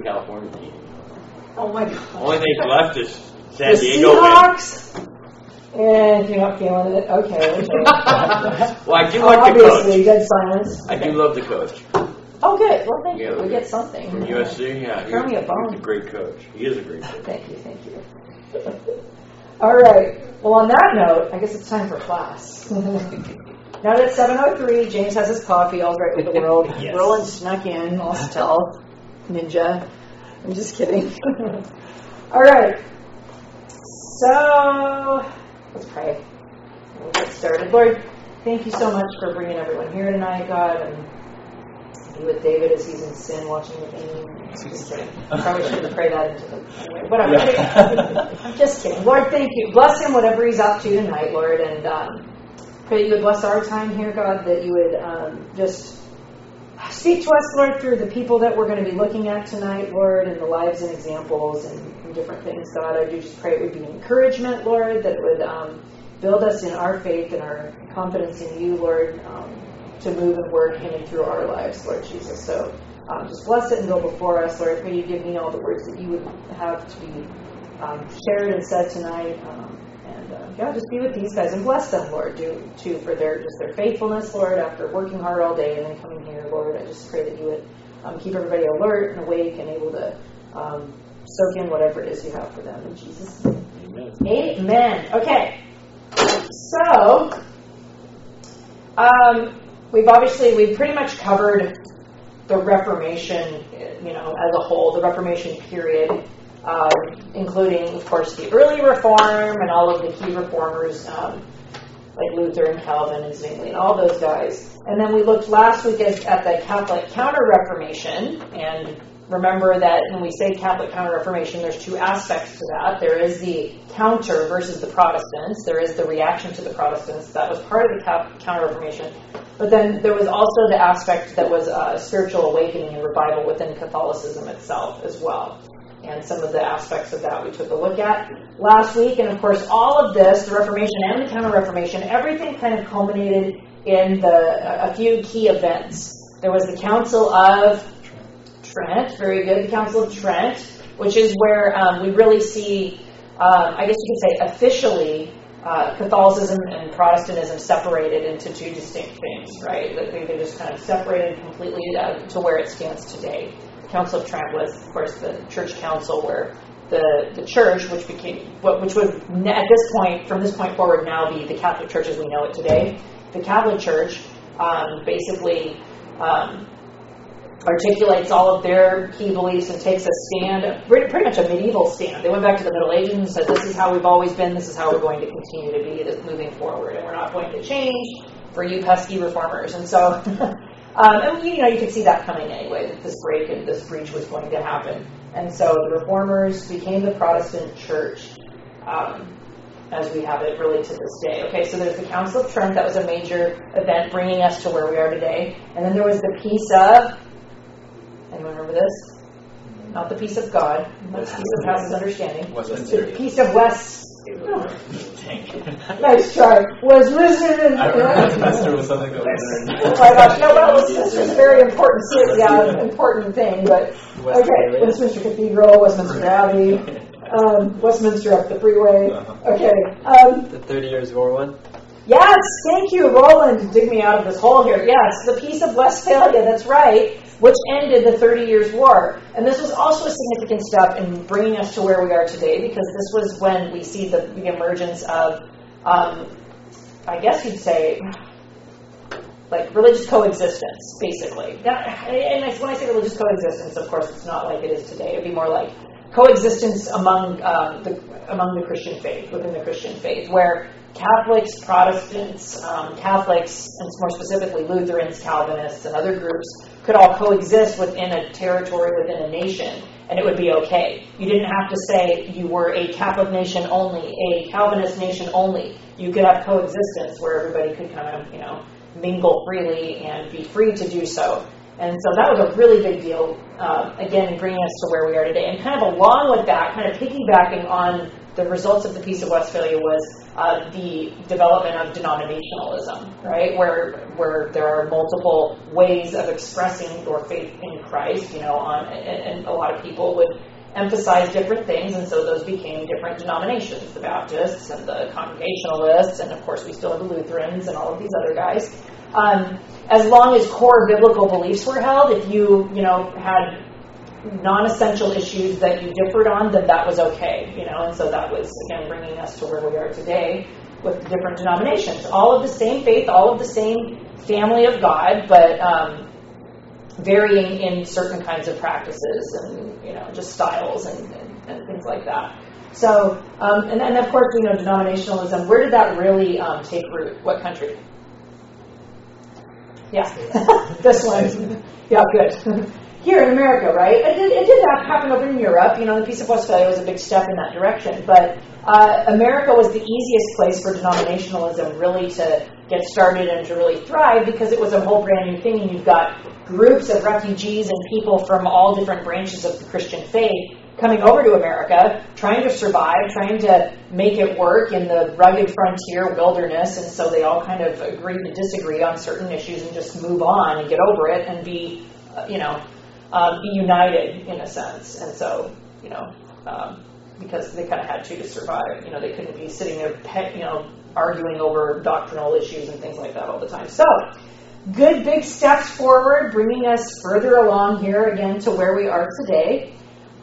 the California team. Oh my God. Only thing left is San The Diego. Seahawks? And you're not feeling it. Okay. Well, I do like the Obviously, coach. dead silence. I do love the coach. Oh, good. Well, thank you. Yeah, We get something. From USC, yeah. Throw me a bone. He's a great coach. He is a great coach. Thank you. All right. Well, on that note, I guess it's time for class. Now that it's 7:03, James has his coffee, all right with the world. Yes. Roland snuck in, all stealth, ninja. I'm just kidding. All right. So, let's pray. We'll get started. Lord, thank you so much for bringing everyone here tonight, God, and be with David as he's in sin, watching with Amy. Just kidding. Probably shouldn't pray that into the... Anyway, whatever. I'm just kidding. Lord, thank you. Bless him, whatever he's up to tonight, Lord, and pray that you would bless our time here, God, that you would just speak to us, Lord, through the people that we're going to be looking at tonight, Lord, and the lives and examples and different things, God. I do just pray it would be encouragement, Lord, that it would build us in our faith and our confidence in you, Lord, to move and work in and through our lives, Lord Jesus. So just bless it and go before us, Lord. I pray you give me all the words that you would have to be shared and said tonight. God, just be with these guys and bless them, Lord, too, for their faithfulness, Lord, after working hard all day and then coming here, Lord. I just pray that you would keep everybody alert and awake and able to soak in whatever it is you have for them. In Jesus' name. Amen. Okay. So, we've pretty much covered the Reformation, as a whole, the Reformation period, including, of course, the early Reform and all of the key reformers, like Luther and Calvin and Zwingli and all those guys. And then we looked last week at the Catholic Counter-Reformation, and remember that when we say Catholic Counter-Reformation, there's two aspects to that. There is the counter versus the Protestants. There is the reaction to the Protestants. That was part of the Counter-Reformation. But then there was also the aspect that was spiritual awakening and revival within Catholicism itself as well. And some of the aspects of that we took a look at last week. And of course, all of this, the Reformation and the Counter-Reformation, everything kind of culminated in a few key events. There was the Council of Trent, very good, the Council of Trent, which is where we really see, I guess you could say officially, Catholicism and Protestantism separated into two distinct things, right? That they just kind of separated completely to where it stands today. The Council of Trent was, of course, the church council where the church, which would at this point, from this point forward, now be the Catholic Church as we know it today. The Catholic Church basically articulates all of their key beliefs and takes a stand, pretty much a medieval stand. They went back to the Middle Ages and said, this is how we've always been, this is how we're going to continue to be moving forward, and we're not going to change for you pesky reformers. And so, and you could see that coming anyway, that this break and this breach was going to happen. And so the reformers became the Protestant church as we have it really to this day. Okay, so there's the Council of Trent. That was a major event bringing us to where we are today. And then there was the Peace of... Anyone remember this? Not the peace of God. Not the peace that passes understanding. The peace of West. Nice try. Westminster. I remember Westminster was something that we learned. Oh my gosh. No, well, Westminster is a very important city. Yeah, important thing. But okay, Westminster Cathedral, Westminster Abbey, Westminster up the freeway. Okay. The 30 Years' War one? Yes, thank you, Roland, to dig me out of this hole here. Yes, the Peace of Westphalia, that's right, which ended the 30 Years' War. And this was also a significant step in bringing us to where we are today, because this was when we see the emergence of, I guess you'd say, like religious coexistence, basically. And when I say religious coexistence, of course, it's not like it is today. It would be more like coexistence among the Christian faith, within the Christian faith, where Catholics, Protestants, Catholics, and more specifically Lutherans, Calvinists, and other groups could all coexist within a territory, within a nation, and it would be okay. You didn't have to say you were a Catholic nation only, a Calvinist nation only. You could have coexistence where everybody could kind of, mingle freely and be free to do so. And so that was a really big deal, again, in bringing us to where we are today. And kind of along with that, kind of piggybacking on the results of the Peace of Westphalia was the development of denominationalism, right? Where there are multiple ways of expressing your faith in Christ, and a lot of people would emphasize different things, and so those became different denominations, the Baptists and the Congregationalists, and of course we still have the Lutherans and all of these other guys. As long as core biblical beliefs were held, if you had non-essential issues that you differed on, then that was okay, and so that was, again, bringing us to where we are today with different denominations. All of the same faith, all of the same family of God, but varying in certain kinds of practices and, just styles and things like that. So, and then, of course, denominationalism, where did that really take root? What country? Yeah, this one. Yeah, good. Here in America, right? It did happen over in Europe. The Peace of Westphalia was a big step in that direction. But America was the easiest place for denominationalism really to get started and to really thrive because it was a whole brand new thing. And you've got groups of refugees and people from all different branches of the Christian faith coming over to America, trying to survive, trying to make it work in the rugged frontier wilderness. And so they all kind of agree to disagree on certain issues and just move on and get over it and be united in a sense. And so, because they kind of had to survive, they couldn't be sitting there, arguing over doctrinal issues and things like that all the time. So, good big steps forward, bringing us further along here again to where we are today.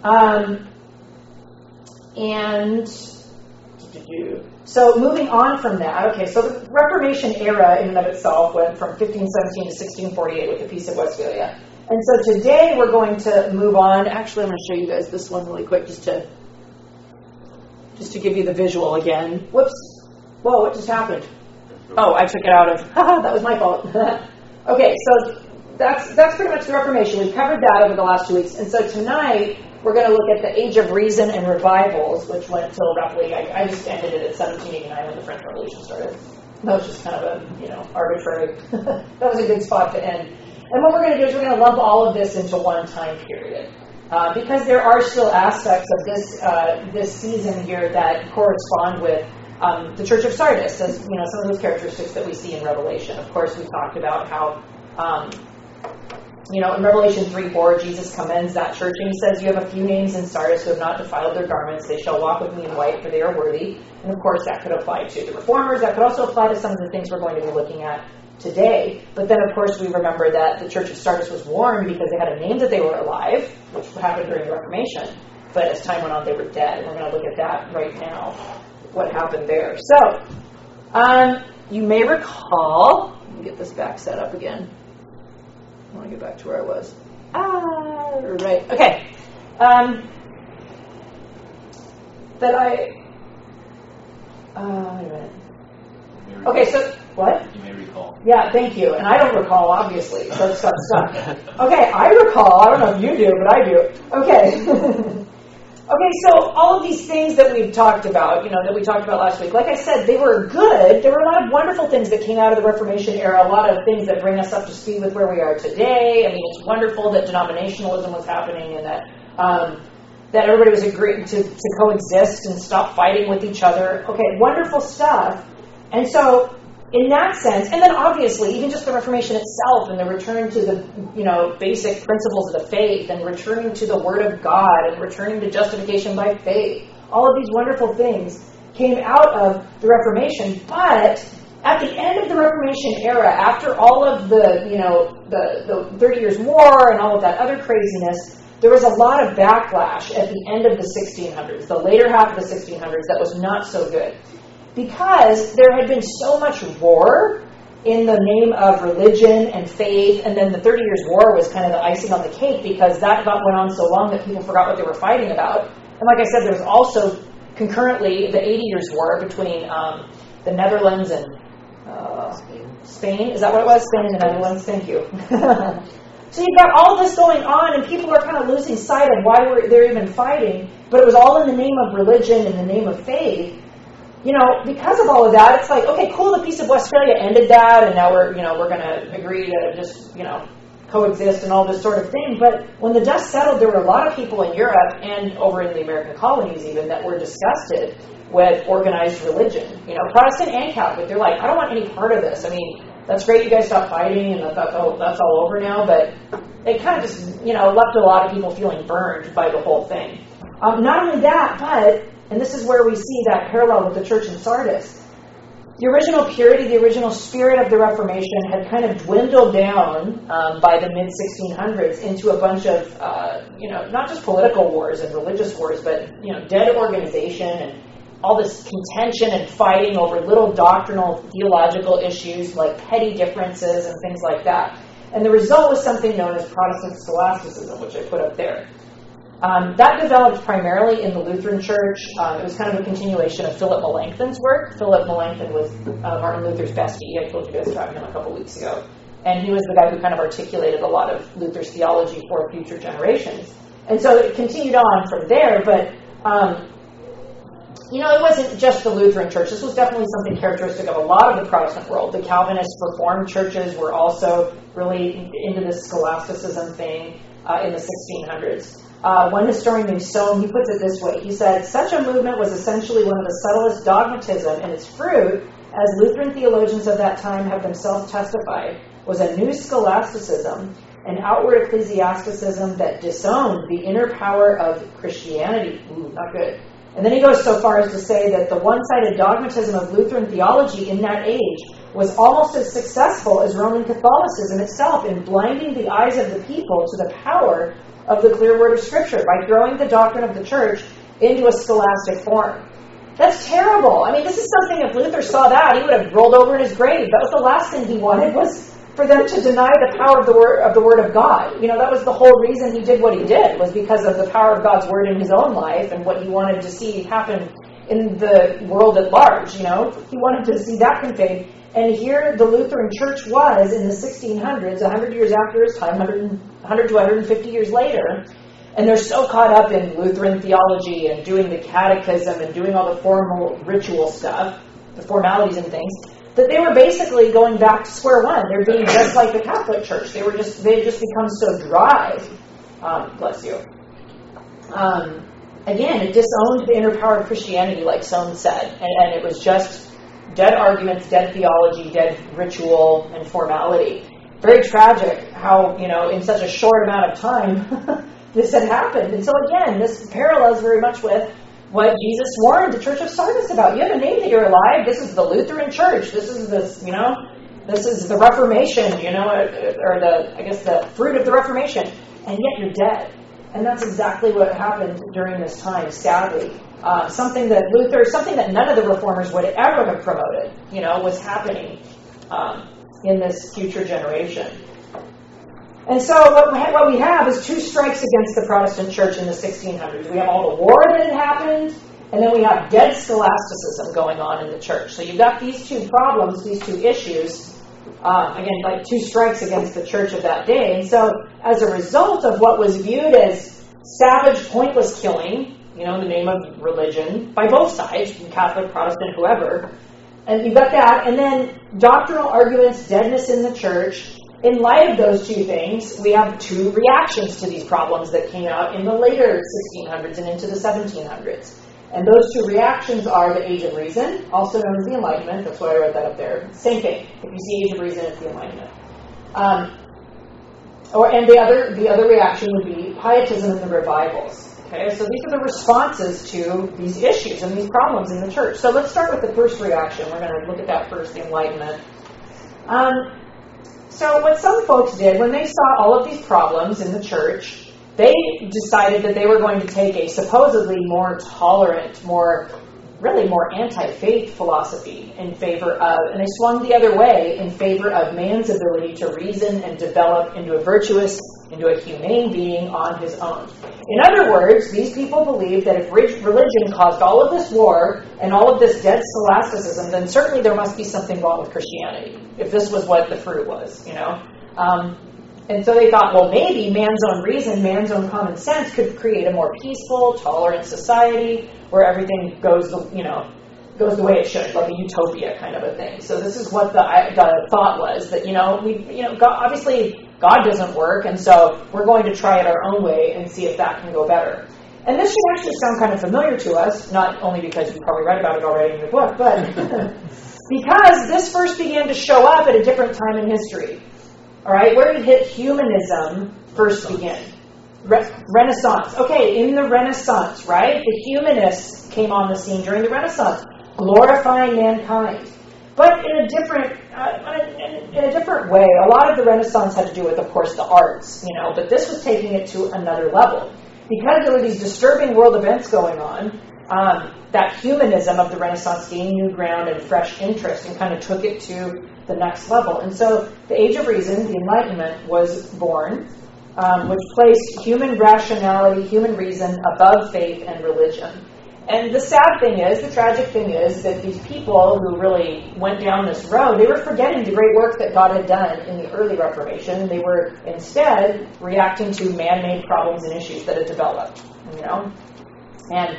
So moving on from that, okay, so the Reformation era in and of itself went from 1517 to 1648 with the Peace of Westphalia. And so today we're going to move on. Actually, I'm going to show you guys this one really quick just to give you the visual again. Whoops. Whoa, what just happened? Oh, I took it out of, that was my fault. Okay, so that's pretty much the Reformation. We've covered that over the last 2 weeks. And so tonight we're going to look at the Age of Reason and Revivals, which went till roughly, I just ended it at 1789 when the French Revolution started. That was just kind of a, arbitrary. That was a good spot to end. And what we're going to do is we're going to lump all of this into one time period. Because there are still aspects of this season here that correspond with the Church of Sardis, as some of those characteristics that we see in Revelation. Of course, we talked about how, in Revelation 3:4, Jesus commends that church, and he says, "You have a few names in Sardis who have not defiled their garments. They shall walk with me in white, for they are worthy." And of course, that could apply to the Reformers. That could also apply to some of the things we're going to be looking at today. But then, of course, we remember that the Church of Sardis was warned because they had a name that they were alive, which happened during the Reformation. But as time went on, they were dead. And we're going to look at that right now, what happened there. So, you may recall, let me get this back set up again. I want to get back to where I was. Right. Okay. That I... wait a minute. Okay, so, what? You may recall. Yeah, thank you. And I don't recall, obviously, so it's stuck. Okay, I recall. I don't know if you do, but I do. Okay. Okay, so all of these things that we've talked about, that we talked about last week, like I said, they were good. There were a lot of wonderful things that came out of the Reformation era, a lot of things that bring us up to speed with where we are today. I mean, it's wonderful that denominationalism was happening and that everybody was agreeing to coexist and stop fighting with each other. Okay, wonderful stuff. And so, in that sense, and then obviously, even just the Reformation itself and the return to the, basic principles of the faith and returning to the Word of God and returning to justification by faith, all of these wonderful things came out of the Reformation. But at the end of the Reformation era, after all of the 30 Years' War and all of that other craziness, there was a lot of backlash at the end of the 1600s, the later half of the 1600s, that was not so good. Because there had been so much war in the name of religion and faith, and then the 30 Years' War was kind of the icing on the cake because that went on so long that people forgot what they were fighting about. And like I said, there was also concurrently the 80 Years' War between the Netherlands and Spain. Is that what it was? Spain and the Netherlands? Thank you. So you've got all this going on, and people are kind of losing sight of why they're even fighting, but it was all in the name of religion, in the name of faith. Because of all of that, it's like, okay, cool, the Peace of Westphalia ended that, and now we're going to agree to just, coexist and all this sort of thing. But when the dust settled, there were a lot of people in Europe and over in the American colonies even that were disgusted with organized religion. Protestant and Catholic. They're like, I don't want any part of this. I mean, that's great you guys stopped fighting and that's all over now, but it kind of just, left a lot of people feeling burned by the whole thing. Not only that, but, and this is where we see that parallel with the church in Sardis, the original purity, the original spirit of the Reformation had kind of dwindled down by the mid-1600s into a bunch of, not just political wars and religious wars, but, dead organization and all this contention and fighting over little doctrinal, theological issues like petty differences and things like that. And the result was something known as Protestant scholasticism, which I put up there. That developed primarily in the Lutheran Church. It was kind of a continuation of Philip Melanchthon's work. Philip Melanchthon was Martin Luther's bestie. I told you guys about him a couple weeks ago. And he was the guy who kind of articulated a lot of Luther's theology for future generations. And so it continued on from there, but it wasn't just the Lutheran Church. This was definitely something characteristic of a lot of the Protestant world. The Calvinist Reformed churches were also really into this scholasticism thing in the 1600s. One historian named Sohm, he puts it this way. He said, such a movement was essentially one of the subtlest dogmatism, and its fruit, as Lutheran theologians of that time have themselves testified, was a new scholasticism, an outward ecclesiasticism that disowned the inner power of Christianity. Ooh, not good. And then he goes so far as to say that the one-sided dogmatism of Lutheran theology in that age was almost as successful as Roman Catholicism itself in blinding the eyes of the people to the power of the clear word of Scripture by throwing the doctrine of the church into a scholastic form. That's terrible. I mean, this is something, if Luther saw that, he would have rolled over in his grave. That was the last thing he wanted, was for them to deny the power of the word of God. That was the whole reason he did what he did, was because of the power of God's word in his own life and what he wanted to see happen in the world at large. He wanted to see that conveyed. And here the Lutheran Church was in the 1600s, 100 years after his time, 100 to 150 years later, and they're so caught up in Lutheran theology and doing the catechism and doing all the formal ritual stuff, the formalities and things, that they were basically going back to square one. They're being just like the Catholic Church. They had just become so dry. Bless you. Again, it disowned the inner power of Christianity, like Sohm said, and it was just dead arguments, dead theology, dead ritual and formality. Very tragic how, in such a short amount of time this had happened. And so again, this parallels very much with what Jesus warned the Church of Sardis about. You have a name that you're alive. This is the Lutheran Church. This is this is the Reformation, or the fruit of the Reformation. And yet you're dead. And that's exactly what happened during this time, sadly. Something that none of the reformers would ever have promoted, was happening in this future generation. And so what we have is two strikes against the Protestant church in the 1600s. We have all the war that had happened, and then we have dead scholasticism going on in the church. So you've got these two problems, these two issues, again, like two strikes against the church of that day. And so as a result of what was viewed as savage, pointless killing, in the name of religion, by both sides, Catholic, Protestant, whoever, and you've got that, and then doctrinal arguments, deadness in the church. In light of those two things, we have two reactions to these problems that came out in the later 1600s and into the 1700s. And those two reactions are the Age of Reason, also known as the Enlightenment. That's why I wrote that up there. Same thing. If you see Age of Reason, it's the Enlightenment. And the other reaction would be Pietism and the revivals. Okay, so these are the responses to these issues and these problems in the church. So let's start with the first reaction. We're going to look at that first, the Enlightenment. So what some folks did, when they saw all of these problems in the church, they decided that they were going to take a supposedly more tolerant, more anti-faith philosophy in favor of, and they swung the other way in favor of man's ability to reason and develop into a virtuous, into a humane being on his own. In other words, these people believed that if religion caused all of this war and all of this dead scholasticism, then certainly there must be something wrong with Christianity, if this was what the fruit was, And so they thought, well, maybe man's own reason, man's own common sense could create a more peaceful, tolerant society where everything goes the way it should, like a utopia kind of a thing. So this is what the thought was, that, God, obviously God doesn't work, and so we're going to try it our own way and see if that can go better. And this should actually sound kind of familiar to us, not only because you probably read about it already in your book, but because this first began to show up at a different time in history. All right, where did humanism first begin? Renaissance. Okay, in the Renaissance, right? The humanists came on the scene during the Renaissance, glorifying mankind. But in a different way. A lot of the Renaissance had to do with, of course, the arts, but this was taking it to another level. Because there were these disturbing world events going on, that humanism of the Renaissance gained new ground and fresh interest and kind of took it to the next level. And so the Age of Reason, the Enlightenment, was born, which placed human rationality, human reason above faith and religion. And the sad thing is, the tragic thing is, that these people who really went down this road, they were forgetting the great work that God had done in the early Reformation. They were instead reacting to man-made problems and issues that had developed, And,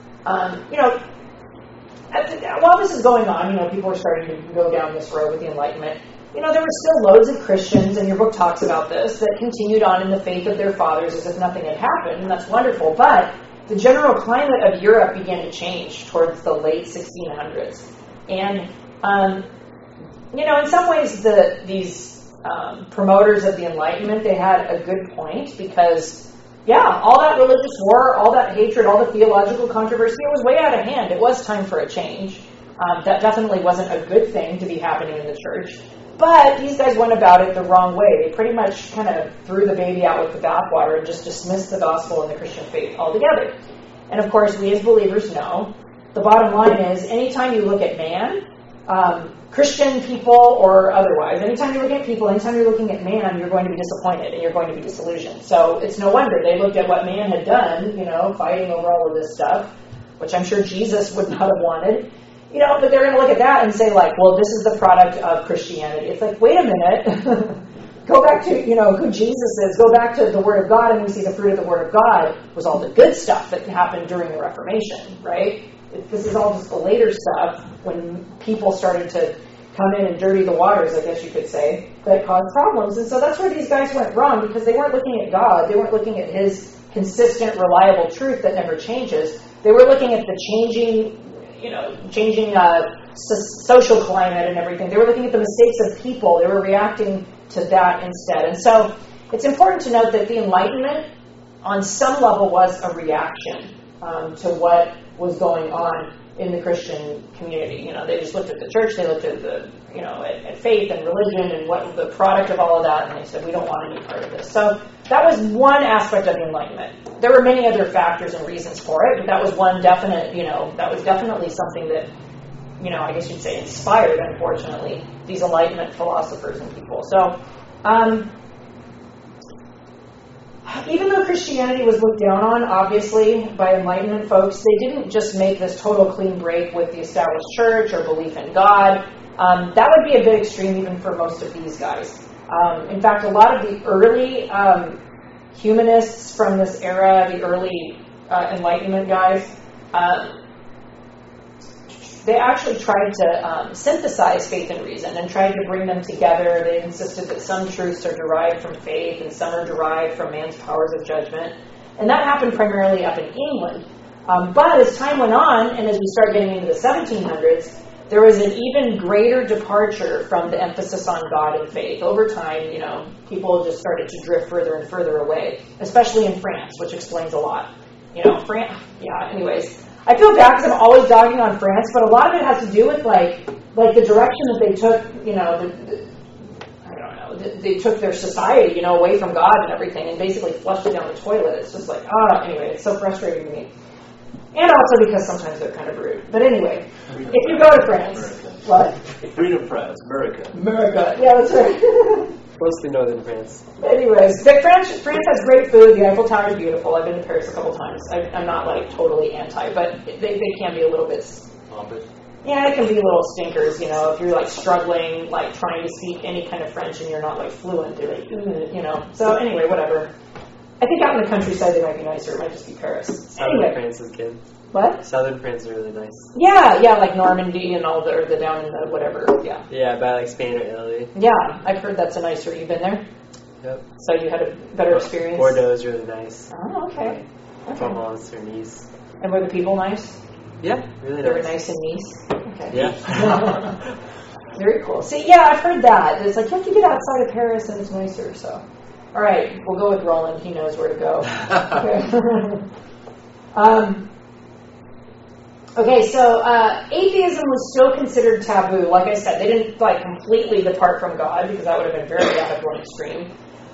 while this is going on, people were starting to go down this road with the Enlightenment. There were still loads of Christians, and your book talks about this, that continued on in the faith of their fathers as if nothing had happened, and that's wonderful. But the general climate of Europe began to change towards the late 1600s. And, in some ways, these promoters of the Enlightenment, they had a good point because, all that religious war, all that hatred, all the theological controversy, it was way out of hand. It was time for a change. That definitely wasn't a good thing to be happening in the church. But these guys went about it the wrong way. They pretty much kind of threw the baby out with the bathwater and just dismissed the gospel and the Christian faith altogether. And of course, we as believers know, the bottom line is, anytime you look at man, Christian people or otherwise, anytime you look at people, anytime you're looking at man, you're going to be disappointed and you're going to be disillusioned. So it's no wonder they looked at what man had done, fighting over all of this stuff, which I'm sure Jesus would not have wanted. But they're going to look at that and say, well, this is the product of Christianity. It's like, wait a minute. Go back to, who Jesus is. Go back to the Word of God, and we see the fruit of the Word of God was all the good stuff that happened during the Reformation, right? This is all just the later stuff when people started to come in and dirty the waters, I guess you could say, that caused problems. And so that's where these guys went wrong, because they weren't looking at God. They weren't looking at His consistent, reliable truth that never changes. They were looking at the changing social climate and everything. They were looking at the mistakes of people. They were reacting to that instead. And so it's important to note that the Enlightenment, on some level, was a reaction to what was going on in the Christian community. They just looked at the church, they looked at the, at faith and religion and what the product of all of that, and they said, we don't want any part of this. So that was one aspect of the Enlightenment. There were many other factors and reasons for it, but that was one definite, that was definitely something that, I guess you'd say inspired, unfortunately, these Enlightenment philosophers and people. So, even though Christianity was looked down on, obviously, by Enlightenment folks, they didn't just make this total clean break with the established church or belief in God. That would be a bit extreme even for most of these guys. In fact, a lot of the early humanists from this era, the early Enlightenment guys, they actually tried to synthesize faith and reason and tried to bring them together. They insisted that some truths are derived from faith and some are derived from man's powers of judgment. And that happened primarily up in England. But as time went on, and as we start getting into the 1700s, there was an even greater departure from the emphasis on God and faith. Over time, people just started to drift further and further away, especially in France, which explains a lot. Anyways. I feel bad because I'm always dogging on France, but a lot of it has to do with like the direction that they took, they took their society, away from God and everything and basically flushed it down the toilet. It's just like, anyway, it's so frustrating to me. And also because sometimes they're kind of rude. But anyway, if you go to France, what? Freedom Press, America. America, yeah, that's right. Mostly northern France. Anyways, France has great food. The Eiffel Tower is beautiful. I've been to Paris a couple times. I'm not totally anti, but they can be a little bit. Yeah, it can be little stinkers. If you're struggling, trying to speak any kind of French and you're not fluent. They're So anyway, whatever. I think out in the countryside they might be nicer. It might just be Paris. Southern France is good. What? Southern France is really nice. Yeah, like Normandy and all the down in the whatever. Yeah. Yeah, by Spain or Italy. Yeah, I've heard that's a nicer. You've been there? Yep. So you had a better experience? Bordeaux is really nice. Oh, okay. Provence or Nice. And were the people nice? Yeah, really They were nice. nice in Nice? Okay. Yeah. Very cool. See, yeah, I've heard that. It's like you have to get outside of Paris and it's nicer, so. All right, we'll go with Roland. He knows where to go. Okay, so atheism was still considered taboo. Like I said, they didn't completely depart from God because that would have been very bad at one extreme.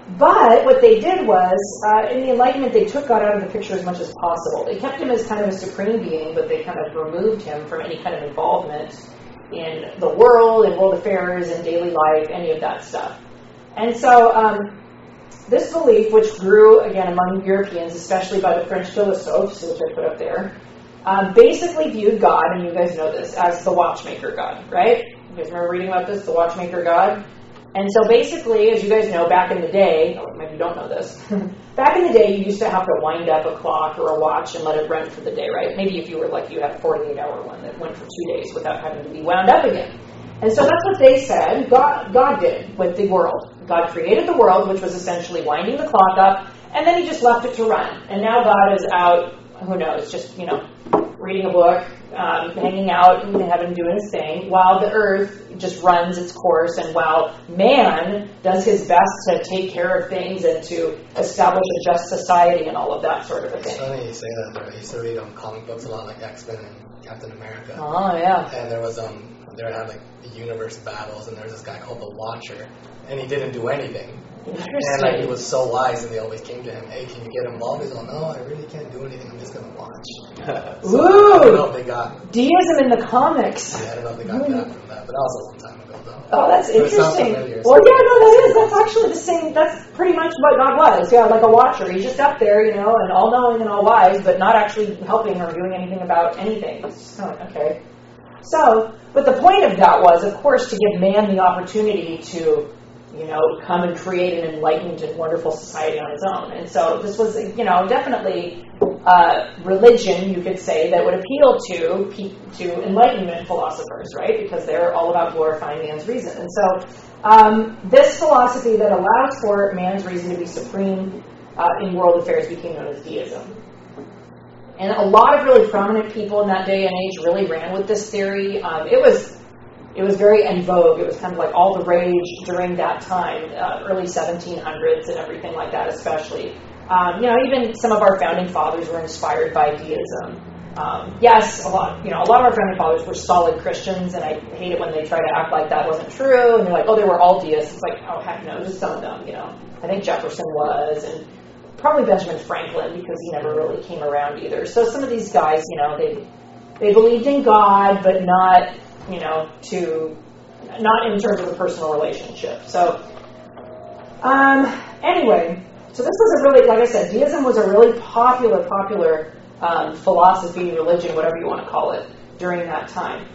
But what they did was, in the Enlightenment, they took God out of the picture as much as possible. They kept him as kind of a supreme being, but they kind of removed him from any kind of involvement in the world, in world affairs, in daily life, any of that stuff. And so this belief, which grew, again, among Europeans, especially by the French philosophes, which I put up there, basically viewed God, and you guys know this, as the watchmaker God, right? You guys remember reading about this, the watchmaker God? And so basically, as you guys know, back in the day, or maybe you don't know this, back in the day you used to have to wind up a clock or a watch and let it run for the day, right? Maybe if you were you had a 48-hour one that went for 2 days without having to be wound up again. And so that's what they said God did with the world. God created the world, which was essentially winding the clock up, and then he just left it to run. And now God is out, who knows, just, reading a book, hanging out in heaven doing his thing, while the earth just runs its course, and while man does his best to take care of things and to establish a just society and all of that sort of a thing. It's funny you say that. I used to read comic books a lot, like X-Men and Captain America. Oh, yeah. And there was they had the universe battles, and there was this guy called the Watcher, and he didn't do anything. Interesting. And he was so wise, and they always came to him, hey, can you get involved? He's like, no, I really can't do anything, I'm just going to watch. So Ooh! I don't know if they got... Deism in the comics. Yeah, I don't know if they got that from that, but that was a long time ago, though. Oh, that's But it sounds interesting. familiar, Well, so- yeah, no, that is. That's actually the same. That's pretty much what God was. Yeah, like a watcher. He's just up there, and all-knowing and all-wise, but not actually helping or doing anything about anything. It's just okay. So, but the point of that was, of course, to give man the opportunity to come and create an enlightened and wonderful society on its own. And so this was, definitely religion, you could say, that would appeal to Enlightenment philosophers, right? Because they're all about glorifying man's reason. And so this philosophy that allows for man's reason to be supreme in world affairs became known as deism. And a lot of really prominent people in that day and age really ran with this theory. It was very en vogue. It was kind of like all the rage during that time, early 1700s and everything like that, especially. Even some of our founding fathers were inspired by deism. Yes, a lot of our founding fathers were solid Christians, and I hate it when they try to act like that wasn't true, and they're like, oh, they were all deists. It's like, oh, heck no, just some of them, I think Jefferson was, and probably Benjamin Franklin, because he never really came around either. So some of these guys, they believed in God, but not not in terms of a personal relationship. So, anyway, so this was a really, like I said, deism was a really popular philosophy, religion, whatever you want to call it, during that time.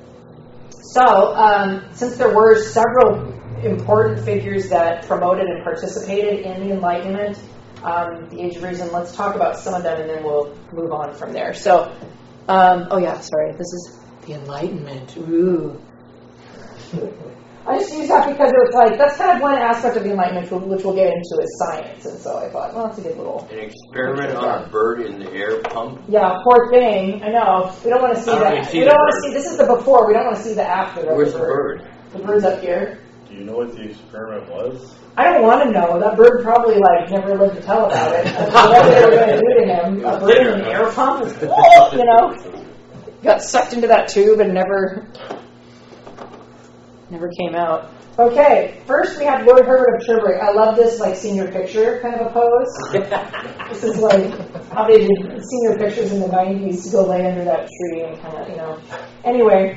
So, since there were several important figures that promoted and participated in the Enlightenment, the Age of Reason, let's talk about some of them, and then we'll move on from there. So, this is the Enlightenment. Ooh. I just use that because it was that's kind of one aspect of the Enlightenment which we'll get into is science, and so I thought, well, that's a good little... An experiment on a bird in the air pump? Yeah, poor thing. I know. We don't want to see that. We don't want to see... This is the before. We don't want to see the after. Where's the bird? The bird's up here. Do you know what the experiment was? I don't want to know. That bird probably never lived to tell about it. Whatever they were going to do to him, a bird in an air pump is cool, Got sucked into that tube and never came out. Okay, first we have Lord Herbert of Cherbury. I love this senior picture kind of a pose. This is how they did senior pictures in the 90s to go lay under that tree and kind of, Anyway,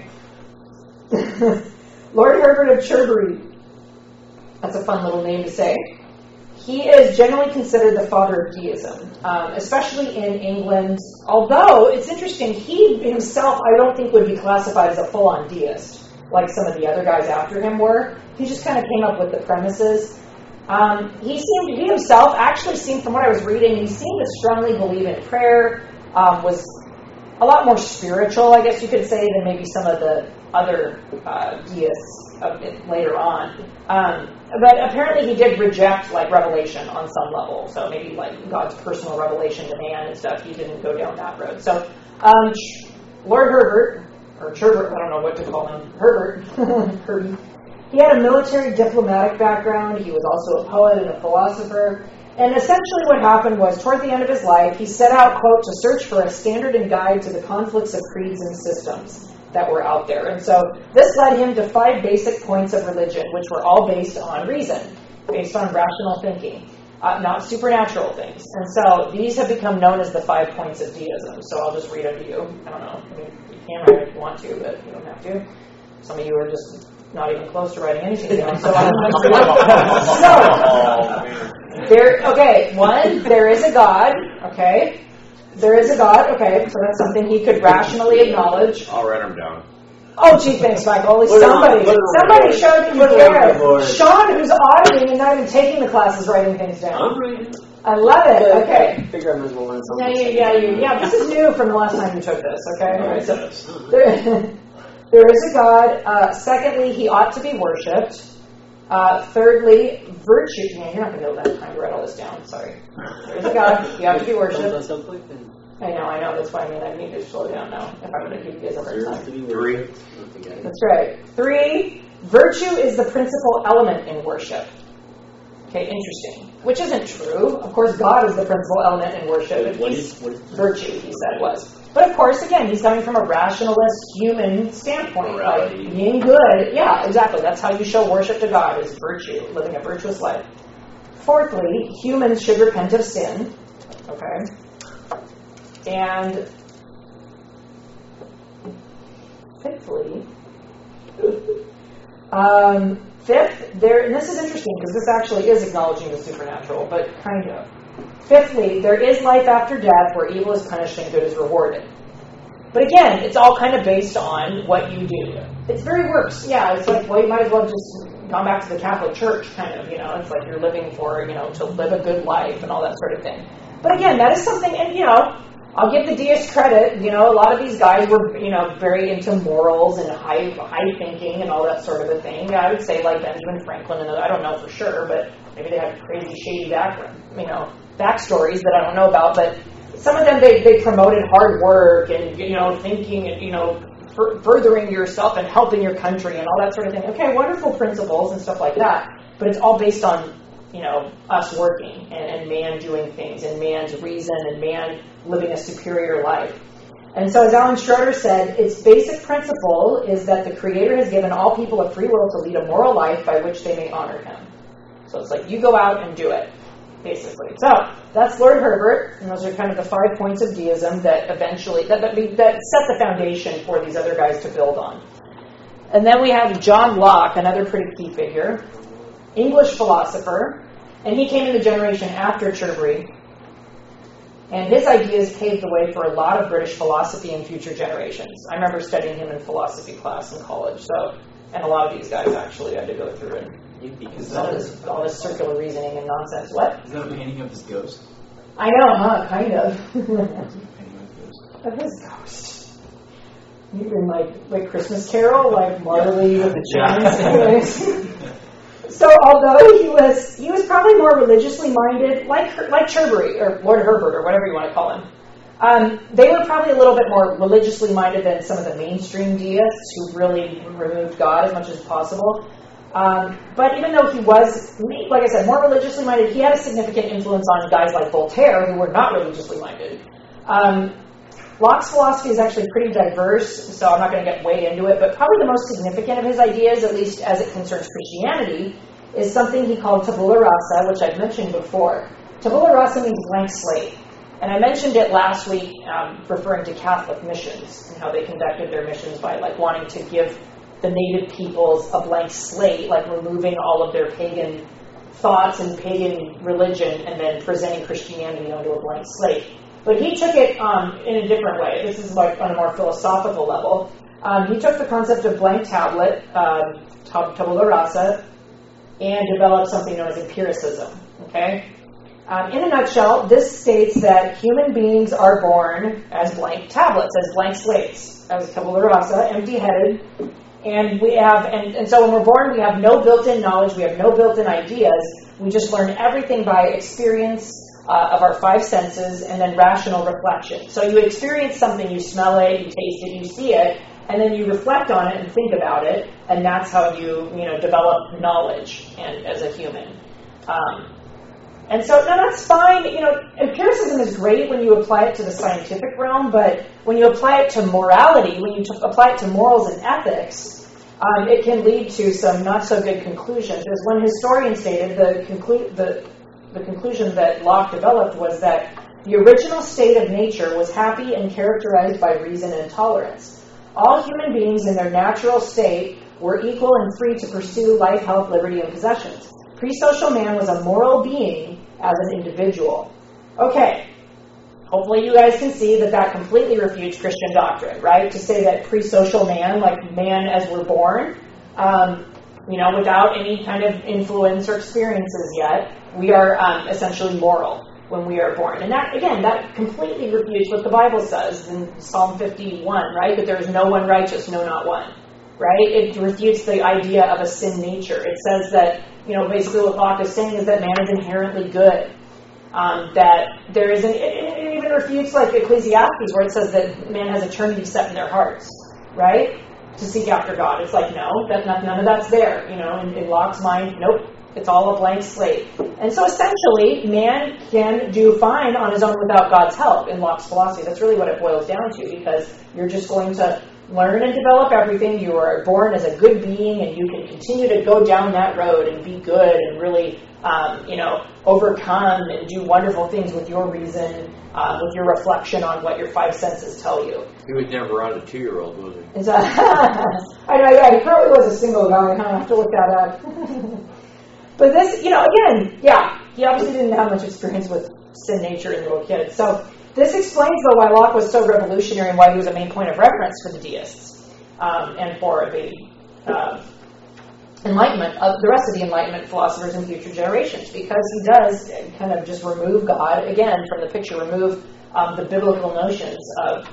Lord Herbert of Cherbury. That's a fun little name to say. He is generally considered the father of deism, especially in England. Although, it's interesting, he himself, I don't think, would be classified as a full-on deist, like some of the other guys after him were. He just kind of came up with the premises. He himself actually seemed, from what I was reading, he seemed to strongly believe in prayer, was a lot more spiritual, I guess you could say, than maybe some of the other deists later on. But apparently he did reject like revelation on some level. So maybe like God's personal revelation to man and stuff. He didn't go down that road. So Lord Herbert, or Sherbert, I don't know what to call him, Herbert, Herbie. He had a military diplomatic background. He was also a poet and a philosopher. And essentially what happened was, toward the end of his life, he set out, quote, to search for a standard and guide to the conflicts of creeds and systems that were out there. And so this led him to 5 basic points of religion, which were all based on reason, based on rational thinking, not supernatural things. And so these have become known as the 5 points of deism. So I'll just read them to you. I don't know. I mean, you can write it if you want to, but you don't have to. Some of you are just not even close to writing anything down. So one, there is a God. Okay. There is a God. Okay. So that's something he could rationally acknowledge. I'll write them down. Oh, gee, thanks, Michael. At least somebody showed that you care. Sean, who's auditing and not even taking the classes, writing things down. I'm reading. I love it. Okay. I figure I might as well learn something. Yeah. This is new from the last time you took this. Okay. All right, so there is a God. Secondly, he ought to be worshipped. Thirdly, virtue. Man, you're not going to be able to have time to write all this down. Sorry. There is a God. He ought to be worshipped. I know. That's why I need to slow down now if I'm going to give you guys a hard time. 3. That's right. 3, virtue is the principal element in worship. Okay, interesting. Which isn't true. Of course, God is the principal element in worship. What is virtue, he said, was. But of course, again, he's coming from a rationalist, human standpoint. Morality. Like, being good. Yeah, exactly. That's how you show worship to God, is virtue, living a virtuous life. Fourthly, humans should repent of sin. Okay. And fifthly, and this is interesting because this actually is acknowledging the supernatural, but kind of. Fifthly, there is life after death where evil is punished and good is rewarded. But again, it's all kind of based on what you do. It's very works. Yeah, it's like, well, you might as well just gone back to the Catholic Church, kind of, It's like you're living for, to live a good life and all that sort of thing. But again, that is something, and, I'll give the deists credit. A lot of these guys were, very into morals and high thinking and all that sort of a thing. I would say like Benjamin Franklin, and I don't know for sure, but maybe they had crazy, shady backstories that I don't know about. But some of them, they promoted hard work and, thinking and, furthering yourself and helping your country and all that sort of thing. Okay, wonderful principles and stuff like that. But it's all based on, us working and man doing things and man's reason and man living a superior life. And so as Alan Schroeder said, its basic principle is that the Creator has given all people a free will to lead a moral life by which they may honor Him. So it's like you go out and do it, basically. So that's Lord Herbert, and those are kind of the 5 points of deism that eventually, that set the foundation for these other guys to build on. And then we have John Locke, another pretty key figure, English philosopher, and he came in the generation after Cherbury. And his ideas paved the way for a lot of British philosophy in future generations. I remember studying him in philosophy class in college, and a lot of these guys actually had to go through and all this circular reasoning and nonsense. What? Is that a painting of his ghost? I know, huh? Kind of. Of his ghost. Even like Christmas Carol, like Marley with the chimes. Anyways. So although he was probably more religiously minded, like Cherbury or Lord Herbert or whatever you want to call him, they were probably a little bit more religiously minded than some of the mainstream deists who really removed God as much as possible. But even though he was, like I said, more religiously minded, he had a significant influence on guys like Voltaire who were not religiously minded. Locke's philosophy is actually pretty diverse, so I'm not going to get way into it, but probably the most significant of his ideas, at least as it concerns Christianity, is something he called tabula rasa, which I've mentioned before. Tabula rasa means blank slate. And I mentioned it last week, referring to Catholic missions and how they conducted their missions by wanting to give the native peoples a blank slate, removing all of their pagan thoughts and pagan religion and then presenting Christianity onto a blank slate. But he took it in a different way. This is on a more philosophical level. He took the concept of blank tablet, tabula rasa, and developed something known as empiricism. Okay, In a nutshell, this states that human beings are born as blank tablets, as blank slates, as tabula rasa, empty-headed, and we have, and so when we're born, we have no built-in knowledge, we have no built-in ideas. We just learn everything by experience of our five senses and then rational reflection. So you experience something, you smell it, you taste it, you see it, and then you reflect on it and think about it, and that's how you develop knowledge and as a human. And so, now that's fine. Empiricism is great when you apply it to the scientific realm, but when you apply it to morality, when you apply it to morals and ethics, it can lead to some not so good conclusions. As one historian stated, the conclusion that Locke developed was that the original state of nature was happy and characterized by reason and tolerance. All human beings in their natural state were equal and free to pursue life, health, liberty, and possessions. Pre-social man was a moral being as an individual. Okay, hopefully you guys can see that completely refutes Christian doctrine, right? To say that pre-social man, like man as we're born, without any kind of influence or experiences yet, we are essentially moral when we are born. And that completely refutes what the Bible says in Psalm 51, right? That there is no one righteous, no, not one, right? It refutes the idea of a sin nature. It says that, basically what Locke is saying is that man is inherently good. That there isn't, it even refutes like Ecclesiastes, where it says that man has eternity set in their hearts, right? To seek after God. It's like, no, none of that's there. In Locke's mind, nope, it's all a blank slate. And so essentially, man can do fine on his own without God's help in Locke's philosophy. That's really what it boils down to, because you're just going to learn and develop everything. You are born as a good being, and you can continue to go down that road and be good and really, overcome and do wonderful things with your reason, with your reflection on what your five senses tell you. He was never on a 2-year-old, was he? I know, yeah, he probably was a single guy. I have to look that up. But this, again, yeah, he obviously didn't have much experience with sin nature in little kids. So this explains, though, why Locke was so revolutionary and why he was a main point of reference for the deists and for the Enlightenment, the rest of the Enlightenment philosophers in future generations, because he does kind of just remove God, again, from the picture, remove the biblical notions of,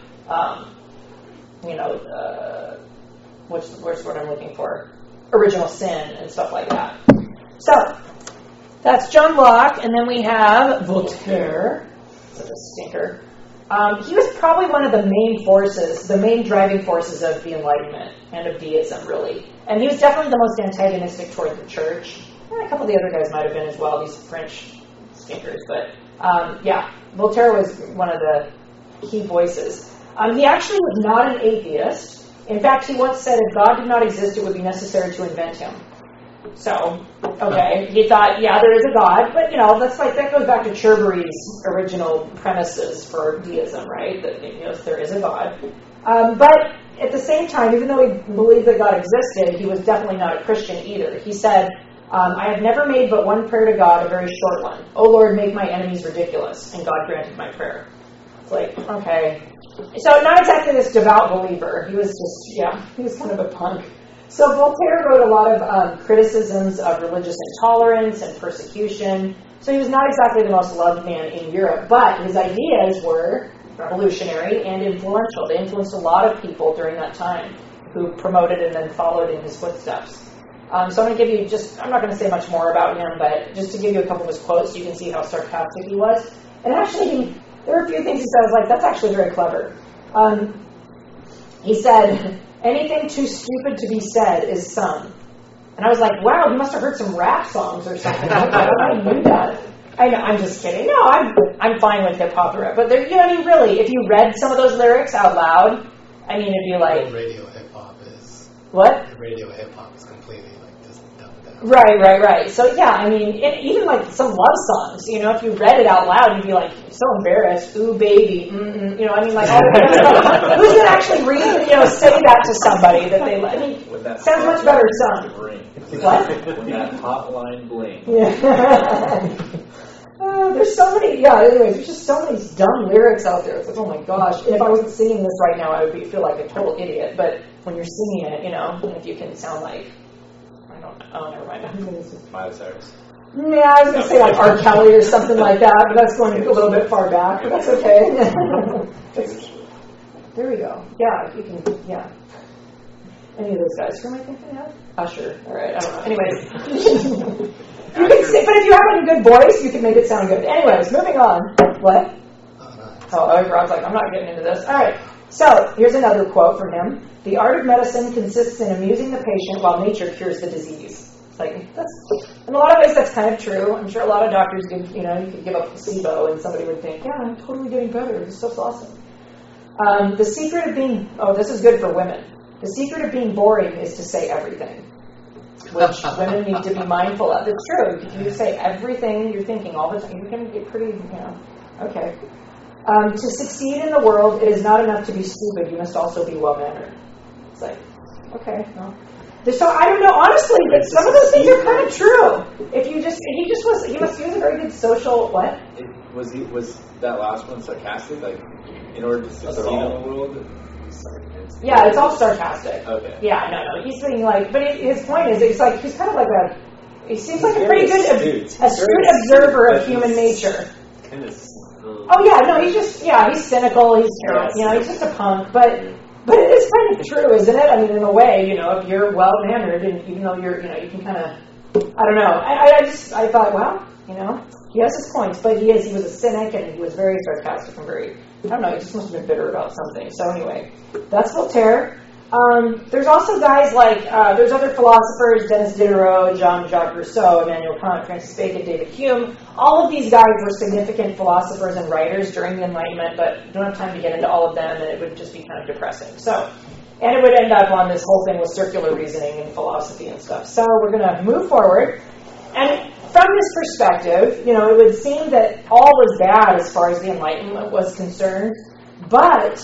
what's the word I'm looking for? Original sin and stuff like that. So, that's John Locke, and then we have Voltaire. Such a stinker. He was probably one of the main forces, the main driving forces of the Enlightenment and of deism, really. And he was definitely the most antagonistic toward the church. And a couple of the other guys might have been as well, these French stinkers. But, Voltaire was one of the key voices. He actually was not an atheist. In fact, he once said if God did not exist, it would be necessary to invent him. So, okay, he thought, yeah, there is a God, but, that goes back to Cherbury's original premises for deism, right? That, there is a God. But at the same time, even though he believed that God existed, he was definitely not a Christian either. He said, I have never made but one prayer to God, a very short one. O Lord, make my enemies ridiculous. And God granted my prayer. It's like, okay. So not exactly this devout believer. He was just, he was kind of a punk. So Voltaire wrote a lot of criticisms of religious intolerance and persecution. So he was not exactly the most loved man in Europe, but his ideas were revolutionary and influential. They influenced a lot of people during that time who promoted and then followed in his footsteps. So I'm going to give you I'm not going to say much more about him, but just to give you a couple of his quotes, you can see how sarcastic he was. And actually, there were a few things he said, I was like, that's actually very clever. He said, anything too stupid to be said is sung. And I was like, wow, you must have heard some rap songs or something. I knew that. I know, I'm just kidding. No, I'm fine with hip-hop or rap. But really, if you read some of those lyrics out loud, it'd be like... Radio hip-hop is... What? Radio hip-hop is completely just dumbed down. Right. So, even like some love songs, if you read it out loud, you'd be like, so embarrassed. Ooh, baby. All the stuff. Who's going to actually read, say that to somebody that they, sounds much better sung. What? When that hotline bling. Yeah. There's so many, anyways, there's just so many dumb lyrics out there. It's like, oh my gosh. And if I wasn't singing this right now, I would feel like a total idiot. But when you're singing it, if you can sound like, I don't know, never mind. Miley Cyrus. Yeah, I was going to say like R. Kelly or something like that, but that's going a little bit far back, but that's okay. There we go. Yeah, you can, yeah. Any of those guys. Who am I thinking of? Usher. All right, I don't know. Anyways. You can say, but if you have a good voice, you can make it sound good. Anyways, moving on. What? Oh, Rob's like, I'm not getting into this. All right. So, here's another quote from him. The art of medicine consists in amusing the patient while nature cures the disease. Like, that's, in a lot of ways, that's kind of true. I'm sure a lot of doctors give, you could give a placebo and somebody would think, yeah, I'm totally getting better. This stuff's awesome. The secret of being, this is good for women. The secret of being boring is to say everything, which women need to be mindful of. It's true. If you say everything you're thinking all the time, you can get pretty, okay. To succeed in the world, it is not enough to be stupid. You must also be well-mannered. It's like, okay, well. So I don't know, honestly, but some of those things are kind of true. If you just, he was a very good social, what? Was that last one sarcastic? Like, in order to succeed in the world? Yeah, it's all sarcastic. Okay. Yeah, no. He's saying like, but his point is, it's like, he's kind of like he seems like a pretty good, astute observer of human nature. Kind of. Oh yeah, no, he's cynical, he's terrible, he's just a punk, but it is kind of true, isn't it? I mean, in a way, if you're well-mannered, and even though you're, you can kind of, I don't know, I thought, well, he has his points, but he was a cynic, and he was very sarcastic and very, I don't know, he just must have been bitter about something. So anyway, that's Voltaire. There's also guys like, there's other philosophers, Denis Diderot, Jean-Jacques Rousseau, Immanuel Kant, Francis Bacon, David Hume. All of these guys were significant philosophers and writers during the Enlightenment, but don't have time to get into all of them, and it would just be kind of depressing. And it would end up on this whole thing with circular reasoning and philosophy and stuff. So we're going to move forward. And from this perspective, it would seem that all was bad as far as the Enlightenment was concerned, but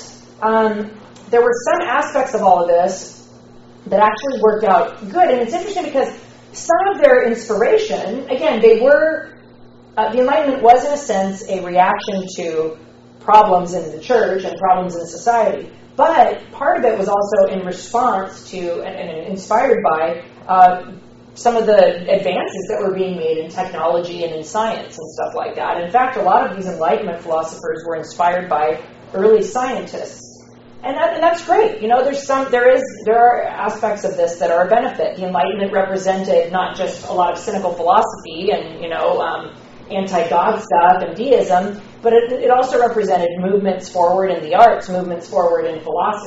there were some aspects of all of this that actually worked out good. And it's interesting because some of their inspiration, again, they were, the Enlightenment was in a sense a reaction to problems in the church and problems in society. But part of it was also in response to and inspired by some of the advances that were being made in technology and in science and stuff like that. And in fact, a lot of these Enlightenment philosophers were inspired by early scientists. And that's great. There are aspects of this that are a benefit. The Enlightenment represented not just a lot of cynical philosophy and, anti-God stuff and deism, but it also represented movements forward in the arts, movements forward in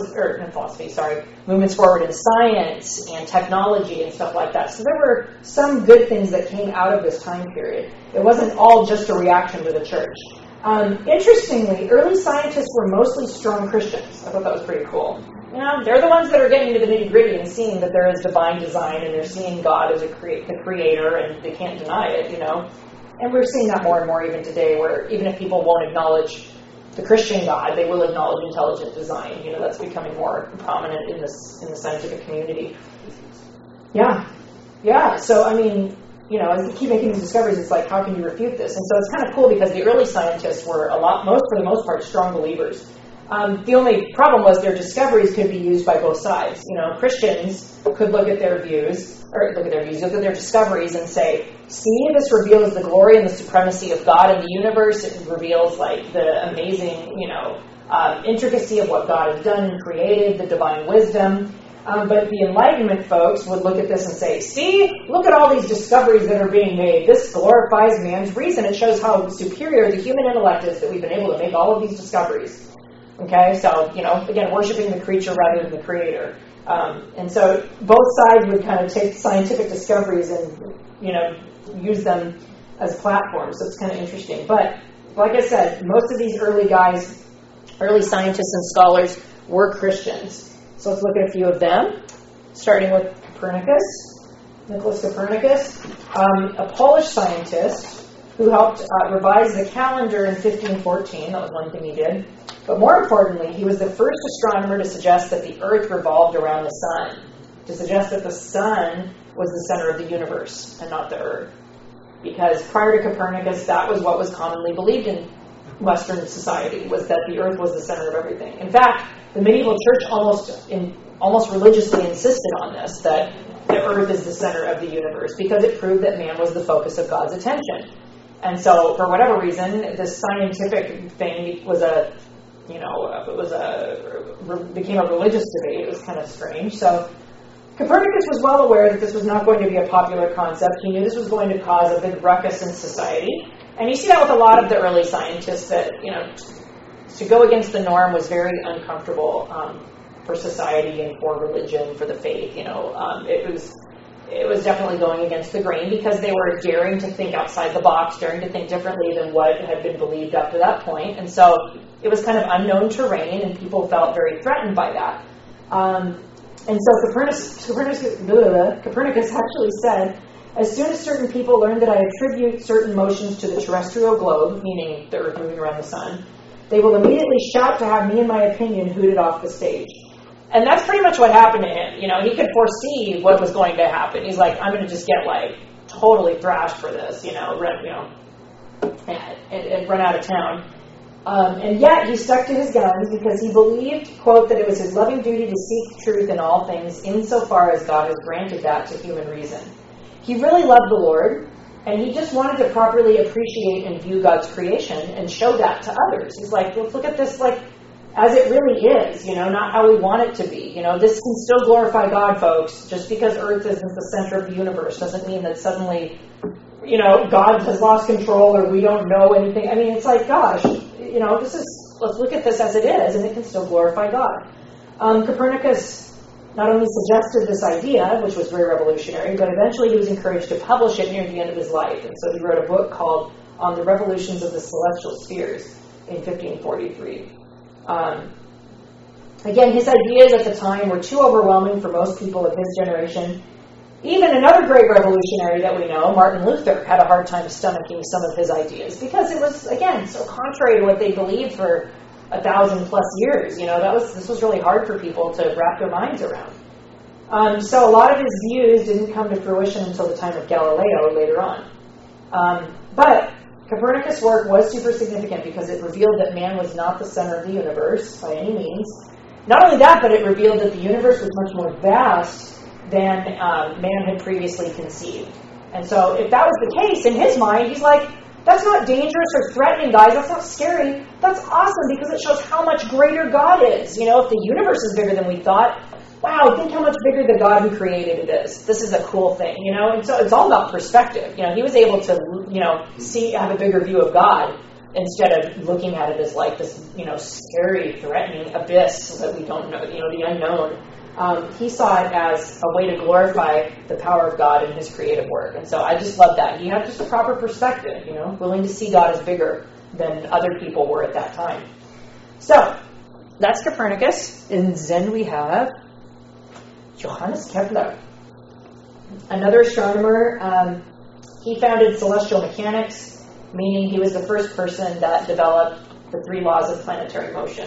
movements forward in science and technology and stuff like that. So there were some good things that came out of this time period. It wasn't all just a reaction to the church. Interestingly, early scientists were mostly strong Christians. I thought that was pretty cool. They're the ones that are getting into the nitty-gritty and seeing that there is divine design and they're seeing God as the creator and they can't deny it, And we're seeing that more and more even today, where even if people won't acknowledge the Christian God, they will acknowledge intelligent design. That's becoming more prominent in the scientific community. Yeah. So, as you keep making these discoveries, it's like, how can you refute this? And so it's kind of cool because the early scientists were for the most part, strong believers. The only problem was their discoveries could be used by both sides. Christians could look at their discoveries and say, see, this reveals the glory and the supremacy of God in the universe. It reveals the amazing, intricacy of what God has done and created, the divine wisdom. But the Enlightenment folks would look at this and say, see, look at all these discoveries that are being made. This glorifies man's reason. It shows how superior the human intellect is that we've been able to make all of these discoveries. Okay, so, again, worshiping the creature rather than the creator. And so both sides would kind of take scientific discoveries and, use them as platforms. So it's kind of interesting. But, like I said, most of these early scientists and scholars were Christians. So let's look at a few of them, starting with Nicholas Copernicus, a Polish scientist who helped revise the calendar in 1514. That was one thing he did. But more importantly, he was the first astronomer to suggest that the Earth revolved around the sun, to suggest that the sun was the center of the universe and not the Earth. Because prior to Copernicus, that was what was commonly believed in Western society, was that the Earth was the center of everything. In fact, the medieval church almost religiously insisted on this, that the Earth is the center of the universe, because it proved that man was the focus of God's attention. And so, for whatever reason, this scientific thing was became a religious debate. It was kind of strange. So, Copernicus was well aware that this was not going to be a popular concept. He knew this was going to cause a big ruckus in society. And you see that with a lot of the early scientists, that, to go against the norm was very uncomfortable for society and for religion, for the faith. It was definitely going against the grain, because they were daring to think outside the box, daring to think differently than what had been believed up to that point. And so it was kind of unknown terrain, and people felt very threatened by that. And so Copernicus actually said, as soon as certain people learn that I attribute certain motions to the terrestrial globe, meaning the Earth moving around the sun, they will immediately shout to have me and my opinion hooted off the stage. And that's pretty much what happened to him. He could foresee what was going to happen. He's like, I'm going to just get totally thrashed for this, and run out of town. And yet he stuck to his guns, because he believed, quote, that it was his loving duty to seek truth in all things, insofar as God has granted that to human reason. He really loved the Lord, and he just wanted to properly appreciate and view God's creation and show that to others. He's like, let's look at this as it really is, not how we want it to be. This can still glorify God, folks. Just because Earth isn't the center of the universe doesn't mean that suddenly, God has lost control, or we don't know anything. I mean, it's like, gosh, let's look at this as it is, and it can still glorify God. Copernicus not only suggested this idea, which was very revolutionary, but eventually he was encouraged to publish it near the end of his life. And so he wrote a book called On the Revolutions of the Celestial Spheres in 1543. Again, his ideas at the time were too overwhelming for most people of his generation. Even another great revolutionary that we know, Martin Luther, had a hard time stomaching some of his ideas, because it was, again, so contrary to what they believed for 1,000+ years. This was really hard for people to wrap their minds around. So a lot of his views didn't come to fruition until the time of Galileo later on. But Copernicus' work was super significant, because it revealed that man was not the center of the universe by any means. Not only that, but it revealed that the universe was much more vast than man had previously conceived. And so if that was the case, in his mind, he's like, that's not dangerous or threatening, guys. That's not scary. That's awesome, because it shows how much greater God is. If the universe is bigger than we thought, wow, think how much bigger the God who created it is. This is a cool thing, And so it's all about perspective. He was able to, have a bigger view of God, instead of looking at it as like this, scary, threatening abyss that we don't know, the unknown. He saw it as a way to glorify the power of God in his creative work. And so I just love that. He had just a proper perspective, willing to see God as bigger than other people were at that time. So, that's Copernicus. And then we have Johannes Kepler. Another astronomer. He founded celestial mechanics, meaning he was the first person that developed the 3 laws of planetary motion.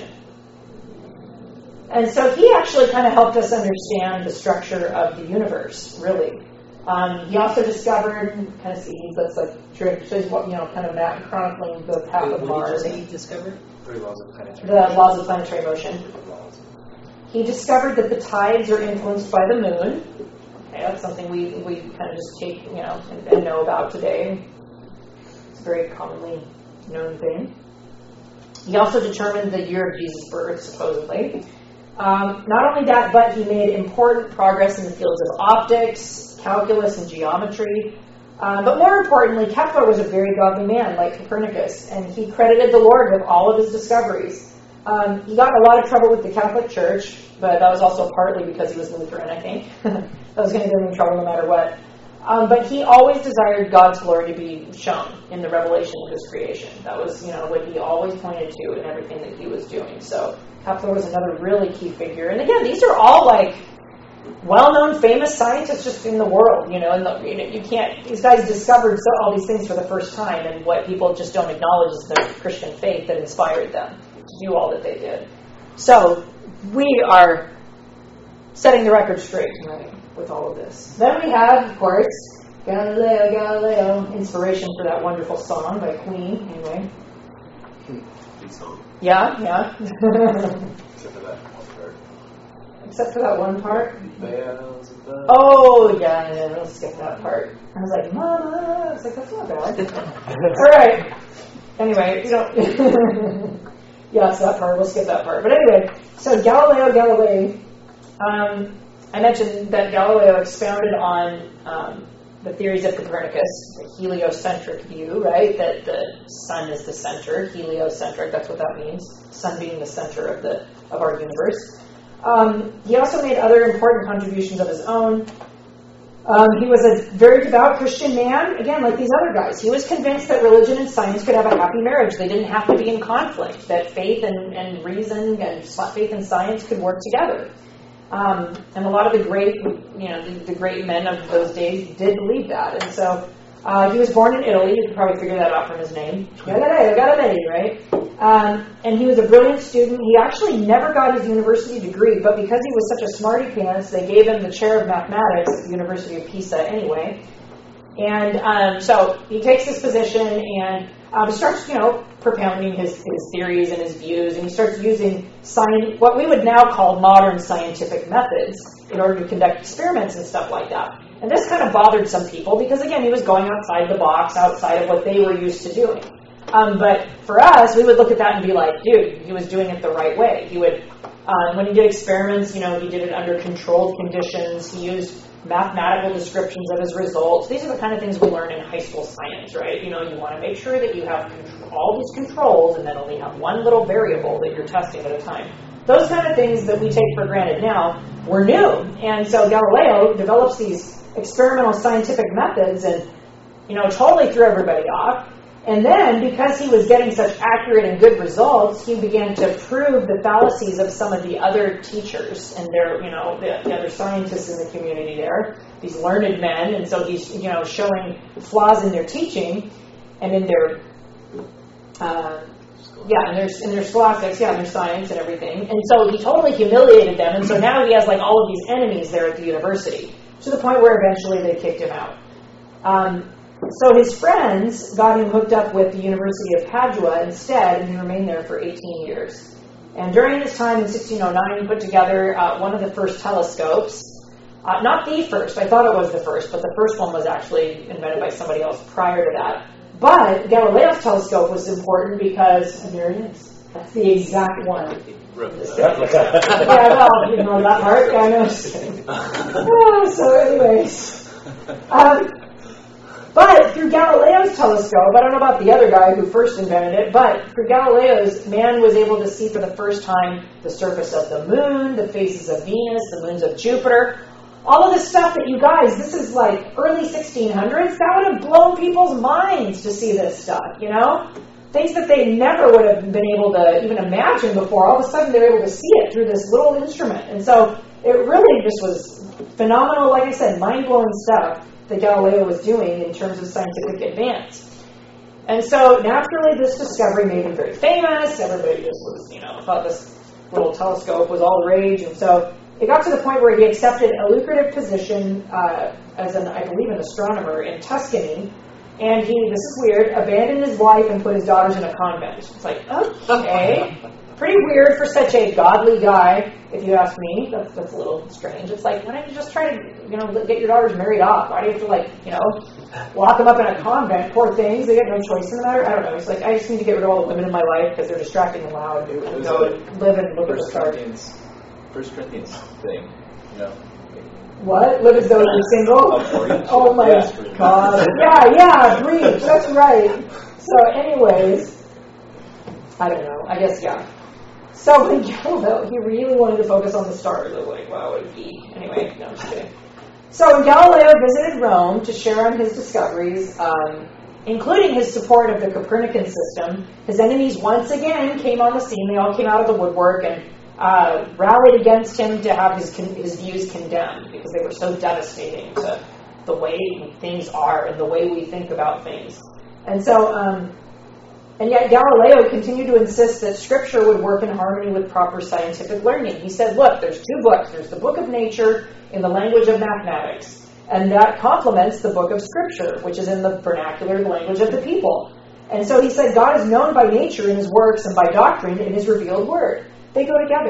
And so he actually kind of helped us understand the structure of the universe, really. He also discovered, kind of see, that's like, shows what, kind of that, chronicling the path of Mars. What did he discover? 3 laws of planetary The laws of planetary motion. He discovered that the tides are influenced by the moon. Okay, that's something we kind of just take, and know about today. It's a very commonly known thing. He also determined the year of Jesus' birth, supposedly. Not only that, but he made important progress in the fields of optics, calculus, and geometry. But more importantly, Kepler was a very godly man, like Copernicus, and he credited the Lord with all of his discoveries. He got in a lot of trouble with the Catholic Church, but that was also partly because he was Lutheran, I think. That was going to get him in trouble no matter what. But he always desired God's glory to be shown in the revelation of his creation. That was, what he always pointed to in everything that he was doing. So Kepler was another really key figure. And again, these are all well-known, famous scientists just in the world. You can't. These guys discovered all these things for the first time, and what people just don't acknowledge is the Christian faith that inspired them to do all that they did. So we are setting the record straight tonight with all of this. Then we have, of course, Galileo Galileo, inspiration for that wonderful song by Queen, anyway. Good song. Yeah. Except for that one part. except for that one part. Beelzebub. Oh, yeah, we'll skip that part. I was like, Mama! I was like, that's not bad. All right. Anyway, you don't... yes, that part, we'll skip that part. But anyway, so Galileo Galilei, I mentioned that Galileo expounded on the theories of Copernicus, the heliocentric view, right? That the sun is the center, heliocentric, that's what that means, sun being the center of our universe. He also made other important contributions of his own. He was a very devout Christian man, again, like these other guys. He was convinced that religion and science could have a happy marriage. They didn't have to be in conflict, that faith and reason and faith and science could work together. And a lot of the great, the great men of those days did believe that. And so he was born in Italy. You can probably figure that out from his name. Galilei, right? And he was a brilliant student. He actually never got his university degree, but because he was such a smarty pants, they gave him the chair of mathematics at the University of Pisa anyway. And so he takes this position and starts, propounding his theories and his views, and he starts using what we would now call modern scientific methods in order to conduct experiments and stuff like that. And this kind of bothered some people because, again, he was going outside the box, outside of what they were used to doing. But for us, we would look at that and be like, dude, he was doing it the right way. He would, when he did experiments, he did it under controlled conditions. He used mathematical descriptions of his results. These are the kind of things we learn in high school science, right? You want to make sure that you have all these controls and then only have one little variable that you're testing at a time. Those kind of things that we take for granted now were new. And so Galileo develops these experimental scientific methods and, totally threw everybody off. And then, because he was getting such accurate and good results, he began to prove the fallacies of some of the other teachers and their, the other scientists in the community there, these learned men. And so he's, showing flaws in their teaching and in their, in their scholastics, in their science and everything. And so he totally humiliated them. And so now he has all of these enemies there at the university, to the point where eventually they kicked him out. So his friends got him hooked up with the University of Padua instead, and he remained there for 18 years. And during this time in 1609, he put together one of the first telescopes. Not the first, I thought it was the first, but the first one was actually invented by somebody else prior to that. But Galileo's telescope was important because, and there it is, that's the exact one. Yeah, well, that part, I know. So anyways. But through Galileo's telescope, I don't know about the other guy who first invented it, but through Galileo's, man was able to see for the first time the surface of the moon, the faces of Venus, the moons of Jupiter. All of this stuff that you guys, this is early 1600s, that would have blown people's minds to see this stuff, Things that they never would have been able to even imagine before. All of a sudden, they're able to see it through this little instrument. And so it really just was phenomenal, like I said, mind-blowing stuff that Galileo was doing in terms of scientific advance. And so naturally this discovery made him very famous. Everybody just was, thought this little telescope was all the rage. And so it got to the point where he accepted a lucrative position as I believe, an astronomer in Tuscany. And he, this is weird, abandoned his wife and put his daughters in a convent. It's okay. Pretty weird for such a godly guy, if you ask me. That's a little strange. It's why don't you just try to, get your daughters married off? Why do you have to, lock them up in a convent? Poor things. They get no choice in the matter. I don't know. He's I just need to get rid of all the women in my life because they're distracting and loud. And go and live and look at the stars. First Corinthians thing, What? Live as though you're single? Oh my God. Yeah, breathe. That's right. So anyways, I don't know. I guess, yeah. So when Galileo, he really wanted to focus on the stars. I was wow, what a geek. Anyway, no, I'm just kidding. So when Galileo visited Rome to share on his discoveries, including his support of the Copernican system, his enemies once again came on the scene. They all came out of the woodwork and rallied against him to have his views condemned because they were so devastating to the way things are and the way we think about things. And so, and yet Galileo continued to insist that Scripture would work in harmony with proper scientific learning. He said, look, there's two books. There's the book of nature in the language of mathematics, and that complements the book of Scripture, which is in the vernacular language of the people. And so he said, God is known by nature in his works and by doctrine in his revealed word. They go together.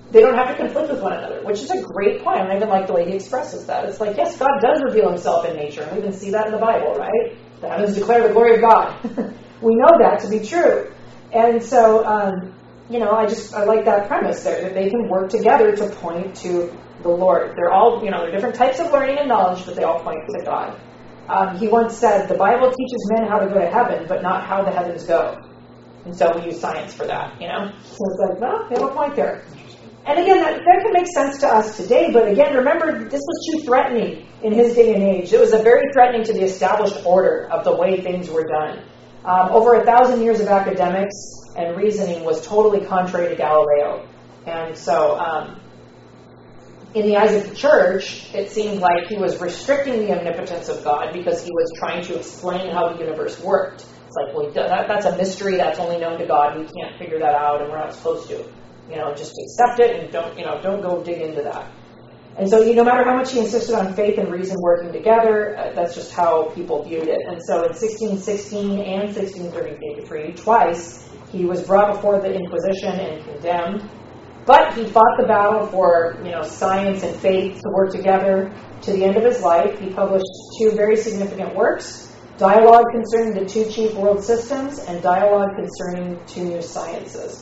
they don't have to conflict with one another, which is a great point. And I even like the way he expresses that. It's like, yes, God does reveal himself in nature. And we even see that in the Bible, right? The heavens declare the glory of God. We know that to be true. And so, I like that premise there, that they can work together to point to the Lord. They're all, they're different types of learning and knowledge, but they all point to God. He once said, the Bible teaches men how to go to heaven, but not how the heavens go. And so we use science for that, So it's like, well, they have a point there. And again, that can make sense to us today, but again, remember, this was too threatening in his day and age. It was a very threatening to the established order of the way things were done. Over 1,000 years of academics and reasoning was totally contrary to Galileo. And so, in the eyes of the church, it seemed like he was restricting the omnipotence of God because he was trying to explain how the universe worked. It's like, well, that's a mystery that's only known to God. We can't figure that out, and we're not supposed to. Just accept it and don't go dig into that. And so, no matter how much he insisted on faith and reason working together, that's just how people viewed it. And so, in 1616 and 1633, twice, he was brought before the Inquisition and condemned. But he fought the battle for, science and faith to work together to the end of his life. He published 2 very significant works: Dialogue Concerning the 2 Chief World Systems and Dialogue Concerning 2 New Sciences.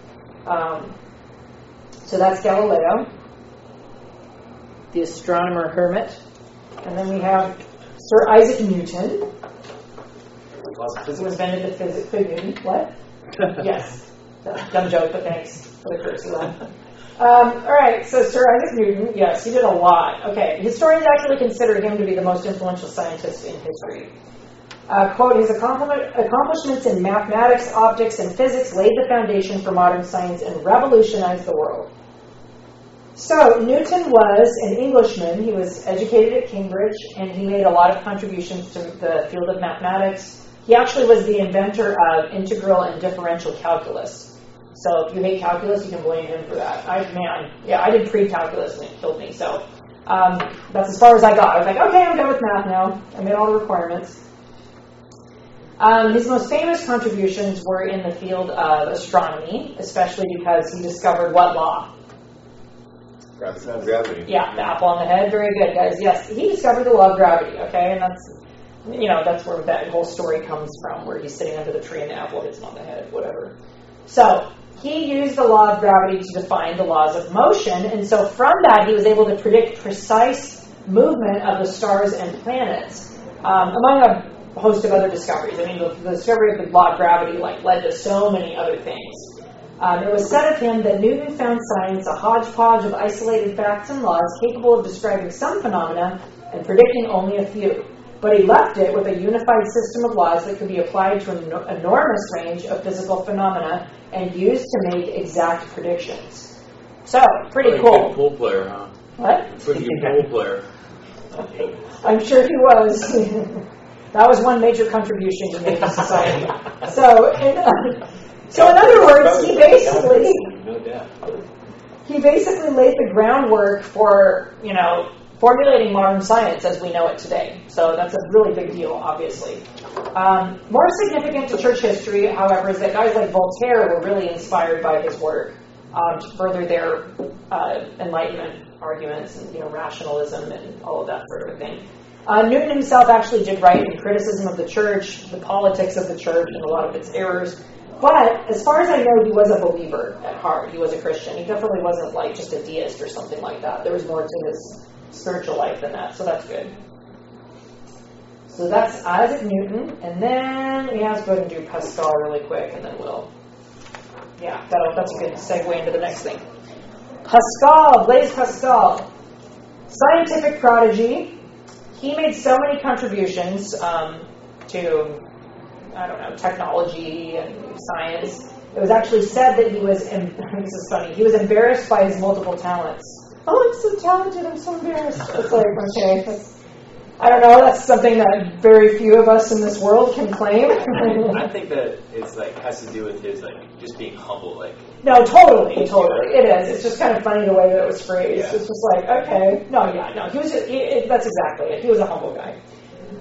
So that's Galileo, the astronomer hermit. And then we have Sir Isaac Newton, who invented the physics. Newton, what? Yes. Dumb joke, but thanks for the courtesy laugh. All right, so Sir Isaac Newton, yes, he did a lot. Okay, historians actually consider him to be the most influential scientist in history. Quote, his accomplishments in mathematics, optics, and physics laid the foundation for modern science and revolutionized the world. So, Newton was an Englishman. He was educated at Cambridge, and he made a lot of contributions to the field of mathematics. He actually was the inventor of integral and differential calculus. So, if you hate calculus, you can blame him for that. I did pre-calculus, and it killed me. So, that's as far as I got. I was like, okay, I'm done with math now. I made all the requirements. His most famous contributions were in the field of astronomy, especially because he discovered what law? Gravity. Yeah, the apple on the head. Very good, guys. Yes, he discovered the law of gravity, okay? And that's where that whole story comes from, where he's sitting under the tree and the apple hits him on the head, whatever. So, he used the law of gravity to define the laws of motion, and so from that he was able to predict precise movement of the stars and planets, among a host of other discoveries. The discovery of the law of gravity led to so many other things. It was said of him that Newton found science a hodgepodge of isolated facts and laws capable of describing some phenomena and predicting only a few. But he left it with a unified system of laws that could be applied to an enormous range of physical phenomena and used to make exact predictions. So, pretty cool. Good pool player, huh? What? Pretty good pool player. I'm sure he was. That was one major contribution to making society. So in other words, he basically laid the groundwork for, formulating modern science as we know it today. So that's a really big deal, obviously. More significant to church history, however, is that guys like Voltaire were really inspired by his work to further their Enlightenment arguments and rationalism and all of that sort of thing. Newton himself actually did write in criticism of the church, the politics of the church, and a lot of its errors. But as far as I know, he was a believer at heart. He was a Christian. He definitely wasn't just a deist or something like that. There was more to his spiritual life than that, so that's good. So that's Isaac Newton, and then let's go ahead and do Pascal really quick, and then that's a good segue into the next thing. Pascal, Blaise Pascal, scientific prodigy. He made so many contributions to, technology and science. It was actually said that he was, this is funny, he was embarrassed by his multiple talents. Oh, I'm so talented, I'm so embarrassed. It's like, okay, I don't know, that's something that very few of us in this world can claim. I think that it's has to do with his just being humble. No, totally, it is. It's just kind of funny the way that it was phrased. Yeah. It's just he was. That's exactly it. He was a humble guy.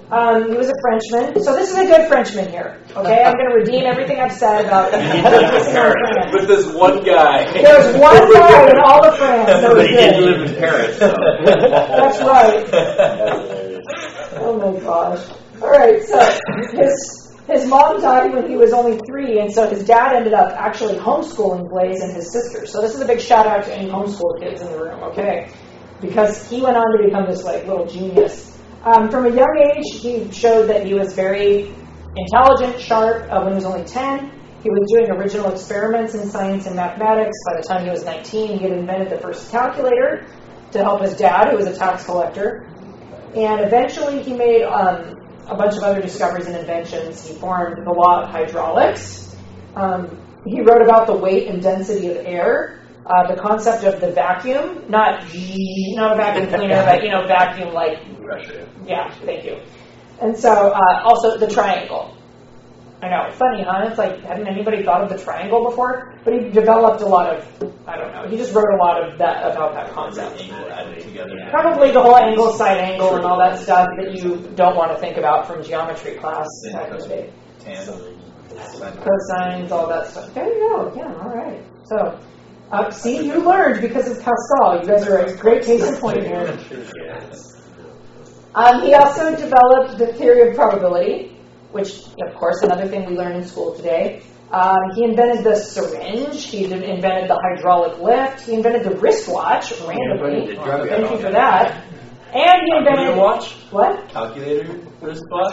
He was a Frenchman. So this is a good Frenchman here. Okay, I'm going to redeem everything I've said about focusing on France. With this one guy. There's one guy in all of France that But was he did good. live in Paris, so. That's right. Oh my gosh. All right, so his mom died when he was only 3, and so his dad ended up actually homeschooling Blaise and his sister. So this is a big shout out to any homeschool kids in the room, okay? Because he went on to become this like little genius. From a young age, he showed that he was very intelligent, sharp. When he was only 10, he was doing original experiments in science and mathematics. By the time he was 19, he had invented the first calculator to help his dad, who was a tax collector. And eventually he made a bunch of other discoveries and inventions. He formed the law of hydraulics. He wrote about the weight and density of air, the concept of the vacuum, not a vacuum cleaner, but vacuum like. Yeah, thank you. And so also the triangle. I know, funny, huh? It's like, hadn't anybody thought of the triangle before? But he developed a lot of, I don't know, he just wrote a lot of that about that concept. Probably the whole angle, side angle, and all that stuff that you don't want to think about from geometry class back in the day. Cosines, all that stuff. There you go. Yeah, all right. So, see, you learned because of Pascal. You guys are a great case in point here. He also developed the theory of probability, which, of course, another thing we learn in school today. He invented the syringe. He invented the hydraulic lift. He invented the wristwatch randomly. Thank you for that. And he invented watch? What? Calculator wristwatch?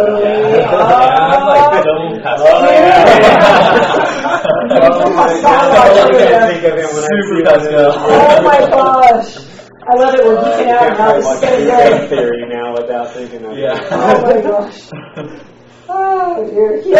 Oh my gosh. I love it. We're geeking out now. This is getting good. Theory now without thinking of it. Oh my gosh. Oh dear. He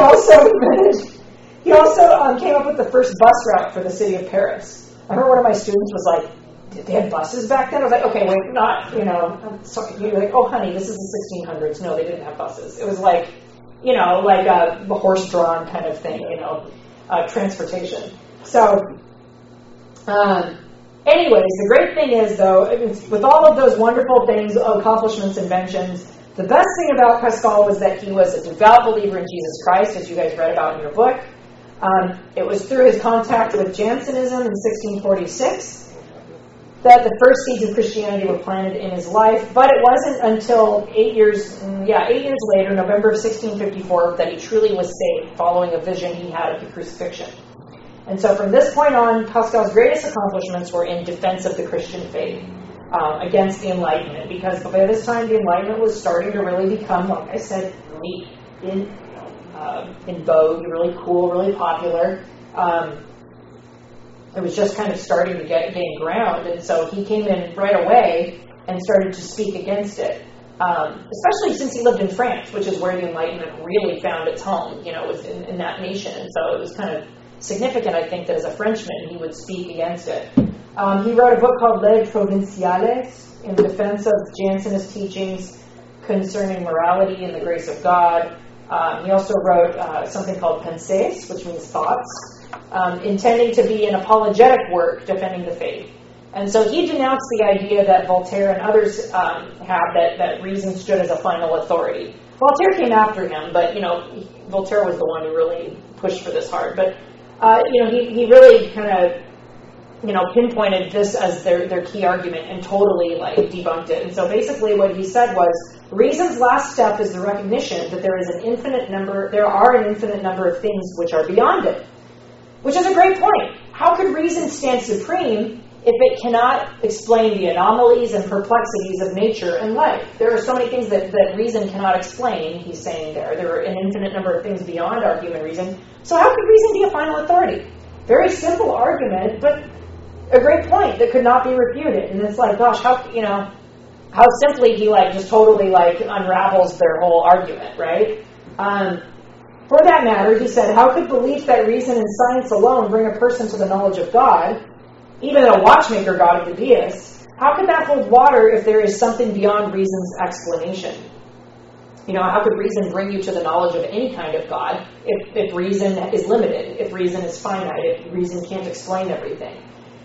also came up with the first bus route for the city of Paris. I remember one of my students was like, "Did they have buses back then?" I was like, "Okay, wait, not, I'm sorry." You're like, "Oh, honey, this is the 1600s." No, they didn't have buses. It was like, like a horse-drawn kind of thing, transportation. So, anyways, the great thing is, though, with all of those wonderful things, accomplishments, inventions, the best thing about Pascal was that he was a devout believer in Jesus Christ, as you guys read about in your book. It was through his contact with Jansenism in 1646 that the first seeds of Christianity were planted in his life, but it wasn't until 8 years later, November of 1654, that he truly was saved, following a vision he had of the crucifixion. And so from this point on, Pascal's greatest accomplishments were in defense of the Christian faith against the Enlightenment, because by this time the Enlightenment was starting to really become, like I said, really in vogue, really cool, really popular. It was just kind of starting to gain ground, and so he came in right away and started to speak against it, especially since he lived in France, which is where the Enlightenment really found its home, was in that nation, and so it was kind of significant, I think, that as a Frenchman he would speak against it. He wrote a book called Les Provinciales in defense of Jansenist teachings concerning morality and the grace of God. He also wrote something called Pensées, which means thoughts, intending to be an apologetic work defending the faith. And so he denounced the idea that Voltaire and others have that reason stood as a final authority. Voltaire came after him, but Voltaire was the one who really pushed for this hard. But he really kind of pinpointed this as their key argument and totally debunked it. And so basically what he said was, reason's last step is the recognition that there are an infinite number of things which are beyond it. Which is a great point. How could reason stand supreme if it cannot explain the anomalies and perplexities of nature and life? There are so many things that reason cannot explain, he's saying there. There are an infinite number of things beyond our human reason. So how could reason be a final authority? Very simple argument, but a great point that could not be refuted. And it's like, gosh, how simply he just totally unravels their whole argument, right? For that matter, he said, how could belief that reason and science alone bring a person to the knowledge of God, even a watchmaker god of the deists, how could that hold water if there is something beyond reason's explanation? How could reason bring you to the knowledge of any kind of God if reason is limited, if reason is finite, if reason can't explain everything?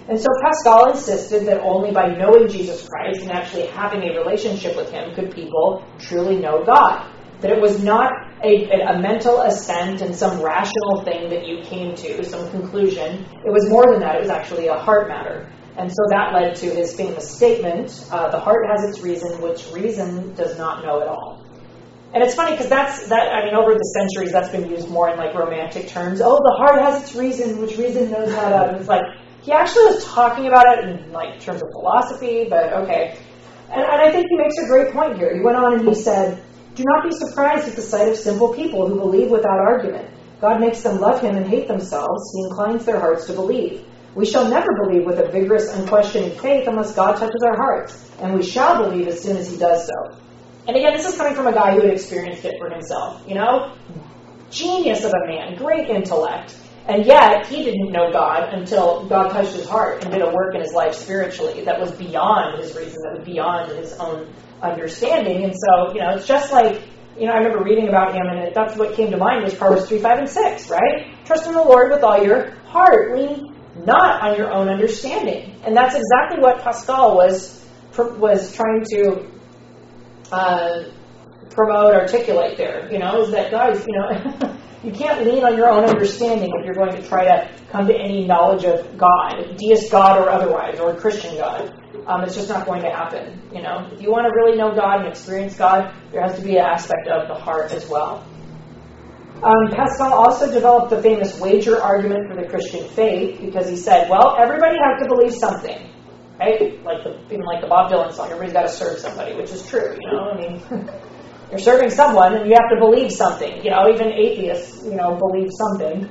And so Pascal insisted that only by knowing Jesus Christ and actually having a relationship with him could people truly know God. That it was not a mental assent and some rational thing that you came to, some conclusion. It was more than that. It was actually a heart matter. And so that led to his famous statement, the heart has its reason, which reason does not know at all. And it's funny because over the centuries, that's been used more in like romantic terms. Oh, the heart has its reason, which reason knows not of. And it's like, he actually was talking about it in like terms of philosophy, but okay. And I think he makes a great point here. He went on and he said, do not be surprised at the sight of simple people who believe without argument. God makes them love him and hate themselves. He inclines their hearts to believe. We shall never believe with a vigorous, unquestioning faith unless God touches our hearts, and we shall believe as soon as he does so. And again, this is coming from a guy who had experienced it for himself, Genius of a man, great intellect. And yet, he didn't know God until God touched his heart and did a work in his life spiritually that was beyond his reason, that was beyond his own understanding. And so, it's just like, I remember reading about him, and that's what came to mind was Proverbs 3, 5, and 6, right? Trust in the Lord with all your heart. Lean not on your own understanding. And that's exactly what Pascal was trying to promote, articulate there, is that, guys, you can't lean on your own understanding if you're going to try to come to any knowledge of God, deist God or otherwise, or Christian God. It's just not going to happen, If you want to really know God and experience God, there has to be an aspect of the heart as well. Pascal also developed the famous wager argument for the Christian faith because he said, well, everybody has to believe something, right? Even like the Bob Dylan song, everybody's got to serve somebody, which is true, You're serving someone and you have to believe something, even atheists, believe something.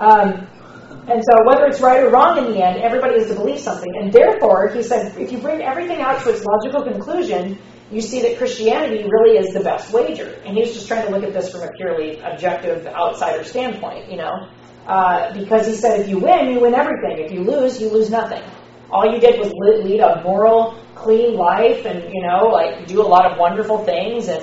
And so whether it's right or wrong in the end, everybody has to believe something. And therefore, he said, if you bring everything out to its logical conclusion, you see that Christianity really is the best wager. And he was just trying to look at this from a purely objective outsider standpoint, because he said if you win everything. If you lose nothing. All you did was lead a moral, clean life and, do a lot of wonderful things and,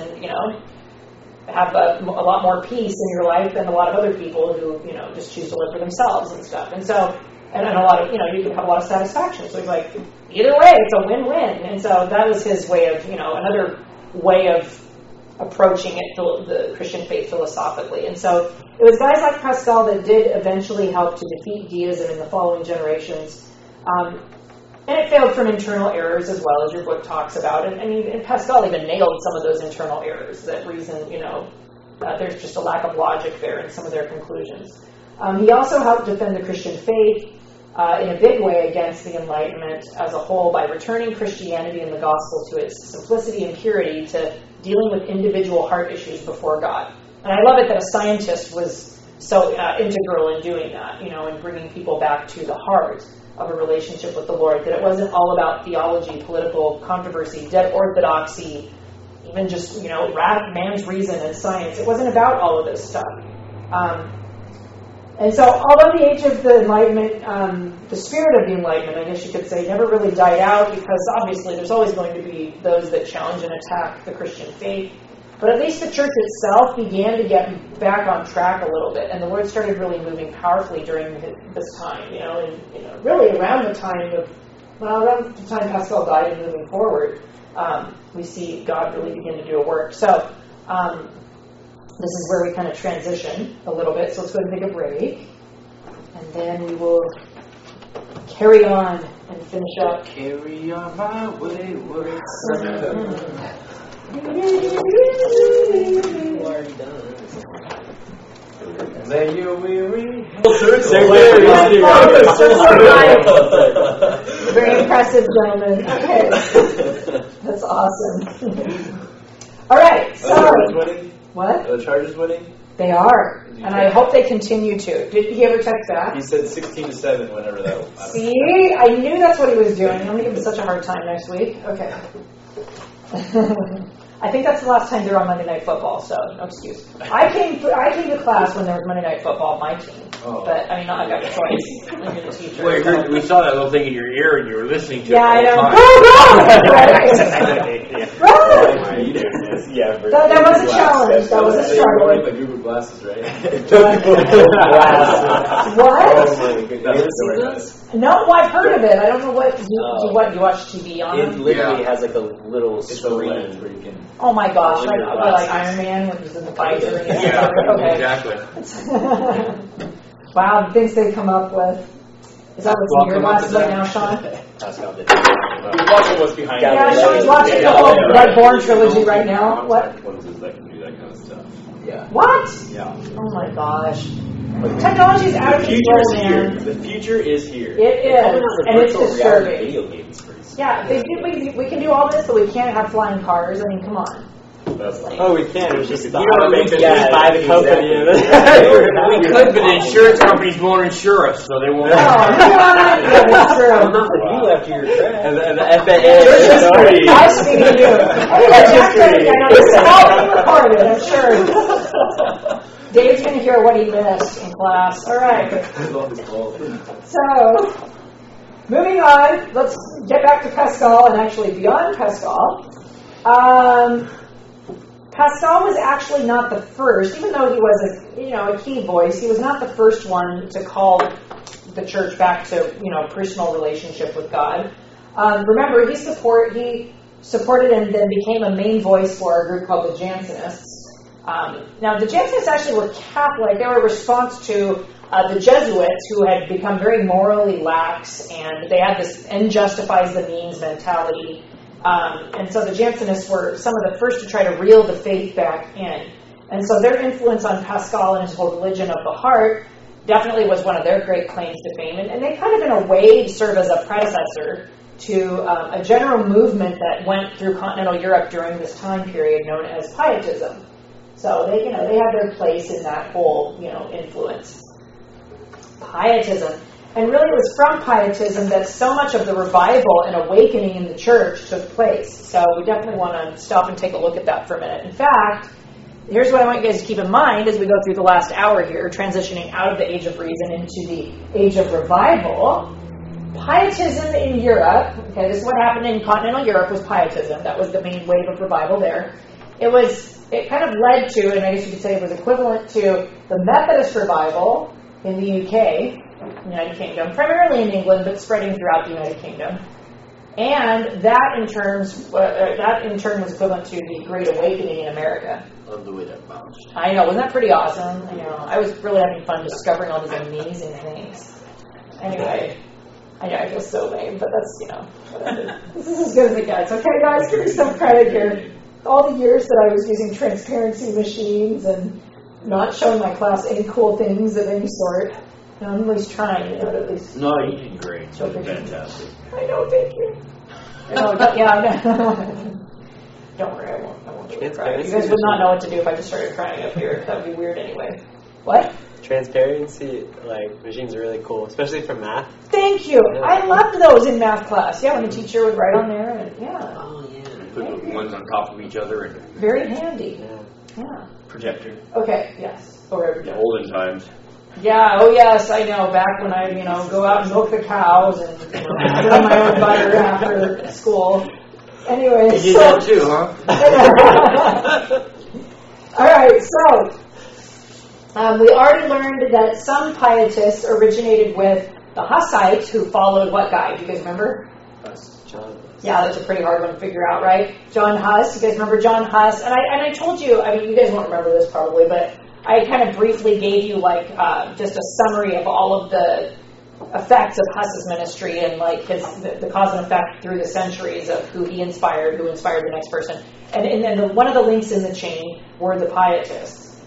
have a lot more peace in your life than a lot of other people who, just choose to live for themselves and stuff. And so, and a lot of, you can have a lot of satisfaction. So he's like, either way, it's a win-win. And so that was his way of, another way of approaching it, the Christian faith philosophically. And so it was guys like Pascal that did eventually help to defeat deism in the following generations. And it failed from internal errors as well, as your book talks about. And Pascal even nailed some of those internal errors, that reason, there's just a lack of logic there in some of their conclusions. He also helped defend the Christian faith in a big way against the Enlightenment as a whole by returning Christianity and the gospel to its simplicity and purity, to dealing with individual heart issues before God. And I love it that a scientist was so integral in doing that, in bringing people back to the heart of a relationship with the Lord, that it wasn't all about theology, political controversy, dead orthodoxy, even just, man's reason and science. It wasn't about all of this stuff. And so, although the age of the Enlightenment, the spirit of the Enlightenment, I guess you could say, never really died out, because obviously there's always going to be those that challenge and attack the Christian faith. But at least the church itself began to get back on track a little bit, and the Lord started really moving powerfully during this time, and really around the time Pascal died and moving forward, we see God really begin to do a work. So this is where we kind of transition a little bit. So let's go ahead and take a break, and then we will carry on and finish up. Carry on my wayward son. Already done. Lay your weary Very impressive, gentlemen. Okay. That's awesome. All right. So, what? Are the Chargers winning? They are. And I hope they continue to. Did he ever text back? He said 16-7 whenever that was. See? I knew that's what he was doing. I'm going to give him such a hard time next week. Okay. I think that's the last time they're on Monday Night Football, so no excuse. I came to class when there was Monday Night Football, my team. Oh. But, I got a choice. I'm the teacher. Well, we saw that little thing in your ear and you were listening to it. I know. That was a challenge. That was a struggle. The Google Glasses, right? What? Oh, my goodness. No, I've heard of it. I don't know what you watch TV on It it. literally has like a little It's a lens screen. where you can. Oh my gosh, Under like, the like glasses. Iron Man when he's in the fighter. Yeah, Okay. exactly. Wow, the things they come up with. Is that what's in your glasses right now, Sean? Pascal did. You're watching what's behind Yeah, you. Yeah, Sean's watching the whole Bloodborne trilogy right now. What? Lenses that can do that kind of stuff. Yeah. What? Yeah. Oh my gosh. Technology's out of The future is control, here. man. The future is here. It is, and it's disturbing. Video games pretty soon. Yeah, we can do all this, but we can't have flying cars. I mean, come on. That's like, Oh, we can. It was just You don't make the just buy the company. We could, but the insurance companies won't insure us, so they won't. Oh, yeah, that's true. Not for you after your crash. And the I FAA. was speaking to you. Anyway, Jack said it again. This is all being recorded, I'm sure. Dave's going to hear what he missed in class. All right. So, moving on, let's get back to Pascal and actually beyond Pascal. Pascal was actually not the first, even though he was a key voice. He was not the first one to call the church back to personal relationship with God. Remember, he supported and then became a main voice for a group called the Jansenists. Now, the Jansenists actually were Catholic. They were a response to the Jesuits, who had become very morally lax, and they had this end justifies the means mentality. And so the Jansenists were some of the first to try to reel the faith back in. And so their influence on Pascal and his whole religion of the heart definitely was one of their great claims to fame. And they kind of, in a way, serve as a predecessor to a general movement that went through continental Europe during this time period known as Pietism. So they had their place in that whole, influence. Pietism. And really it was from Pietism that so much of the revival and awakening in the church took place. So we definitely want to stop and take a look at that for a minute. In fact, here's what I want you guys to keep in mind as we go through the last hour here, transitioning out of the Age of Reason into the Age of Revival. Pietism in Europe, okay, this is what happened in continental Europe was Pietism. That was the main wave of revival there. It kind of led to, and I guess you could say it was equivalent to the Methodist revival in the UK, United Kingdom, primarily in England, but spreading throughout the United Kingdom. And that in turn was equivalent to the Great Awakening in America. Love the way that bounced. I know, wasn't that pretty awesome? I know. I was really having fun discovering all these amazing things. Anyway, I feel so lame, but that's, whatever. This is as good as it gets. Okay, guys, give me some credit here. All the years that I was using transparency machines and not showing my class any cool things of any sort. I'm at least trying, to at least. No, you did great. Show pictures. Fantastic. I know, thank you. I know. Don't worry, I won't do it. Cry. You guys would not know what to do if I just started crying up here. That would be weird anyway. What? Transparency, machines are really cool, especially for math. Thank you. Yeah. I loved those in math class. Yeah, when the teacher would write on there, and Oh, yeah. Put the ones on top of each other and very handy. Yeah. Yeah. projector. Okay. Yes. Or The olden times. yeah. Oh, yes. I know. Back when I, go out and milk the cows and put on my own butter after school. Anyway, You did that too, huh? All right, so we already learned that some pietists originated with the Hussites, who followed what guy? Do you guys remember? John. Yeah, that's a pretty hard one to figure out, right? John Huss. You guys remember John Huss? And I told you, you guys won't remember this probably, but I kind of briefly gave you just a summary of all of the effects of Huss's ministry and the cause and effect through the centuries of who inspired the next person. And then one of the links in the chain were the Pietists.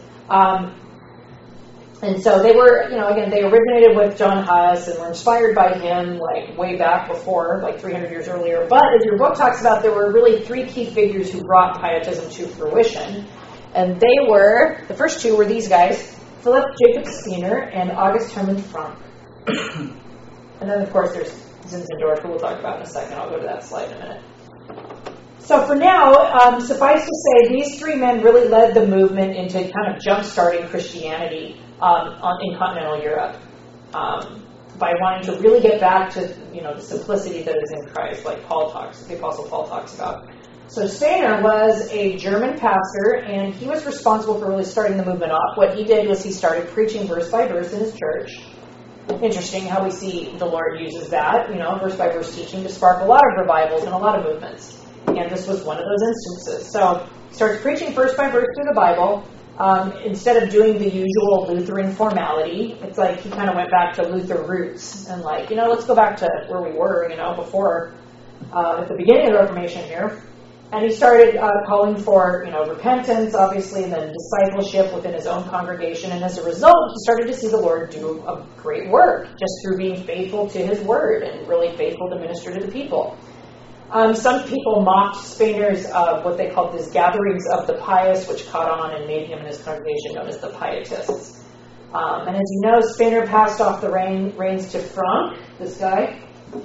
And so they were, again, they originated with John Huss and were inspired by him way back before, 300 years earlier. But as your book talks about, there were really three key figures who brought Pietism to fruition. And the first two were these guys, Philip Jacob Spener and August Hermann Frank. And then, of course, there's Zinzendorf, who we'll talk about in a second. I'll go to that slide in a minute. So for now, suffice to say, these three men really led the movement into kind of jump-starting Christianity in continental Europe by wanting to really get back to the simplicity that is in Christ, like the Apostle Paul talks about. So Spener was a German pastor, and he was responsible for really starting the movement off. What he did was he started preaching verse by verse in his church. interesting how we see the Lord uses that, verse by verse teaching to spark a lot of revivals and a lot of movements. And this was one of those instances. So he starts preaching verse by verse through the Bible. Instead of doing the usual Lutheran formality, it's like he kind of went back to Luther roots and let's go back to where we were, before, at the beginning of the Reformation here. And he started calling for, repentance, obviously, and then discipleship within his own congregation. And as a result, he started to see the Lord do a great work just through being faithful to his word and really faithful to minister to the people. Some people mocked Spener's what they called his gatherings of the pious, which caught on and made him and his congregation known as the Pietists. And as you know, Spener passed off the reins to Frank, this guy.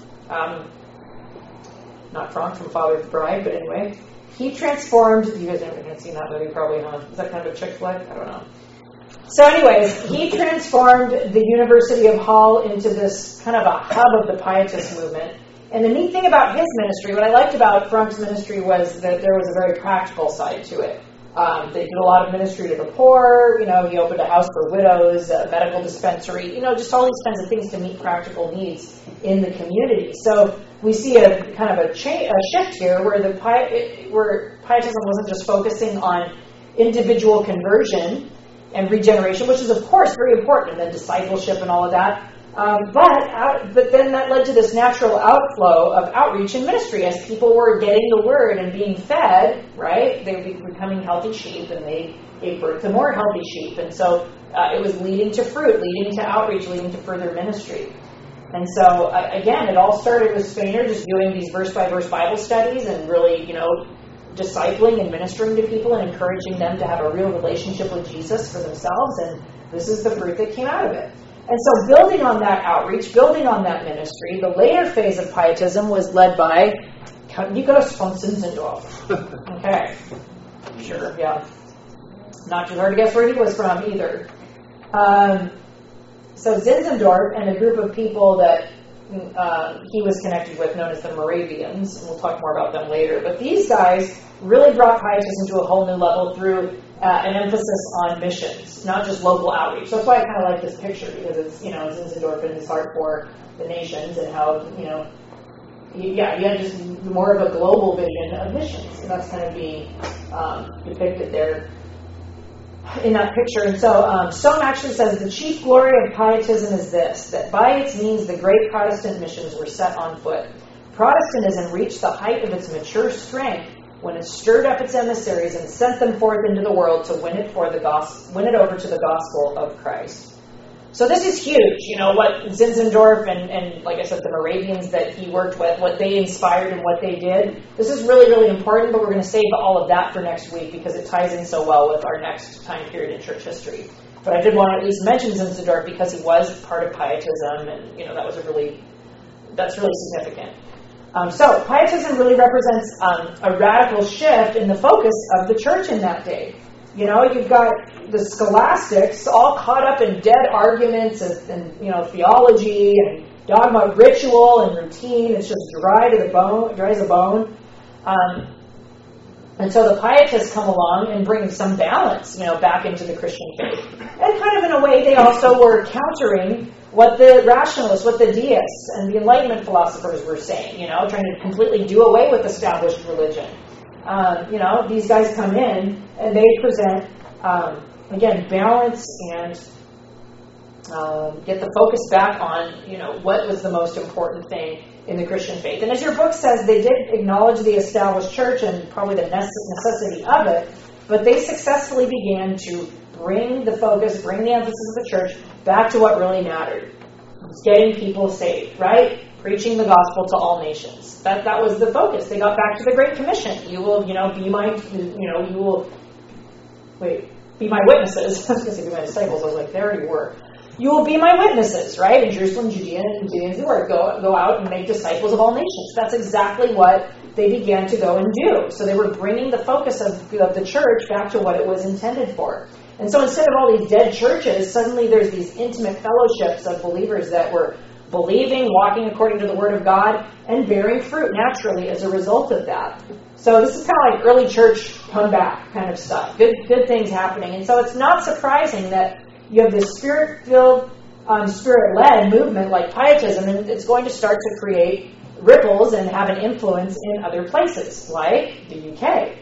Not Frank from Father's Bride, but anyway. He transformed, you guys haven't seen that movie probably, huh? Is that kind of a chick flick? I don't know. So anyways, he transformed the University of Hull into this kind of a hub of the Pietist movement. And the neat thing about his ministry, what I liked about Frank's ministry was that there was a very practical side to it. They did a lot of ministry to the poor, he opened a house for widows, a medical dispensary, just all these kinds of things to meet practical needs in the community. So we see a kind of a shift here where where Pietism wasn't just focusing on individual conversion and regeneration, which is of course very important, and then discipleship and all of that. But then that led to this natural outflow of outreach and ministry as people were getting the word and being fed, right? They were becoming healthy sheep, and they gave birth to more healthy sheep. And so it was leading to fruit, leading to outreach, leading to further ministry. And so, again, it all started with Spener just doing these verse-by-verse Bible studies and really, discipling and ministering to people and encouraging them to have a real relationship with Jesus for themselves. And this is the fruit that came out of it. And so building on that outreach, building on that ministry, the later phase of Pietism was led by Count Nikolaus von Zinzendorf. Okay. Sure, yeah. Not too hard to guess where he was from either. So Zinzendorf and a group of people that he was connected with, known as the Moravians, and we'll talk more about them later. But these guys really brought Pietism to a whole new level through an emphasis on missions, not just local outreach. So that's why I kind of like this picture, because it's, Zinzendorf and his heart for the nations and how, he had just more of a global vision of missions. And that's kind of being depicted there in that picture. And so Stone actually says, the chief glory of Pietism is this, that by its means the great Protestant missions were set on foot. Protestantism reached the height of its mature strength when it stirred up its emissaries and sent them forth into the world to win it over to the gospel of Christ. So this is huge, what Zinzendorf and like I said, the Moravians that he worked with, what they inspired and what they did. This is really, really important, but we're going to save all of that for next week because it ties in so well with our next time period in church history. But I did want to at least mention Zinzendorf because he was part of Pietism, and that's really significant. So Pietism really represents a radical shift in the focus of the church in that day. You've got the scholastics all caught up in dead arguments and theology and dogma, ritual and routine. It's just dry as a bone. And so the Pietists come along and bring some balance, back into the Christian faith. And kind of in a way, they also were countering what the rationalists, what the deists and the Enlightenment philosophers were saying, trying to completely do away with established religion. These guys come in and they present, again, balance and get the focus back on, what was the most important thing in the Christian faith. And as your book says, they did acknowledge the established church and probably the necessity of it, but they successfully began to bring the focus, bring the emphasis of the church back to what really mattered. It's getting people saved, right? Preaching the gospel to all nations. That was the focus. They got back to the Great Commission. You will, be my witnesses. I was going to say be my disciples. I was like, they already were. You will be my witnesses, right? In Jerusalem, Judea, and the world. Go out and make disciples of all nations. That's exactly what they began to go and do. So they were bringing the focus of the church back to what it was intended for. And so instead of all these dead churches, suddenly there's these intimate fellowships of believers that were believing, walking according to the Word of God, and bearing fruit naturally as a result of that. So this is kind of like early church comeback kind of stuff. Good things happening. And so it's not surprising that you have this Spirit-filled, spirit-led movement like Pietism, and it's going to start to create ripples and have an influence in other places, like the UK,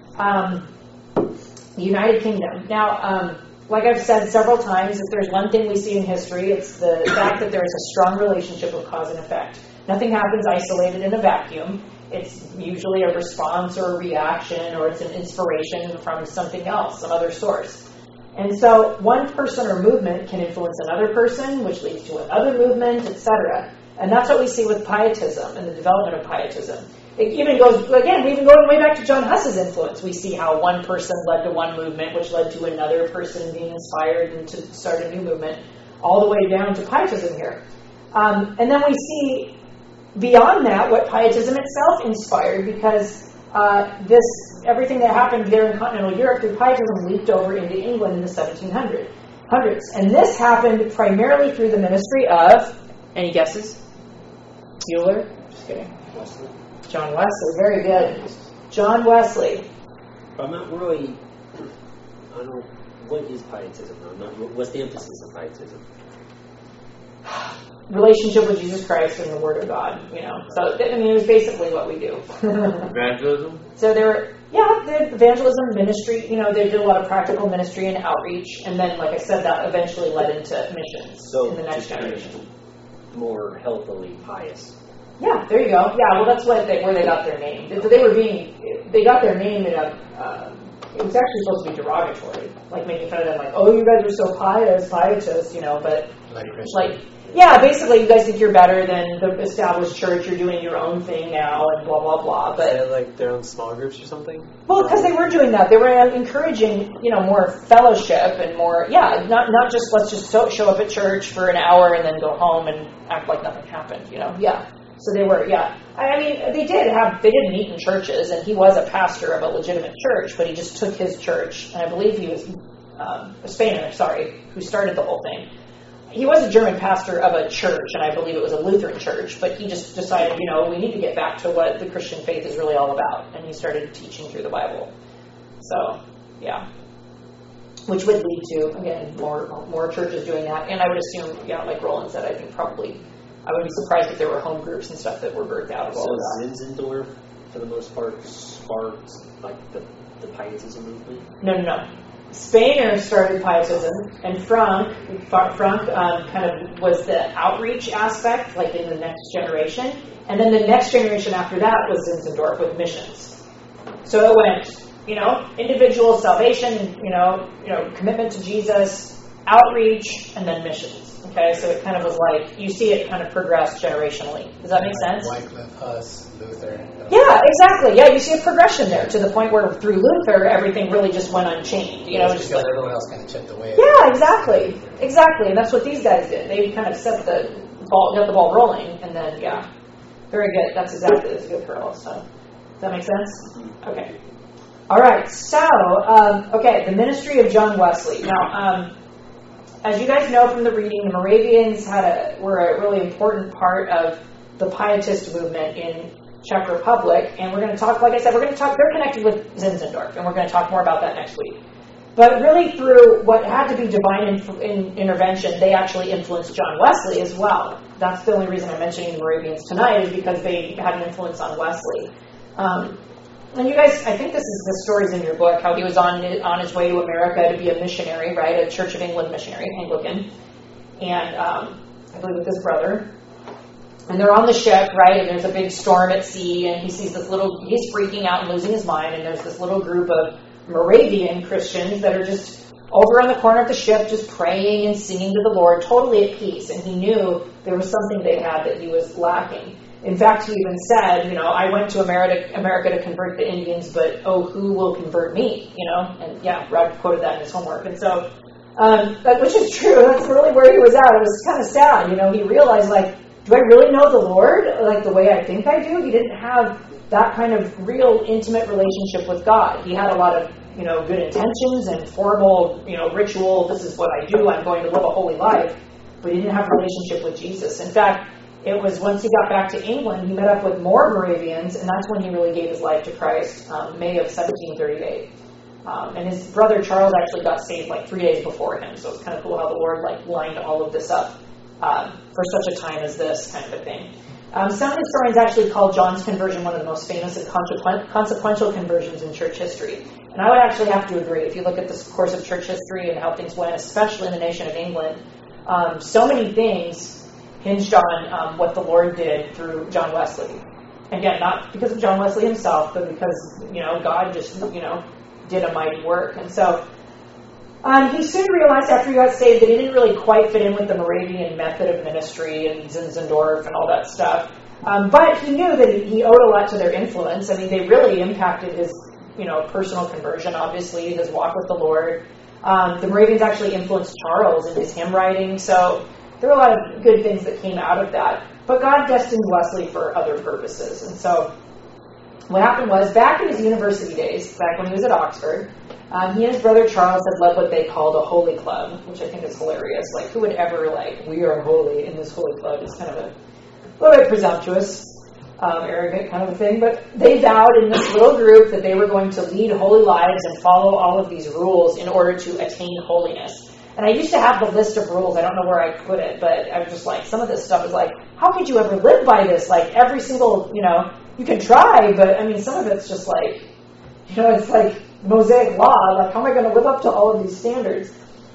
the United Kingdom. Now, like I've said several times, if there's one thing we see in history, it's the fact that there is a strong relationship of cause and effect. Nothing happens isolated in a vacuum. It's usually a response or a reaction, or it's an inspiration from something else, some other source. And so one person or movement can influence another person, which leads to another movement, etc. And that's what we see with Pietism and the development of Pietism. It even goes, again, even going way back to John Huss's influence. We see how one person led to one movement, which led to another person being inspired and to start a new movement, all the way down to Pietism here. And then we see beyond that what Pietism itself inspired, because everything that happened there in continental Europe through Pietism leaked over into England in the 1700s. And this happened primarily through the ministry of, any guesses? Bueller? Just kidding. Wesley. John Wesley, very good. John Wesley. I'm not really, I don't know, what is Pietism? What's the emphasis of Pietism? Relationship with Jesus Christ and the Word of God, So, it was basically what we do. Evangelism? So the evangelism ministry, they did a lot of practical ministry and outreach, and then, like I said, that eventually led into missions in the next generation. More healthily pious. Yeah, there you go. Yeah, well, that's where they got their name. They got their name in it was actually supposed to be derogatory, like making fun of them, like, oh, you guys are so pious, pietist, but basically you guys think you're better than the established church, you're doing your own thing now, and blah, blah, blah. But they had like their own small groups or something? Well, because they were doing that. They were encouraging, more fellowship and more, not just let's just show up at church for an hour and then go home and act like nothing happened, So they were, I mean, they did meet in churches, and he was a pastor of a legitimate church, but he just took his church, and I believe he was a Spainer, who started the whole thing. He was a German pastor of a church, and I believe it was a Lutheran church, but he just decided, we need to get back to what the Christian faith is really all about, and he started teaching through the Bible. So, which would lead to, again, more churches doing that, and I would assume, like Roland said, I think probably, I would be surprised if there were home groups and stuff that were birthed out of all of that. So Zinzendorf, for the most part, sparked like the Pietism movement? No. Spener started Pietism, and Frank kind of was the outreach aspect, like in the next generation. And then the next generation after that was Zinzendorf with missions. So it went, individual salvation, commitment to Jesus, outreach, and then missions. Okay, so it kind of was like, you see it kind of progress generationally. Does that make sense? Wycliffe, Huss, Luther. Yeah, exactly. Yeah, you see a progression there to the point where through Luther, everything really just went unchained. Just because everyone else kind of chipped away. Yeah, exactly. And that's what these guys did. They kind of got the ball rolling, and then, very good. That's a good parallel. So, does that make sense? Okay. All right. So, the ministry of John Wesley. Now, as you guys know from the reading, the Moravians were a really important part of the Pietist movement in Czech Republic, and we're going to talk, like I said, they're connected with Zinzendorf, and we're going to talk more about that next week. But really through what had to be divine intervention, they actually influenced John Wesley as well. That's the only reason I'm mentioning the Moravians tonight, is because they had an influence on Wesley. And you guys, I think the story's in your book, how he was on his way to America to be a missionary, right? A Church of England missionary, Anglican. And I believe with his brother. And they're on the ship, right? And there's a big storm at sea, and he sees he's freaking out and losing his mind, and there's this little group of Moravian Christians that are just over on the corner of the ship, just praying and singing to the Lord, totally at peace. And he knew there was something they had that he was lacking. In fact, he even said, I went to America to convert the Indians, but who will convert me? And Rod quoted that in his homework. And so, which is true. That's really where he was at. It was kind of sad. He realized, do I really know the Lord like the way I think I do? He didn't have that kind of real intimate relationship with God. He had a lot of, good intentions and formal, ritual. This is what I do. I'm going to live a holy life. But he didn't have a relationship with Jesus. In fact, it was once he got back to England, he met up with more Moravians, and that's when he really gave his life to Christ, May of 1738. And his brother Charles actually got saved like 3 days before him. So it's kind of cool how the Lord like lined all of this up for such a time as this kind of a thing. Some historians actually call John's conversion one of the most famous and consequential conversions in church history. And I would actually have to agree. If you look at the course of church history and how things went, especially in the nation of England, so many things hinged on what the Lord did through John Wesley. Again, not because of John Wesley himself, but because, God just, did a mighty work. And so he soon realized after he got saved that he didn't really quite fit in with the Moravian method of ministry and Zinzendorf and all that stuff. But he knew that he owed a lot to their influence. I mean, they really impacted his, personal conversion, obviously, his walk with the Lord. The Moravians actually influenced Charles in his hymn writing. So there were a lot of good things that came out of that. But God destined Wesley for other purposes. And so what happened was, back in his university days, back when he was at Oxford, he and his brother Charles had led what they called a holy club, which I think is hilarious. Like, who would ever, we are holy in this holy club? It's kind of a little bit presumptuous, arrogant kind of a thing. But they vowed in this little group that they were going to lead holy lives and follow all of these rules in order to attain holiness. And I used to have the list of rules. I don't know where I put it, but I was just like, some of this stuff is like, how could you ever live by this? Like, every single, you can try, but I mean, some of it's just like, it's like Mosaic law. Like, how am I going to live up to all of these standards?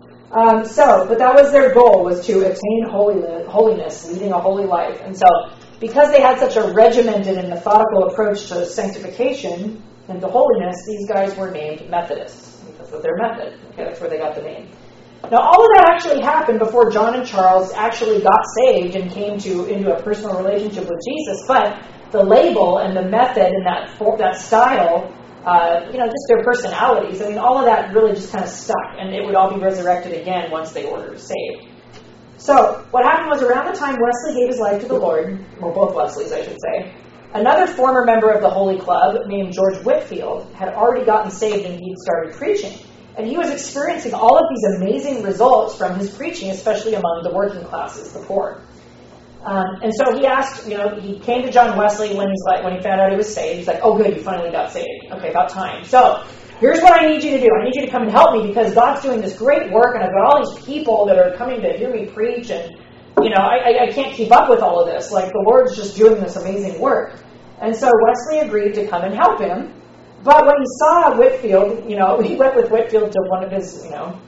But that was their goal, was to attain holiness, leading a holy life. And so, because they had such a regimented and methodical approach to sanctification and to holiness, these guys were named Methodists because of their method. Okay, that's where they got the name. Now, all of that actually happened before John and Charles actually got saved and came into a personal relationship with Jesus. But the label and the method and that style, just their personalities, I mean, all of that really just kind of stuck. And it would all be resurrected again once they were saved. So, what happened was, around the time Wesley gave his life to the Lord, well, both Wesleys, I should say, another former member of the Holy Club named George Whitefield had already gotten saved and he'd started preaching. And he was experiencing all of these amazing results from his preaching, especially among the working classes, the poor. And so he asked, he came to John Wesley when he found out he was saved. He's like, oh, good, you finally got saved. Okay, about time. So here's what I need you to do. I need you to come and help me because God's doing this great work, and I've got all these people that are coming to hear me preach, and, I can't keep up with all of this. Like, the Lord's just doing this amazing work. And so Wesley agreed to come and help him. But when he saw Whitefield, he went with Whitefield to one of his,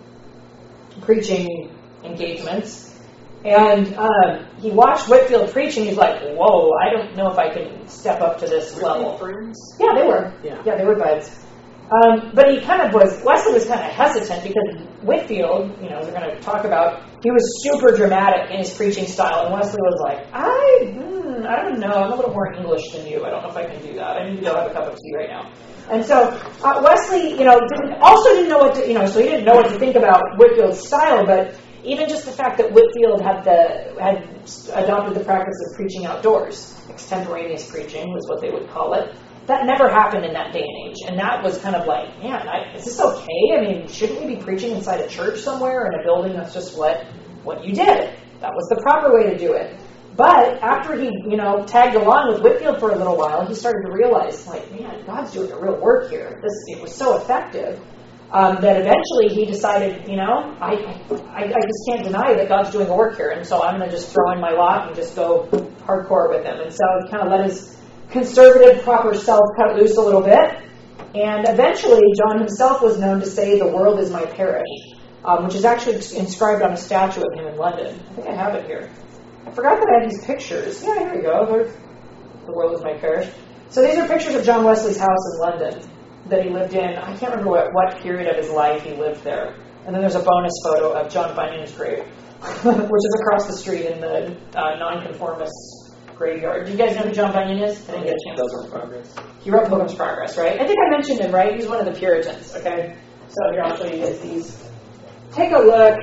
preaching engagements. And he watched Whitefield preach, and he's like, whoa, I don't know if I can step up to this level. Friends? Yeah, they were. Yeah, they were buds. But Wesley was kind of hesitant because Whitefield, as we're going to talk about, he was super dramatic in his preaching style. And Wesley was like, I don't know, I'm a little more English than you. I don't know if I can do that. I need to go have a cup of tea right now. And so Wesley, didn't know what to, so he didn't know what to think about Whitefield's style, but even just the fact that Whitefield had adopted the practice of preaching outdoors, extemporaneous preaching was what they would call it, that never happened in that day and age. And that was kind of like, man, is this okay? I mean, shouldn't we be preaching inside a church somewhere in a building? That's just what you did. That was the proper way to do it. But after he, tagged along with Whitefield for a little while, he started to realize, man, God's doing a real work here. It was so effective that eventually he decided, I just can't deny that God's doing a work here, and so I'm going to just throw in my lot and just go hardcore with him. And so he kind of let his conservative, proper self cut loose a little bit. And eventually, John himself was known to say, "The world is my parish," which is actually inscribed on a statue of him in London. I think I have it here. I forgot that I had these pictures. Yeah, here we go. There's "The world is my parish." So these are pictures of John Wesley's house in London that he lived in. I can't remember what period of his life he lived there. And then there's a bonus photo of John Bunyan's grave, which is across the street in the nonconformist graveyard. Do you guys know who John Bunyan is? I didn't get a chance. Pilgrim's Progress. He wrote Pilgrim's Progress, right? I think I mentioned him, right? He's one of the Puritans, okay? So here, I'll show you guys these. Take a look.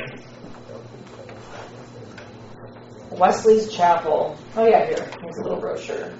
Wesley's Chapel. Oh yeah, here. Here's a little brochure.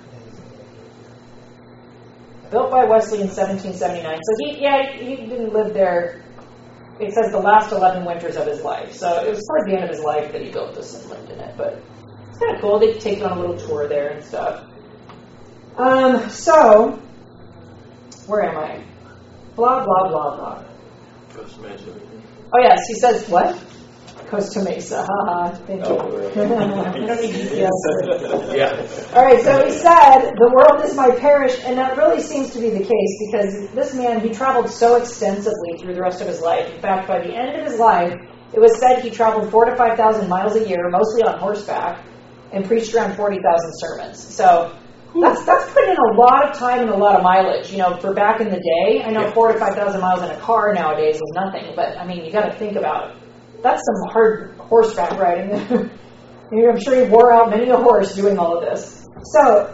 Built by Wesley in 1779. So he didn't live there. It says the last 11 winters of his life. So it was towards the end of his life that he built this and lived in it. But it's kind of cool. They take you on a little tour there and stuff. So, where am I? blah, blah, blah, blah. Coach Mansion. Oh, yes, he says, what? Costa Mesa. Haha, thank you. I don't need to Yeah. All right, so he said, the world is my parish, and that really seems to be the case because this man, he traveled so extensively through the rest of his life. In fact, by the end of his life, it was said he traveled 4,000 to 5,000 miles a year, mostly on horseback, and preached around 40,000 sermons. So that's putting in a lot of time and a lot of mileage. You know, for back in the day, I know 4,000 to 5,000 miles in a car nowadays is nothing, but I mean, you got to think about that's some hard horseback riding. I'm sure he wore out many a horse doing all of this. So,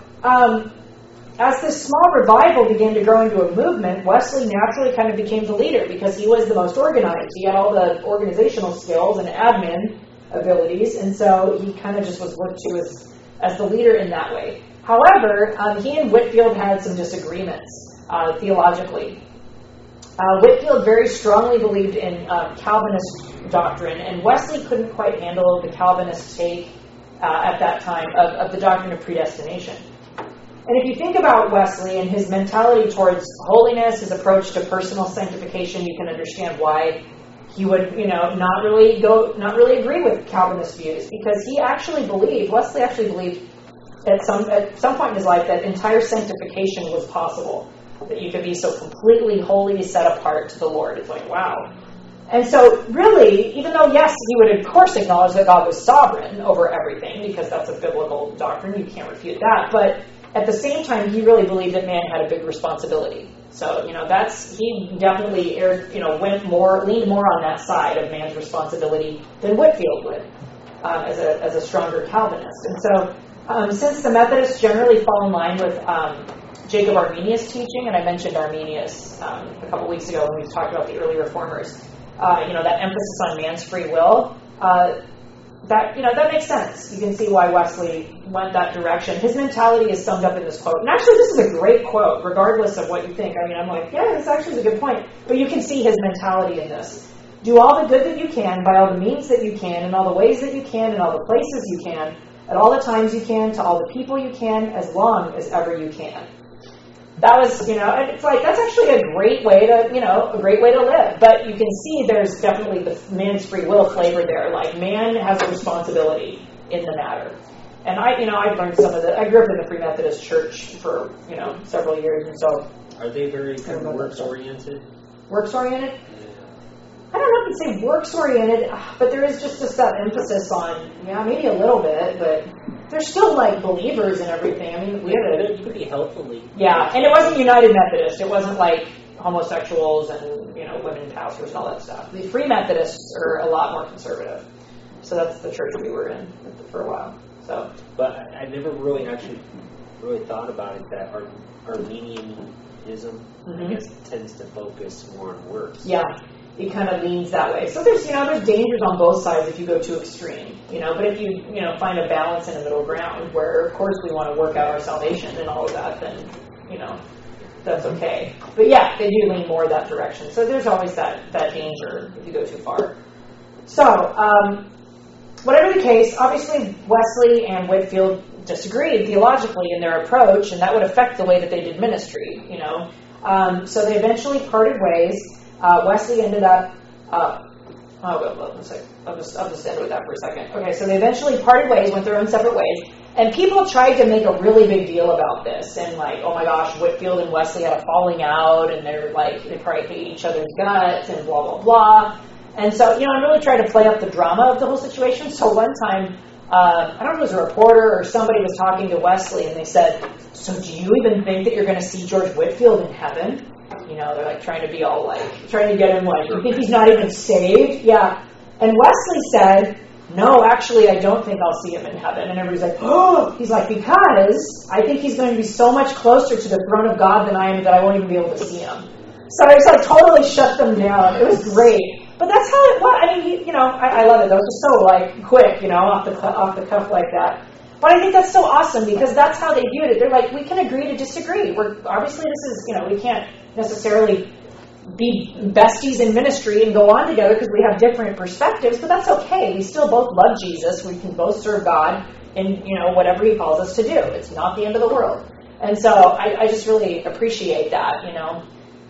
as this small revival began to grow into a movement, Wesley naturally kind of became the leader because he was the most organized. He had all the organizational skills and admin abilities, and so he kind of just was looked to as the leader in that way. However, he and Whitefield had some disagreements theologically. Whitefield very strongly believed in Calvinist doctrine, and Wesley couldn't quite handle the Calvinist take at that time of the doctrine of predestination. And if you think about Wesley and his mentality towards holiness, his approach to personal sanctification, you can understand why he would, not really agree with Calvinist views, because Wesley actually believed at some point in his life that entire sanctification was possible, that you could be so completely holy, set apart to the Lord. It's like, wow. And so, really, even though, yes, he would, of course, acknowledge that God was sovereign over everything, because that's a biblical doctrine, you can't refute that, but at the same time, he really believed that man had a big responsibility. So, he definitely leaned more on that side of man's responsibility than Whitefield would, as a stronger Calvinist. And so, since the Methodists generally fall in line with Jacob Arminius' teaching, and I mentioned Arminius a couple weeks ago when we talked about the early reformers, that emphasis on man's free will, that makes sense. You can see why Wesley went that direction. His mentality is summed up in this quote. And actually, this is a great quote, regardless of what you think. I mean, I'm like, yeah, this actually is a good point. But you can see his mentality in this. Do all the good that you can, by all the means that you can, in all the ways that you can, in all the places you can, at all the times you can, to all the people you can, as long as ever you can. That was, it's like, that's actually a great way to live. But you can see there's definitely the man's free will flavor there. Like, man has a responsibility in the matter. And I've learned I grew up in the Free Methodist Church for, several years, and so. Are they very kind of works-oriented? Works-oriented? I don't know if you'd say works-oriented, but there is just that emphasis on, maybe a little bit, but they're still like believers and everything. I mean, you could be healthfully. Yeah, and it wasn't United Methodist. It wasn't like homosexuals and, women pastors and all that stuff. The Free Methodists are a lot more conservative. So that's the church we were in for a while. So, but I never really thought about it that Arminianism, I guess, tends to focus more on works. Yeah. It kind of leans that way. So there's dangers on both sides if you go too extreme, but if you, find a balance in a middle ground where, of course, we want to work out our salvation and all of that, then, that's okay. But yeah, they do lean more that direction. So there's always that danger if you go too far. So, whatever the case, obviously Wesley and Whitefield disagreed theologically in their approach, and that would affect the way that they did ministry, So they eventually parted ways. Wesley ended up, I'll just end with that for a second. Okay, so they eventually parted ways, went their own separate ways, and people tried to make a really big deal about this, and like, oh my gosh, Whitefield and Wesley had a falling out, and they probably hate each other's guts, and blah, blah, blah. And so, I really tried to play up the drama of the whole situation. So one time, I don't know if it was a reporter or somebody was talking to Wesley, and they said, so do you even think that you're going to see George Whitefield in heaven? They're like trying to be all like, trying to get him like, you think he's not even saved? Yeah. And Wesley said, no, actually, I don't think I'll see him in heaven. And everybody's like, oh, he's like, because I think he's going to be so much closer to the throne of God than I am that I won't even be able to see him. So I just like totally shut them down. It was great. But that's how it was. I mean, I love it. That was just so like quick, off the cuff like that. But I think that's so awesome because that's how they viewed it. They're like, we can agree to disagree. Obviously this is, we can't necessarily be besties in ministry and go on together because we have different perspectives, but that's okay. We still both love Jesus. We can both serve God in, whatever he calls us to do. It's not the end of the world. And so I just really appreciate that,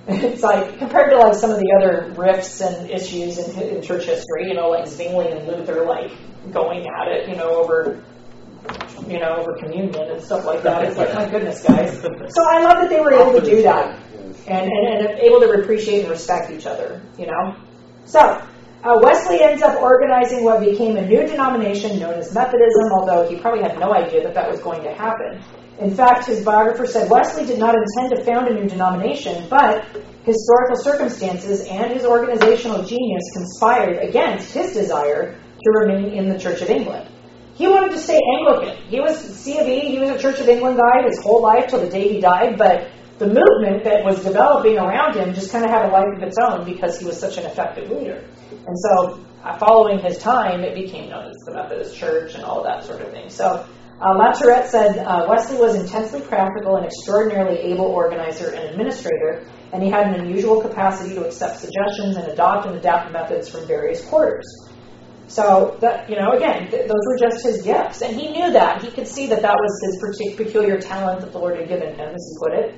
It's like, compared to like some of the other rifts and issues in church history, like Zwingli and Luther, like going at it, over communion and stuff like that. It's like, my goodness, guys. So I love that they were able to do that and able to appreciate and respect each other, So Wesley ends up organizing what became a new denomination known as Methodism, although he probably had no idea that was going to happen. In fact, his biographer said Wesley did not intend to found a new denomination, but historical circumstances and his organizational genius conspired against his desire to remain in the Church of England. He wanted to stay Anglican. He was C of E, he was a Church of England guy his whole life till the day he died, but the movement that was developing around him just kind of had a life of its own because he was such an effective leader. And so, following his time, it became known as the Methodist Church and all of that sort of thing. So, Latourette said Wesley was intensely practical and extraordinarily able organizer and administrator, and he had an unusual capacity to accept suggestions and adopt and adapt methods from various quarters. So, that, again, those were just his gifts. And he knew that. He could see that that was his peculiar talent that the Lord had given him, as he put it.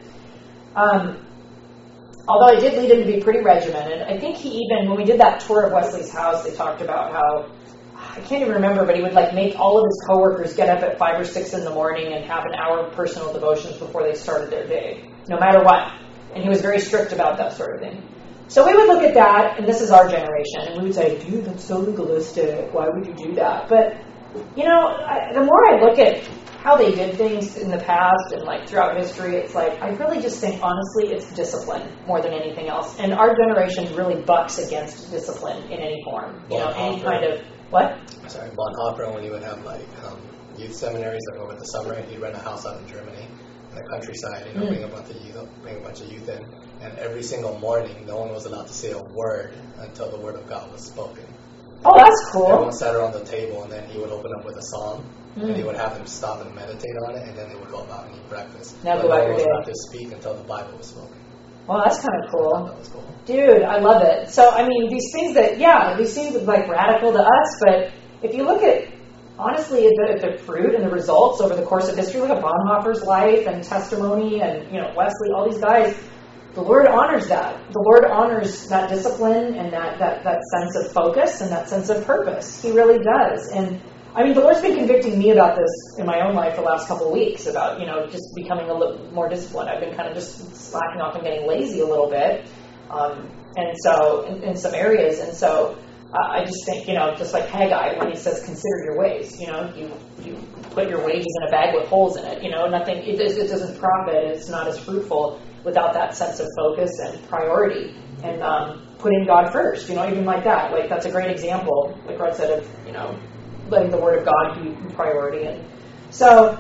Although it did lead him to be pretty regimented. I think he even, when we did that tour of Wesley's house, they talked about how, I can't even remember, but he would make all of his coworkers get up at 5 or 6 in the morning and have an hour of personal devotions before they started their day, no matter what. And he was very strict about that sort of thing. So we would look at that, and this is our generation, and we would say, dude, that's so legalistic. Why would you do that? But, the more I look at how they did things in the past and throughout history, it's I really just think, honestly, it's discipline more than anything else. And our generation really bucks against discipline in any form. Any kind of, what? Sorry, Bonhoeffer, when he would have youth seminaries over the summer, he'd rent a house out in Germany, in the countryside, bring a bunch of youth in. And every single morning, no one was allowed to say a word until the word of God was spoken. Oh, that's cool. Everyone sat around the table, and then he would open up with a psalm, and he would have them stop and meditate on it, and then they would go about and eat breakfast. Now but go no about one your was day. allowed to speak until the Bible was spoken. Well, that's kind of cool. That was cool. Dude, I love it. So, these things these seem radical to us, but if you look at, honestly, at the fruit and the results over the course of history, look at Bonhoeffer's life and testimony and, Wesley, all these guys, the Lord honors that. The Lord honors that discipline and that sense of focus and that sense of purpose. He really does. And, the Lord's been convicting me about this in my own life the last couple of weeks, about, just becoming a little more disciplined. I've been kind of just slacking off and getting lazy a little bit. And so, in some areas. And so, I just think, just like Haggai, when he says, consider your ways, you put your wages in a bag with holes in it, nothing, it doesn't profit, it's not as fruitful without that sense of focus and priority and putting God first, even like that. That's a great example, like Rod said, of, letting the Word of God be priority. And so,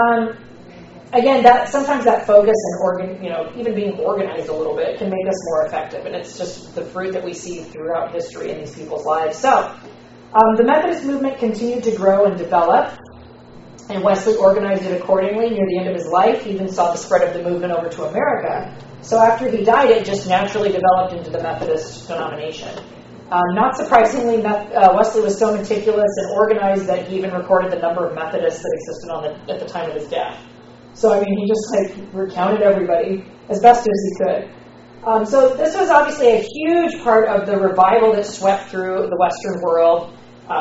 again, that sometimes that focus and even being organized a little bit can make us more effective, and it's just the fruit that we see throughout history in these people's lives. So, the Methodist movement continued to grow and develop, and Wesley organized it accordingly. Near the end of his life, he even saw the spread of the movement over to America. So after he died, it just naturally developed into the Methodist denomination. Not surprisingly, Wesley was so meticulous and organized that he even recorded the number of Methodists that existed at the time of his death. So, he just recounted everybody as best as he could. So this was obviously a huge part of the revival that swept through the Western world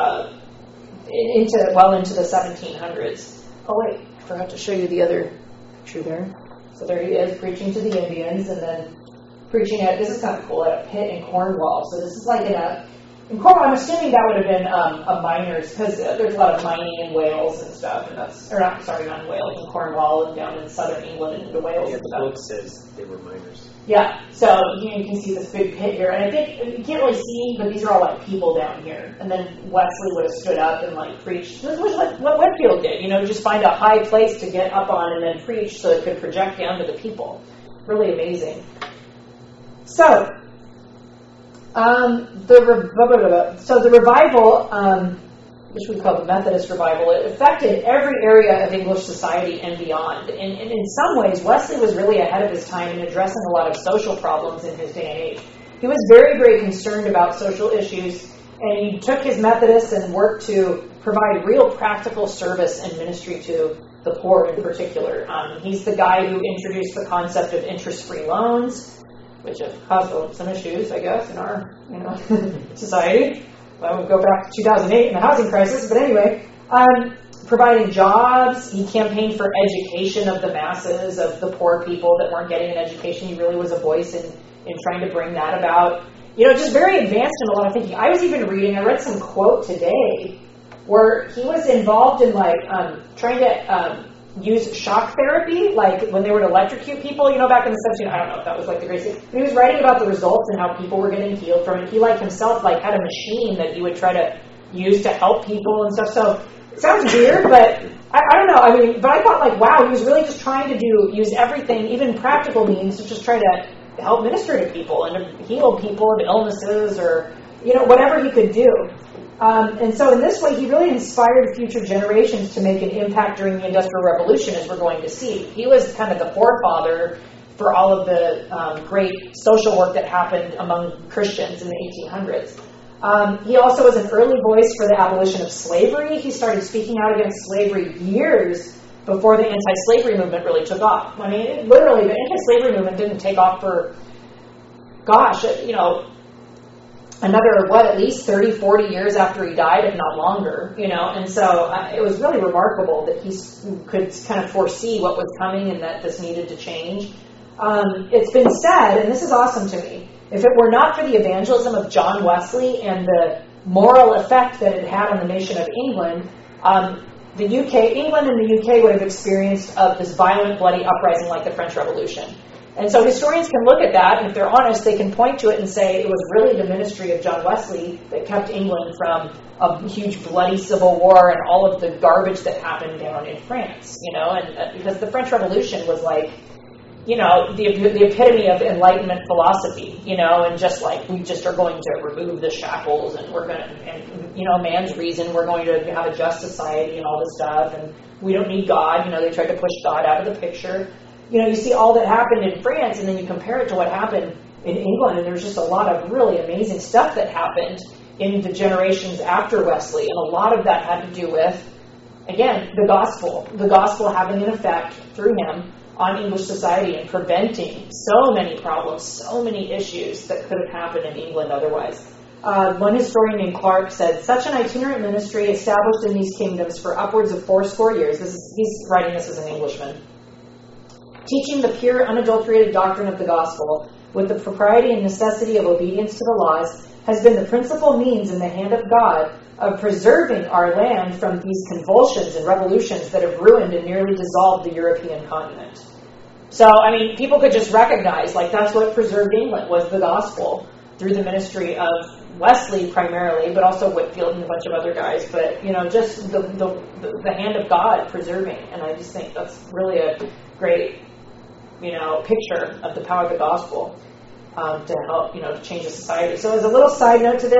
into the 1700s. Oh wait, I forgot to show you the other picture there. So there he is preaching to the Indians, and then preaching this is kind of cool, at a pit in Cornwall. So this is in Cornwall, I'm assuming that would have been a miners, because there's a lot of mining in Wales and stuff, and not in Wales, in Cornwall and down in southern England and into Wales Yeah, and the stuff. book says they were miners. Yeah, so you can see this big pit here, and I think you can't really see, but these are all people down here. And then Wesley would have stood up and preached. This was what Whitefield did, just find a high place to get up on and then preach so it could project down to the people. Really amazing. So, the revival, which we call the Methodist revival, it affected every area of English society and beyond. And in some ways, Wesley was really ahead of his time in addressing a lot of social problems in his day and age. He was very, very concerned about social issues, and he took his Methodists and worked to provide real practical service and ministry to the poor in particular. He's the guy who introduced the concept of interest-free loans. which have caused some issues, I guess, in our society. Well, we'll go back to 2008 and the housing crisis, but anyway, providing jobs. He campaigned for education of the masses, of the poor people that weren't getting an education. He really was a voice in trying to bring that about. Just very advanced in a lot of thinking. I read some quote today where he was involved in trying to use shock therapy, like when they would electrocute people, back in the 1700s. I don't know if that was the greatest thing. But he was writing about the results and how people were getting healed from it. He himself had a machine that he would try to use to help people and stuff. So it sounds weird, but I don't know. But I thought wow, he was really just trying to use everything, even practical means, to just try to help minister to people and to heal people of illnesses or, whatever he could do. And so in this way, he really inspired future generations to make an impact during the Industrial Revolution, as we're going to see. He was kind of the forefather for all of the great social work that happened among Christians in the 1800s. He also was an early voice for the abolition of slavery. He started speaking out against slavery years before the anti-slavery movement really took off. Literally, the anti-slavery movement didn't take off for, another, at least 30, 40 years after he died, if not longer, And so it was really remarkable that he could kind of foresee what was coming and that this needed to change. It's been said, and this is awesome to me, if it were not for the evangelism of John Wesley and the moral effect that it had on the nation of England, England and the UK would have experienced this violent, bloody uprising like the French Revolution. And so historians can look at that, and if they're honest, they can point to it and say it was really the ministry of John Wesley that kept England from a huge bloody civil war and all of the garbage that happened down in France, and because the French Revolution was the epitome of Enlightenment philosophy, and just we just are going to remove the shackles and we're going to, and man's reason, we're going to have a just society and all this stuff, and we don't need God, they tried to push God out of the picture. You see all that happened in France, and then you compare it to what happened in England, and there's just a lot of really amazing stuff that happened in the generations after Wesley, and a lot of that had to do with, again, the gospel having an effect through him on English society and preventing so many problems, so many issues that could have happened in England otherwise. One historian named Clark said, such an itinerant ministry established in these kingdoms for upwards of 80 years, he's writing this as an Englishman, teaching the pure, unadulterated doctrine of the gospel with the propriety and necessity of obedience to the laws, has been the principal means in the hand of God of preserving our land from these convulsions and revolutions that have ruined and nearly dissolved the European continent. So, people could just recognize, that's what preserved England, was the gospel through the ministry of Wesley primarily, but also Whitfield and a bunch of other guys, but, just the hand of God preserving. And I just think that's really a great picture of the power of the gospel to help, to change the society. So as a little side note to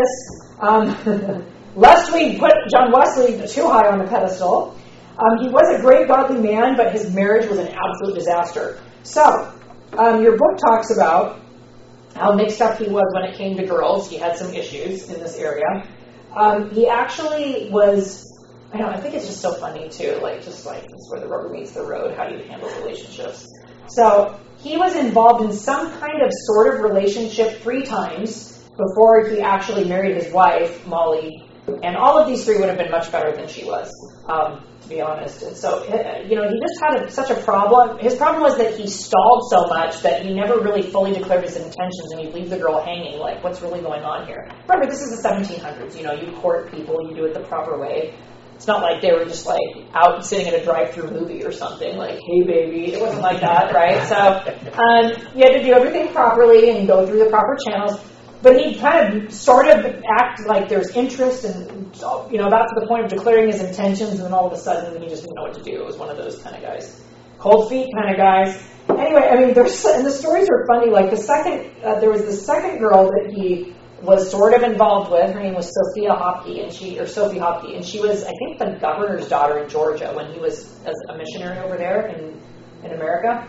this, lest we put John Wesley too high on the pedestal, he was a great godly man, but his marriage was an absolute disaster. So, your book talks about how mixed up he was when it came to girls. He had some issues in this area. He actually was, I think it's just so funny too, it's where the rubber meets the road, how do you handle relationships? So he was involved in some kind of sort of relationship 3 times before he actually married his wife, Molly. And all of these 3 would have been much better than she was, to be honest. And so, he just had such a problem. His problem was that he stalled so much that he never really fully declared his intentions, and he'd leave the girl hanging, what's really going on here? Remember, this is the 1700s. You court people, you do it the proper way. It's not like they were just out sitting at a drive-through movie or something, hey baby. It wasn't like that, right? So you had to do everything properly and go through the proper channels. But he kind of sort of act like there's interest and, about to the point of declaring his intentions, and then all of a sudden he just didn't know what to do. It was one of those kind of guys. Cold feet kind of guys. Anyway, and the stories are funny. There was the second girl that he was sort of involved with. Her name was Sophie Hopkey, and she was, I think, the governor's daughter in Georgia when he was as a missionary over there in America.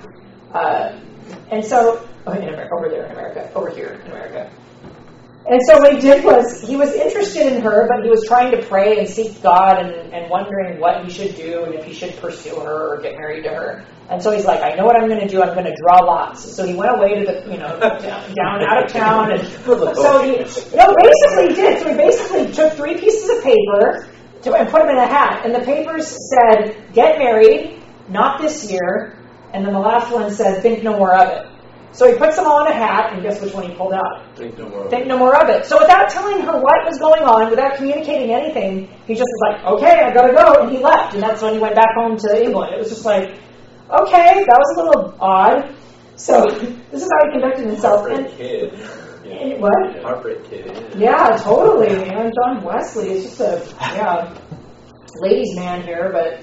Over here in America. And so what he did was, he was interested in her, but he was trying to pray and seek God and wondering what he should do and if he should pursue her or get married to her. And so he's like, I know what I'm going to do. I'm going to draw lots. So he went away to the, down out of town. And so he, basically he did. So he basically took 3 pieces of paper and put them in a hat. And the papers said, get married, not this year. And then the last one said, think no more of it. So he puts them all in a hat, and guess which one he pulled out? Think no more. Think no more of it. So without telling her what was going on, without communicating anything, he just was like, okay, I gotta go, and he left. And that's when he went back home to England. It was just like, okay, that was a little odd. So this is how he conducted himself. Heartbreak kid. And what? Heartbreak kid. Yeah, totally, man. John Wesley is just a ladies' man here, but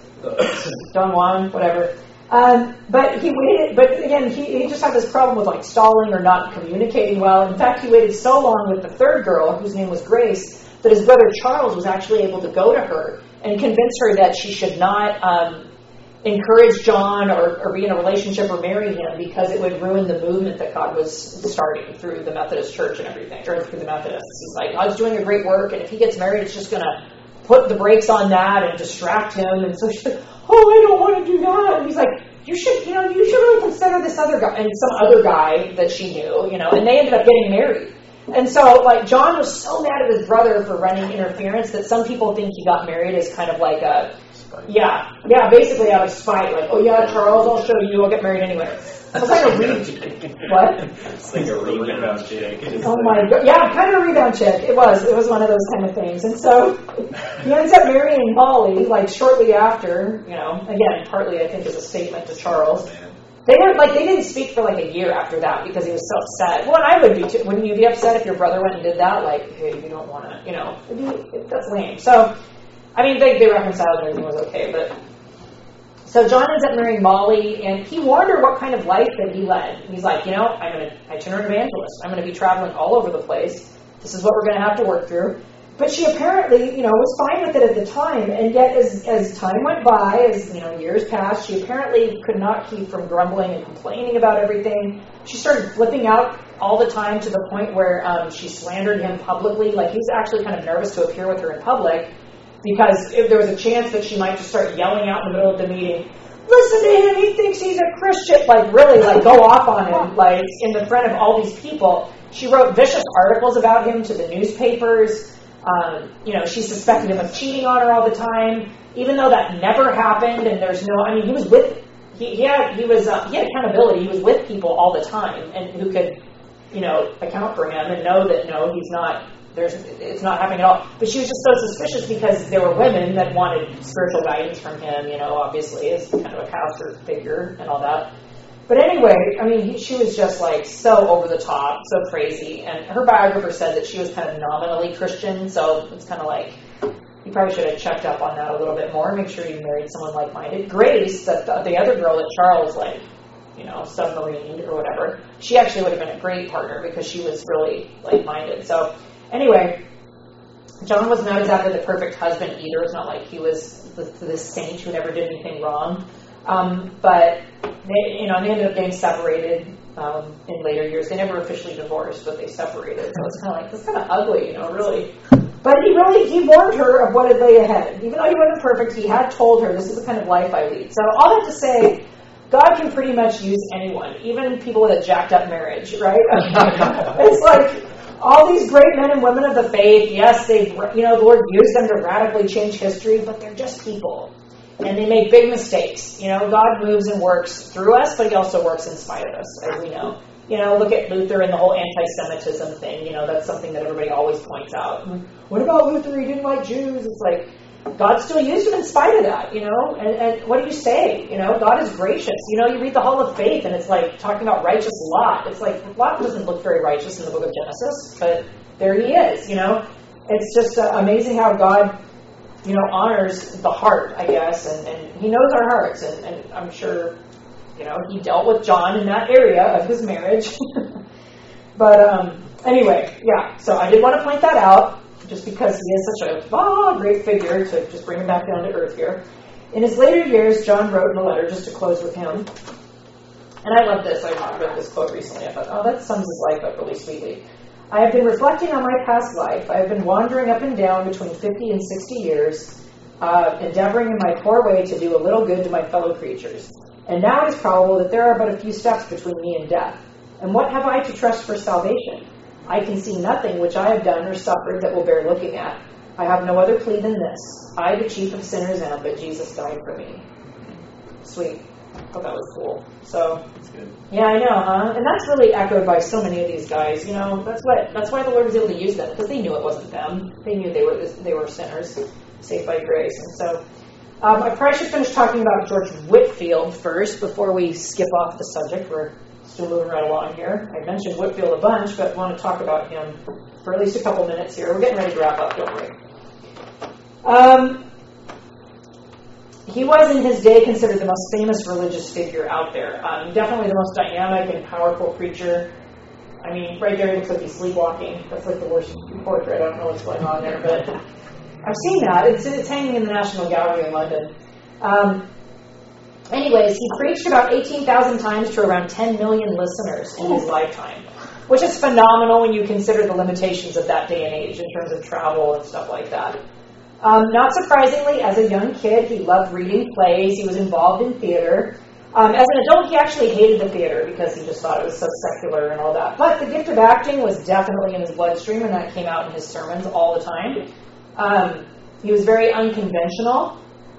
Don Juan, whatever. But he waited. But again, he just had this problem with like stalling or not communicating well. In fact, he waited so long with the third girl, whose name was Grace, that his brother Charles was actually able to go to her and convince her that she should not encourage John or be in a relationship or marry him because it would ruin the movement that God was starting through the Methodist Church and everything, or through the Methodists. He's like, God's doing a great work, and if he gets married, it's just going to put the brakes on that and distract him. And so she's like, oh, I don't want to do that. And he's like, you should really consider this other guy, and some other guy that she knew, and they ended up getting married. And so, like, John was so mad at his brother for running interference that some people think he got married as kind of like a, basically out of spite. Like, oh yeah, Charles, I'll show you, I'll get married anyway. It's like a what? It's like a rebound chick. Oh my God. Yeah, kind of a rebound chick. It was one of those kind of things. And so he ends up marrying Molly, like, shortly after, again, partly I think as a statement to Charles. They didn't speak for like a year after that because he was so upset. Well, and I would be too. Wouldn't you be upset if your brother went and did that? Like, hey, you don't want to, that's lame. So, I mean, they reconciled and everything was okay, but so John ends up marrying Molly, and he warned her what kind of life that he led. He's like, I'm an itinerant evangelist. I'm going to be traveling all over the place. This is what we're going to have to work through. But she apparently, was fine with it at the time, and yet as time went by, as years passed, she apparently could not keep from grumbling and complaining about everything. She started flipping out all the time to the point where she slandered him publicly. Like, he was actually kind of nervous to appear with her in public, because if there was a chance that she might just start yelling out in the middle of the meeting, listen to him, he thinks he's a Christian, like really like go off on him, like in the front of all these people. She wrote vicious articles about him to the newspapers. She suspected him of cheating on her all the time, even though that never happened. And he had accountability. He was with people all the time and who could, account for him and know that no, he's not. It's not happening at all. But she was just so suspicious because there were women that wanted spiritual guidance from him, obviously as kind of a pastor figure and all that. But anyway, I mean, she was just like so over the top, so crazy. And her biographer said that she was kind of nominally Christian, so it's kind of like, you probably should have checked up on that a little bit more, make sure you married someone like-minded. Grace, the other girl that Charles, submarined or whatever, she actually would have been a great partner because she was really like-minded. So anyway, John was not exactly the perfect husband either. It's not like he was this saint who never did anything wrong. But they ended up getting separated in later years. They never officially divorced, but they separated. So it's kind of like, it's kind of ugly, really. But he warned her of what had lay ahead. Even though he wasn't perfect, he had told her, this is the kind of life I lead. So all that to say, God can pretty much use anyone, even people with a jacked up marriage, right? It's like all these great men and women of the faith, yes, the Lord used them to radically change history, but they're just people. And they make big mistakes. God moves and works through us, but he also works in spite of us, as we know. Look at Luther and the whole anti-Semitism thing. That's something that everybody always points out. What about Luther? He didn't like Jews. It's like, God still used him in spite of that, And what do you say? God is gracious. You read the Hall of Faith, and it's like talking about righteous Lot. It's like, Lot doesn't look very righteous in the book of Genesis, but there he is, It's just amazing how God honors the heart, I guess, and he knows our hearts, and I'm sure, he dealt with John in that area of his marriage. But anyway, yeah, so I did want to point that out, just because he is such a great figure, to just bring him back down to earth here. In his later years, John wrote in a letter, just to close with him, and I love this, I read this quote recently, I thought, that sums his life up really sweetly. I have been reflecting on my past life. I have been wandering up and down between 50 and 60 years, endeavoring in my poor way to do a little good to my fellow creatures. And now it is probable that there are but a few steps between me and death. And what have I to trust for salvation? I can see nothing which I have done or suffered that will bear looking at. I have no other plea than this. I, the chief of sinners, am, but Jesus died for me. Sweet. I thought that was cool. So, yeah, I know, huh? And that's really echoed by so many of these guys. You know, that's why the Lord was able to use them, because they knew it wasn't them. They knew they were sinners, saved by grace. And so, I probably should finish talking about George Whitefield first before we skip off the subject. We're still moving right along here. I mentioned Whitefield a bunch, but want to talk about him for at least a couple minutes here. We're getting ready to wrap up, don't worry. He was, in his day, considered the most famous religious figure out there. Definitely the most dynamic and powerful preacher. I mean, right there, it looks like he's sleepwalking. That's like the worst portrait. I don't know what's going on there, but I've seen that. It's hanging in the National Gallery in London. Anyways, he preached about 18,000 times to around 10 million listeners in his lifetime, which is phenomenal when you consider the limitations of that day and age in terms of travel and stuff like that. Not surprisingly, as a young kid, he loved reading plays. He was involved in theater. As an adult, he actually hated the theater because he just thought it was so secular and all that. But the gift of acting was definitely in his bloodstream, and that came out in his sermons all the time. He was very unconventional.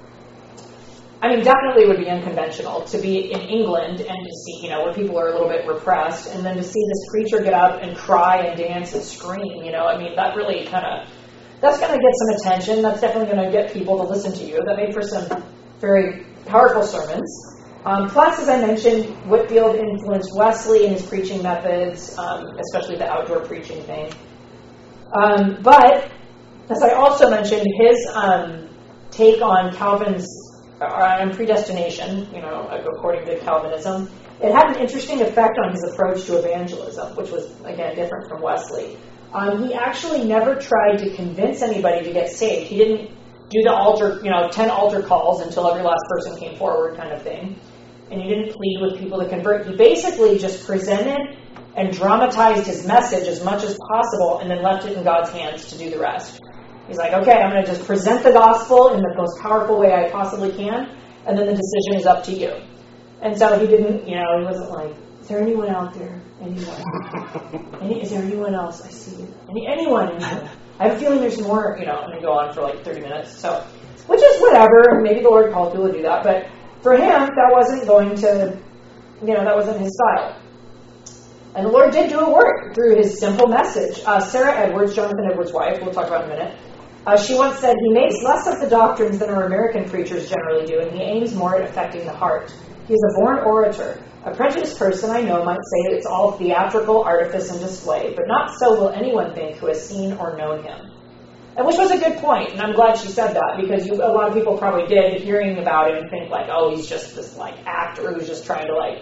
I mean, definitely would be unconventional to be in England and to see, where people are a little bit repressed, and then to see this preacher get up and cry and dance and scream, that really that's going to get some attention. That's definitely going to get people to listen to you. That made for some very powerful sermons. Plus, as I mentioned, Whitefield influenced Wesley in his preaching methods, especially the outdoor preaching thing. But, as I also mentioned, his take on Calvin's predestination, according to Calvinism, it had an interesting effect on his approach to evangelism, which was, again, different from Wesley. He actually never tried to convince anybody to get saved. He didn't do the altar, 10 altar calls until every last person came forward kind of thing. And he didn't plead with people to convert. He basically just presented and dramatized his message as much as possible and then left it in God's hands to do the rest. He's like, okay, I'm going to just present the gospel in the most powerful way I possibly can, and then the decision is up to you. And so he didn't, he wasn't like, is there anyone out there? Anyone? Is there anyone else? I see you. Anyone? I have a feeling there's more, and they go on for like 30 minutes. So, which is whatever. Maybe the Lord called people to do that. But for him, that wasn't going to, that wasn't his style. And the Lord did do a work through his simple message. Sarah Edwards, Jonathan Edwards' wife, we'll talk about in a minute, she once said, he makes less of the doctrines than our American preachers generally do, and he aims more at affecting the heart. He is a born orator. A prejudiced person, I know, might say it's all theatrical artifice and display, but not so will anyone think who has seen or known him. And which was a good point, and I'm glad she said that, because a lot of people probably did, hearing about him, think like, oh, he's just this actor who's just trying to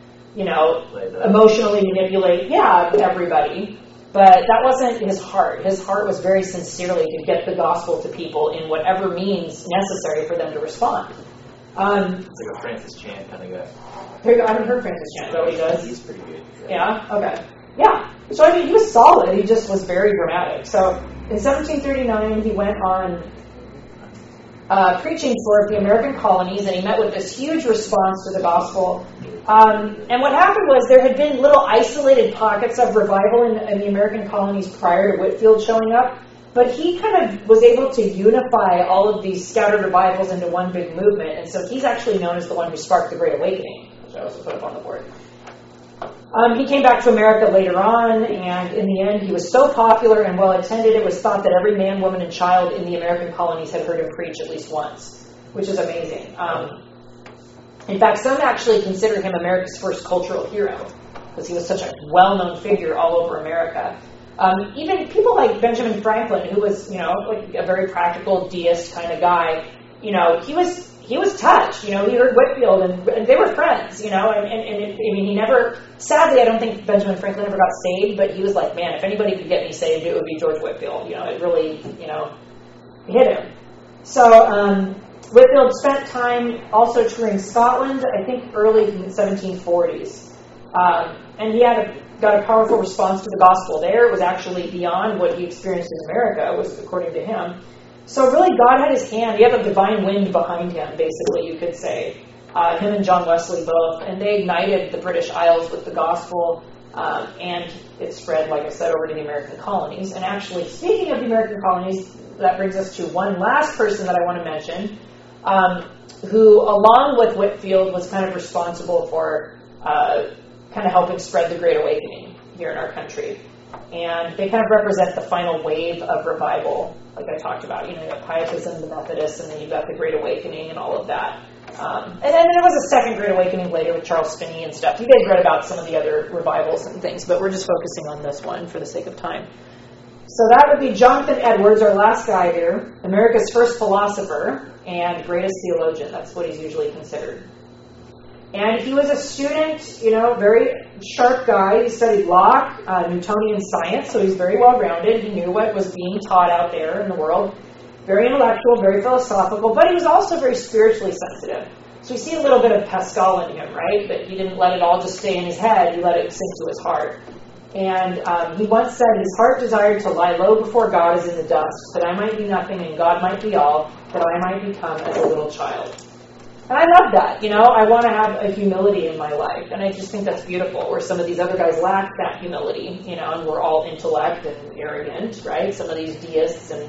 emotionally manipulate, everybody. But that wasn't his heart. His heart was very sincerely to get the gospel to people in whatever means necessary for them to respond. It's like a Francis Chan kind of guy. I haven't heard Francis Chan. Is that what he does? He's pretty good. Yeah? Okay. Yeah. So, he was solid. He just was very dramatic. So, in 1739, he went on preaching for the American colonies, and he met with this huge response to the gospel. And what happened was there had been little isolated pockets of revival in the American colonies prior to Whitefield showing up, but he kind of was able to unify all of these scattered revivals into one big movement, and so he's actually known as the one who sparked the Great Awakening, which I also put up on the board. He came back to America later on, and in the end, he was so popular and well attended, it was thought that every man, woman, and child in the American colonies had heard him preach at least once, which is amazing. In fact, some actually consider him America's first cultural hero, because he was such a well-known figure all over America. Even people like Benjamin Franklin, who was, a very practical deist kind of guy, he was touched. He heard Whitefield, and they were friends, he never, sadly, I don't think Benjamin Franklin ever got saved, but he was like, man, if anybody could get me saved, it would be George Whitefield. It really, hit him. So, Whitefield spent time also touring Scotland, I think early in the 1740s. And he got a powerful response to the gospel there. It was actually beyond what he experienced in America, was according to him. So really, God had his hand. He had a divine wind behind him, basically, you could say. him and John Wesley both, and they ignited the British Isles with the gospel, and it spread, like I said, over to the American colonies. And actually, speaking of the American colonies, that brings us to one last person that I want to mention, who, along with Whitefield, was kind of responsible for kind of helping spread the Great Awakening here in our country. And they kind of represent the final wave of revival, like I talked about. You got Pietism, the Methodists, and then you've got the Great Awakening and all of that. And then there was a second Great Awakening later with Charles Finney and stuff. You guys read about some of the other revivals and things, but we're just focusing on this one for the sake of time. So that would be Jonathan Edwards, our last guy here, America's first philosopher and greatest theologian. That's what he's usually considered. And he was a student, very sharp guy. He studied Locke, Newtonian science, so he's very well-rounded. He knew what was being taught out there in the world. Very intellectual, very philosophical, but he was also very spiritually sensitive. So you see a little bit of Pascal in him, right? That he didn't let it all just stay in his head. He let it sink to his heart. And he once said, his heart desired to lie low before God as in the dust, that I might be nothing and God might be all, that I might become as a little child. And I love that, I want to have a humility in my life. And I just think that's beautiful, where some of these other guys lack that humility, and we're all intellect and arrogant, right? Some of these deists and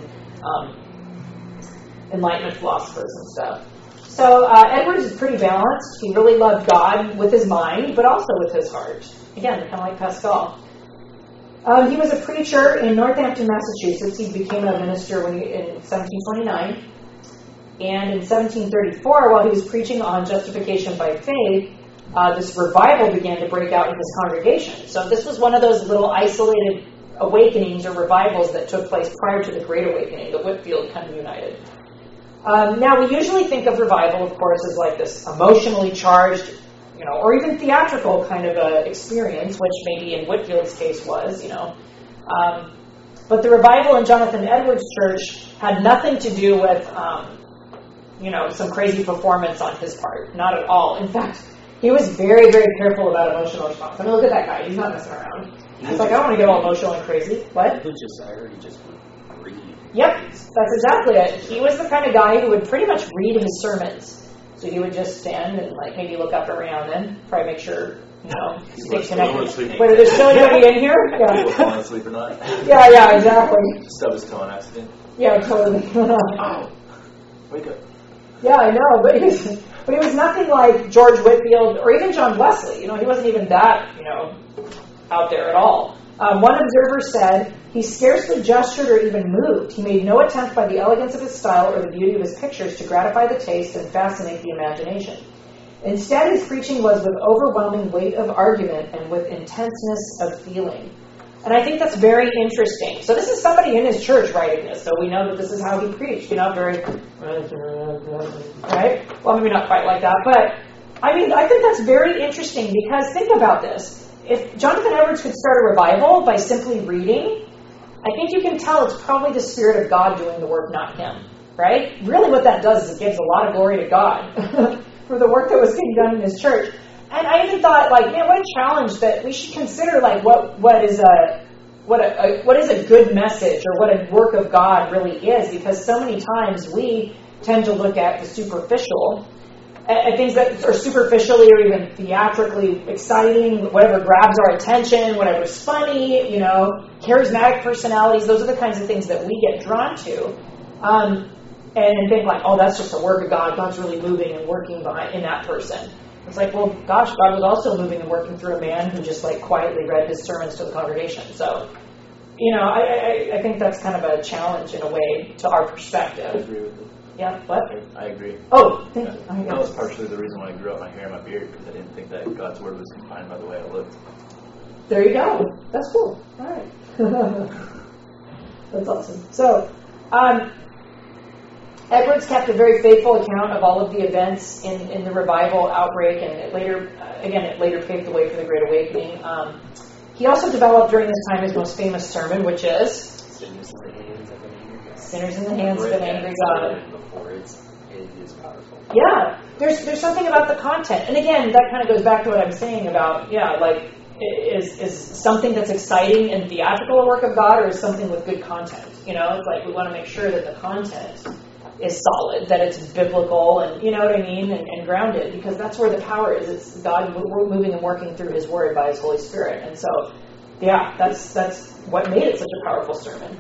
Enlightenment philosophers and stuff. So Edwards is pretty balanced. He really loved God with his mind, but also with his heart. Again, kind of like Pascal. He was a preacher in Northampton, Massachusetts. He became a minister in 1729. And in 1734, while he was preaching on justification by faith, this revival began to break out in his congregation. So this was one of those little isolated awakenings or revivals that took place prior to the Great Awakening, the Whitefield kind of united. Now, we usually think of revival, of course, as like this emotionally charged, or even theatrical kind of experience, which maybe in Whitefield's case was, But the revival in Jonathan Edwards' church had nothing to do with, some crazy performance on his part. Not at all. In fact, he was very, very careful about emotional response. I mean, look at that guy. He's not messing around. He's like, I don't want to get all emotional and crazy. What? I heard he just would read. Yep, that's exactly it. He was the kind of guy who would pretty much read his sermons. So he would just stand and maybe look up every now and then, probably make sure, stay connected. Wait, there's still anybody in here? People falling asleep or not. Yeah, exactly. Stub his toe on accident. Yeah, totally. Ow. Wake up. Yeah, I know, but he was nothing like George Whitefield or even John Wesley. He wasn't even that, out there at all. One observer said, he scarcely gestured or even moved. He made no attempt by the elegance of his style or the beauty of his pictures to gratify the taste and fascinate the imagination. Instead, his preaching was with overwhelming weight of argument and with intenseness of feeling. And I think that's very interesting. So this is somebody in his church writing this, so we know that this is how he preached, very, right? Well, maybe not quite like that, but I think that's very interesting because think about this. If Jonathan Edwards could start a revival by simply reading, I think you can tell it's probably the Spirit of God doing the work, not him, right? Really what that does is it gives a lot of glory to God for the work that was being done in his church. And I even thought, what a challenge that we should consider, what is a good message or what a work of God really is, because so many times we tend to look at the superficial, at things that are superficially or even theatrically exciting, whatever grabs our attention, whatever's funny, charismatic personalities. Those are the kinds of things that we get drawn to, and think that's just a work of God. God's really moving and working in that person. It's well, gosh, God was also moving and working through a man who just quietly read his sermons to the congregation. So, I think that's kind of a challenge in a way to our perspective. I agree with it. Yeah, what? I agree. Oh, thank you. Oh, that was partially the reason why I grew out my hair and my beard, because I didn't think that God's word was confined by the way I looked. There you go. That's cool. All right. That's awesome. So, Edwards kept a very faithful account of all of the events in the revival outbreak, and it later paved the way for the Great Awakening. He also developed during this time his most famous sermon, which is Sinners in the Hands of an Angry God. It is powerful. Yeah, there's something about the content, and again, that kind of goes back to what I'm saying about is something that's exciting and theatrical a work of God, or is something with good content? It's we want to make sure that the content is solid, that it's biblical, and you know what I mean, and grounded, because that's where the power is. It's God moving and working through His Word by His Holy Spirit. And so, yeah, that's what made it such a powerful sermon.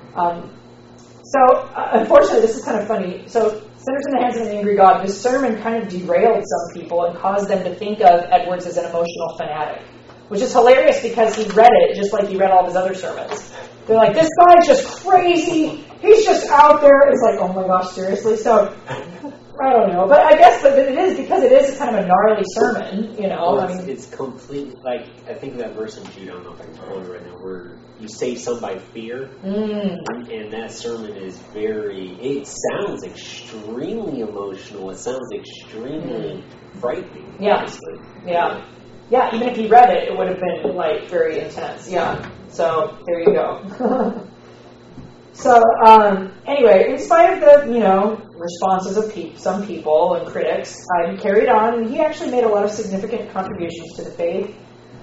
Unfortunately, this is kind of funny. So, Sinners in the Hands of an Angry God, this sermon kind of derailed some people and caused them to think of Edwards as an emotional fanatic, which is hilarious because he read it just like he read all of his other sermons. They're like, this guy's just crazy. He's just out there. It's like, oh my gosh, seriously? So, I don't know. But I guess that it is, because it is kind of a gnarly sermon, you know. Well, it's completely, like, I think of that verse in Jude, I don't know if I can quote it right now, where you save some by fear. And that sermon is it sounds extremely emotional. It sounds extremely frightening. Yeah. Honestly. Yeah. Yeah, even if he read it, it would have been, like, very intense. Yeah. So, there you go. So, anyway, in spite of the, responses of some people and critics, he carried on, and he actually made a lot of significant contributions to the faith.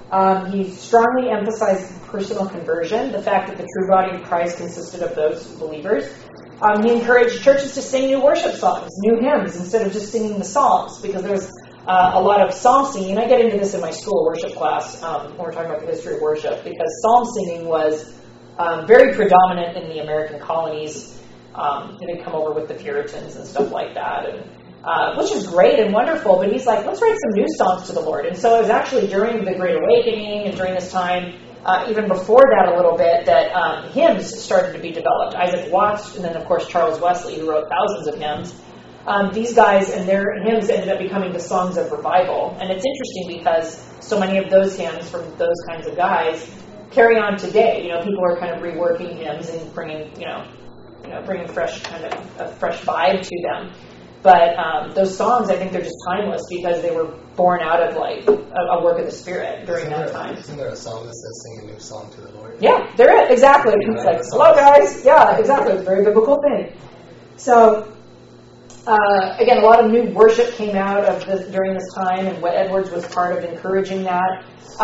He strongly emphasized personal conversion, the fact that the true body of Christ consisted of those believers. He encouraged churches to sing new worship songs, new hymns, instead of just singing the psalms, because there's a lot of psalm singing. I get into this in my school worship class when we're talking about the history of worship, because psalm singing was very predominant in the American colonies. They had come over with the Puritans and stuff like that, and which is great and wonderful. But he's like, let's write some new songs to the Lord. And so it was actually during the Great Awakening and during this time, even before that a little bit, that hymns started to be developed. Isaac Watts, and then of course Charles Wesley, who wrote thousands of hymns. These guys and their hymns ended up becoming the songs of revival. And it's interesting because so many of those hymns from those kinds of guys carry on today. People are kind of reworking hymns and bringing, bringing fresh a fresh vibe to them. But those songs, I think they're just timeless because they were born out of like a work of the Spirit during that time. Isn't there a song that says "Sing a new song to the Lord"? Yeah, there is, exactly. It's like, hello guys. Yeah, exactly. It's a very biblical thing. So. Again, a lot of new worship came out of this during this time, and Edwards was part of encouraging that.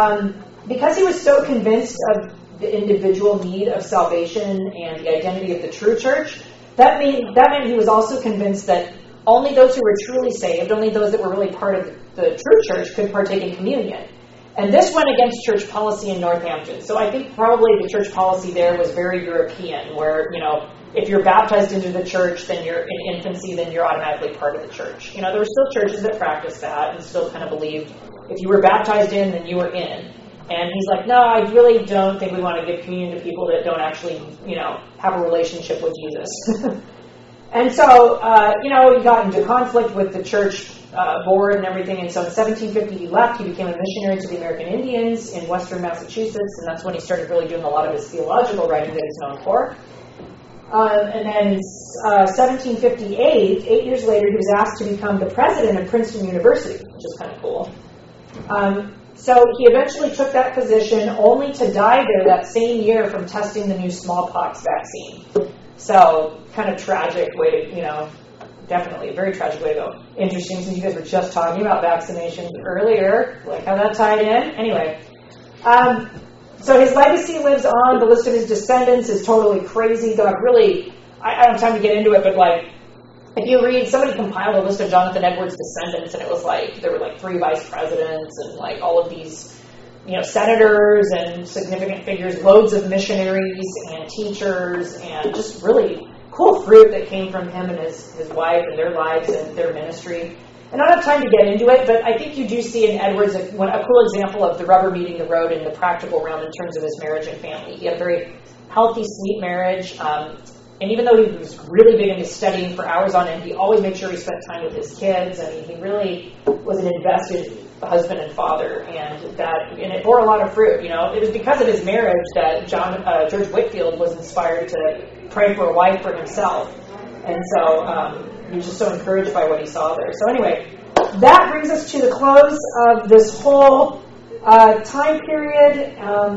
Because he was so convinced of the individual need of salvation and the identity of the true church, that meant he was also convinced that only those who were truly saved, only those that were really part of the true church, could partake in communion. And this went against church policy in Northampton. So I think probably the church policy there was very European, where, if you're baptized into the church, then you're in infancy, then you're automatically part of the church. There were still churches that practiced that and still kind of believed if you were baptized in, then you were in. And he's like, no, I really don't think we want to give communion to people that don't actually, have a relationship with Jesus. And so, he got into conflict with the church board and everything. And so in 1750 he left. He became a missionary to the American Indians in western Massachusetts. And that's when he started really doing a lot of his theological writing that he's known for. And then 1758, 8 years later, he was asked to become the president of Princeton University, which is kind of cool. So he eventually took that position, only to die there that same year from testing the new smallpox vaccine. So kind of tragic way to, definitely a very tragic way to go. Interesting, since you guys were just talking about vaccinations earlier, like how that tied in. Anyway. So his legacy lives on. The list of his descendants is totally crazy. God really, I don't have time to get into it, but like, if you read, somebody compiled a list of Jonathan Edwards' descendants, and it was like, there were like 3 vice presidents, and like all of these, senators and significant figures, loads of missionaries and teachers, and just really cool fruit that came from him and his wife and their lives and their ministry. I don't have time to get into it, but I think you do see in Edwards a cool example of the rubber meeting the road in the practical realm in terms of his marriage and family. He had a very healthy, sweet marriage, and even though he was really big into studying for hours on end, he always made sure he spent time with his kids. I mean, he really was an invested husband and father, and it bore a lot of fruit. It was because of his marriage that George Whitefield was inspired to pray for a wife for himself, and so. He was just so encouraged by what he saw there. So anyway, that brings us to the close of this whole time period.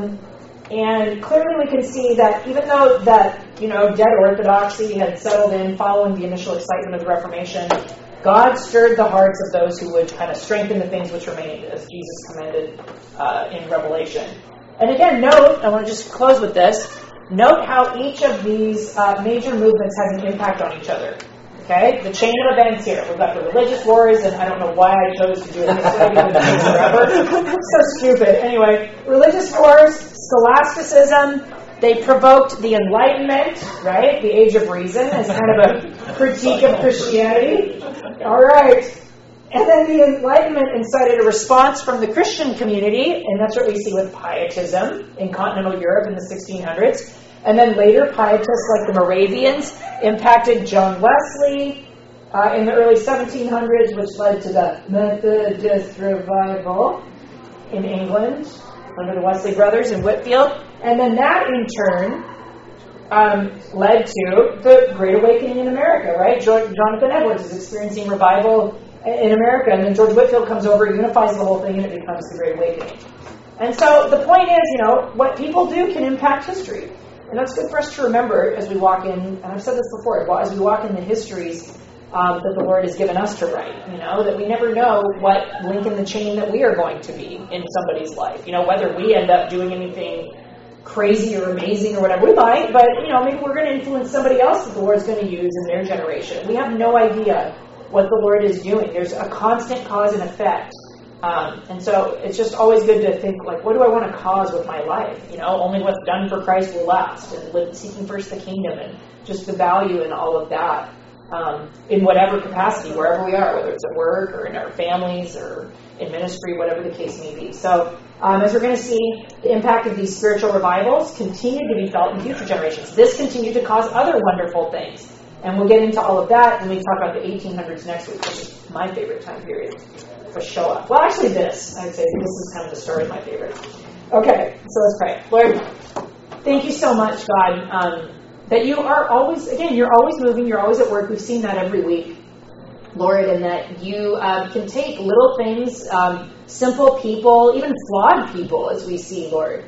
And clearly we can see that even though that, dead orthodoxy had settled in following the initial excitement of the Reformation, God stirred the hearts of those who would kind of strengthen the things which remained, as Jesus commended in Revelation. And again, note, I want to just close with this, note how each of these major movements has an impact on each other. Okay, the chain of events here. We've got the religious wars, and I don't know why I chose to do it this way because it takes forever. So stupid. Anyway, religious wars, scholasticism. They provoked the Enlightenment, right? The Age of Reason as kind of a critique of Christianity. All right. And then the Enlightenment incited a response from the Christian community, and that's what we see with pietism in continental Europe in the 1600s. And then later, pietists like the Moravians impacted John Wesley in the early 1700s, which led to the Methodist revival in England under the Wesley brothers in Whitfield. And then that, in turn, led to the Great Awakening in America, right? Jonathan Edwards is experiencing revival in America, and then George Whitfield comes over, unifies the whole thing, and it becomes the Great Awakening. And so the point is, what people do can impact history. And that's good for us to remember as we walk in, and I've said this before, as we walk in the histories that the Lord has given us to write, that we never know what link in the chain that we are going to be in somebody's life. Whether we end up doing anything crazy or amazing or whatever, we might, but, maybe we're going to influence somebody else that the Lord's going to use in their generation. We have no idea what the Lord is doing. There's a constant cause and effect. And so it's just always good to think, what do I want to cause with my life? Only what's done for Christ will last, and seeking first the kingdom, and just the value in all of that, in whatever capacity, wherever we are, whether it's at work or in our families or in ministry, whatever the case may be. So as we're going to see, the impact of these spiritual revivals continue to be felt in future generations. This continued to cause other wonderful things. And we'll get into all of that when we talk about the 1800s next week, which is my favorite time period for Shoah. Well, actually this. I'd say this is kind of the start of my favorite. Okay, so let's pray. Lord, thank you so much, God, that you are always, again, you're always moving, you're always at work. We've seen that every week, Lord, and that you can take little things, simple people, even flawed people, as we see, Lord.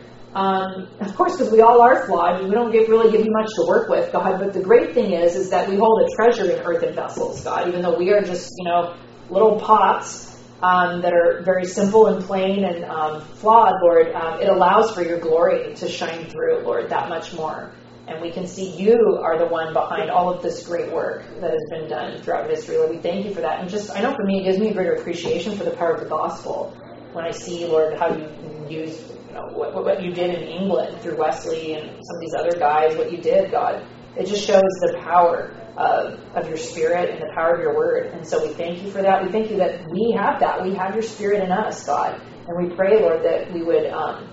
Of course, because we all are flawed, we don't really give you much to work with, God, but the great thing is that we hold a treasure in earthen vessels, God, even though we are just, little pots that are very simple and plain and flawed, Lord. It allows for your glory to shine through, Lord, that much more. And we can see you are the one behind all of this great work that has been done throughout history, Lord. We thank you for that. And just, I know for me, it gives me a greater appreciation for the power of the gospel when I see, Lord, how you use what you did in England through Wesley and some of these other guys, what you did, God. It just shows the power of your Spirit and the power of your word. And so we thank you for that. We thank you that we have that. We have your Spirit in us, God. And we pray, Lord, that we would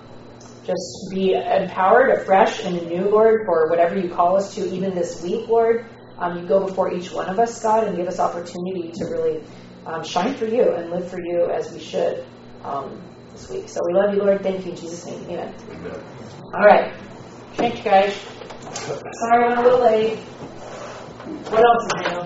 just be empowered afresh and anew, Lord, for whatever you call us to, even this week, Lord. You go before each one of us, God, and give us opportunity to really shine for you and live for you as we should this week. So we love you, Lord. Thank you in Jesus' name. Amen. All right. Thank you, guys. Sorry I went a little late. What else is new?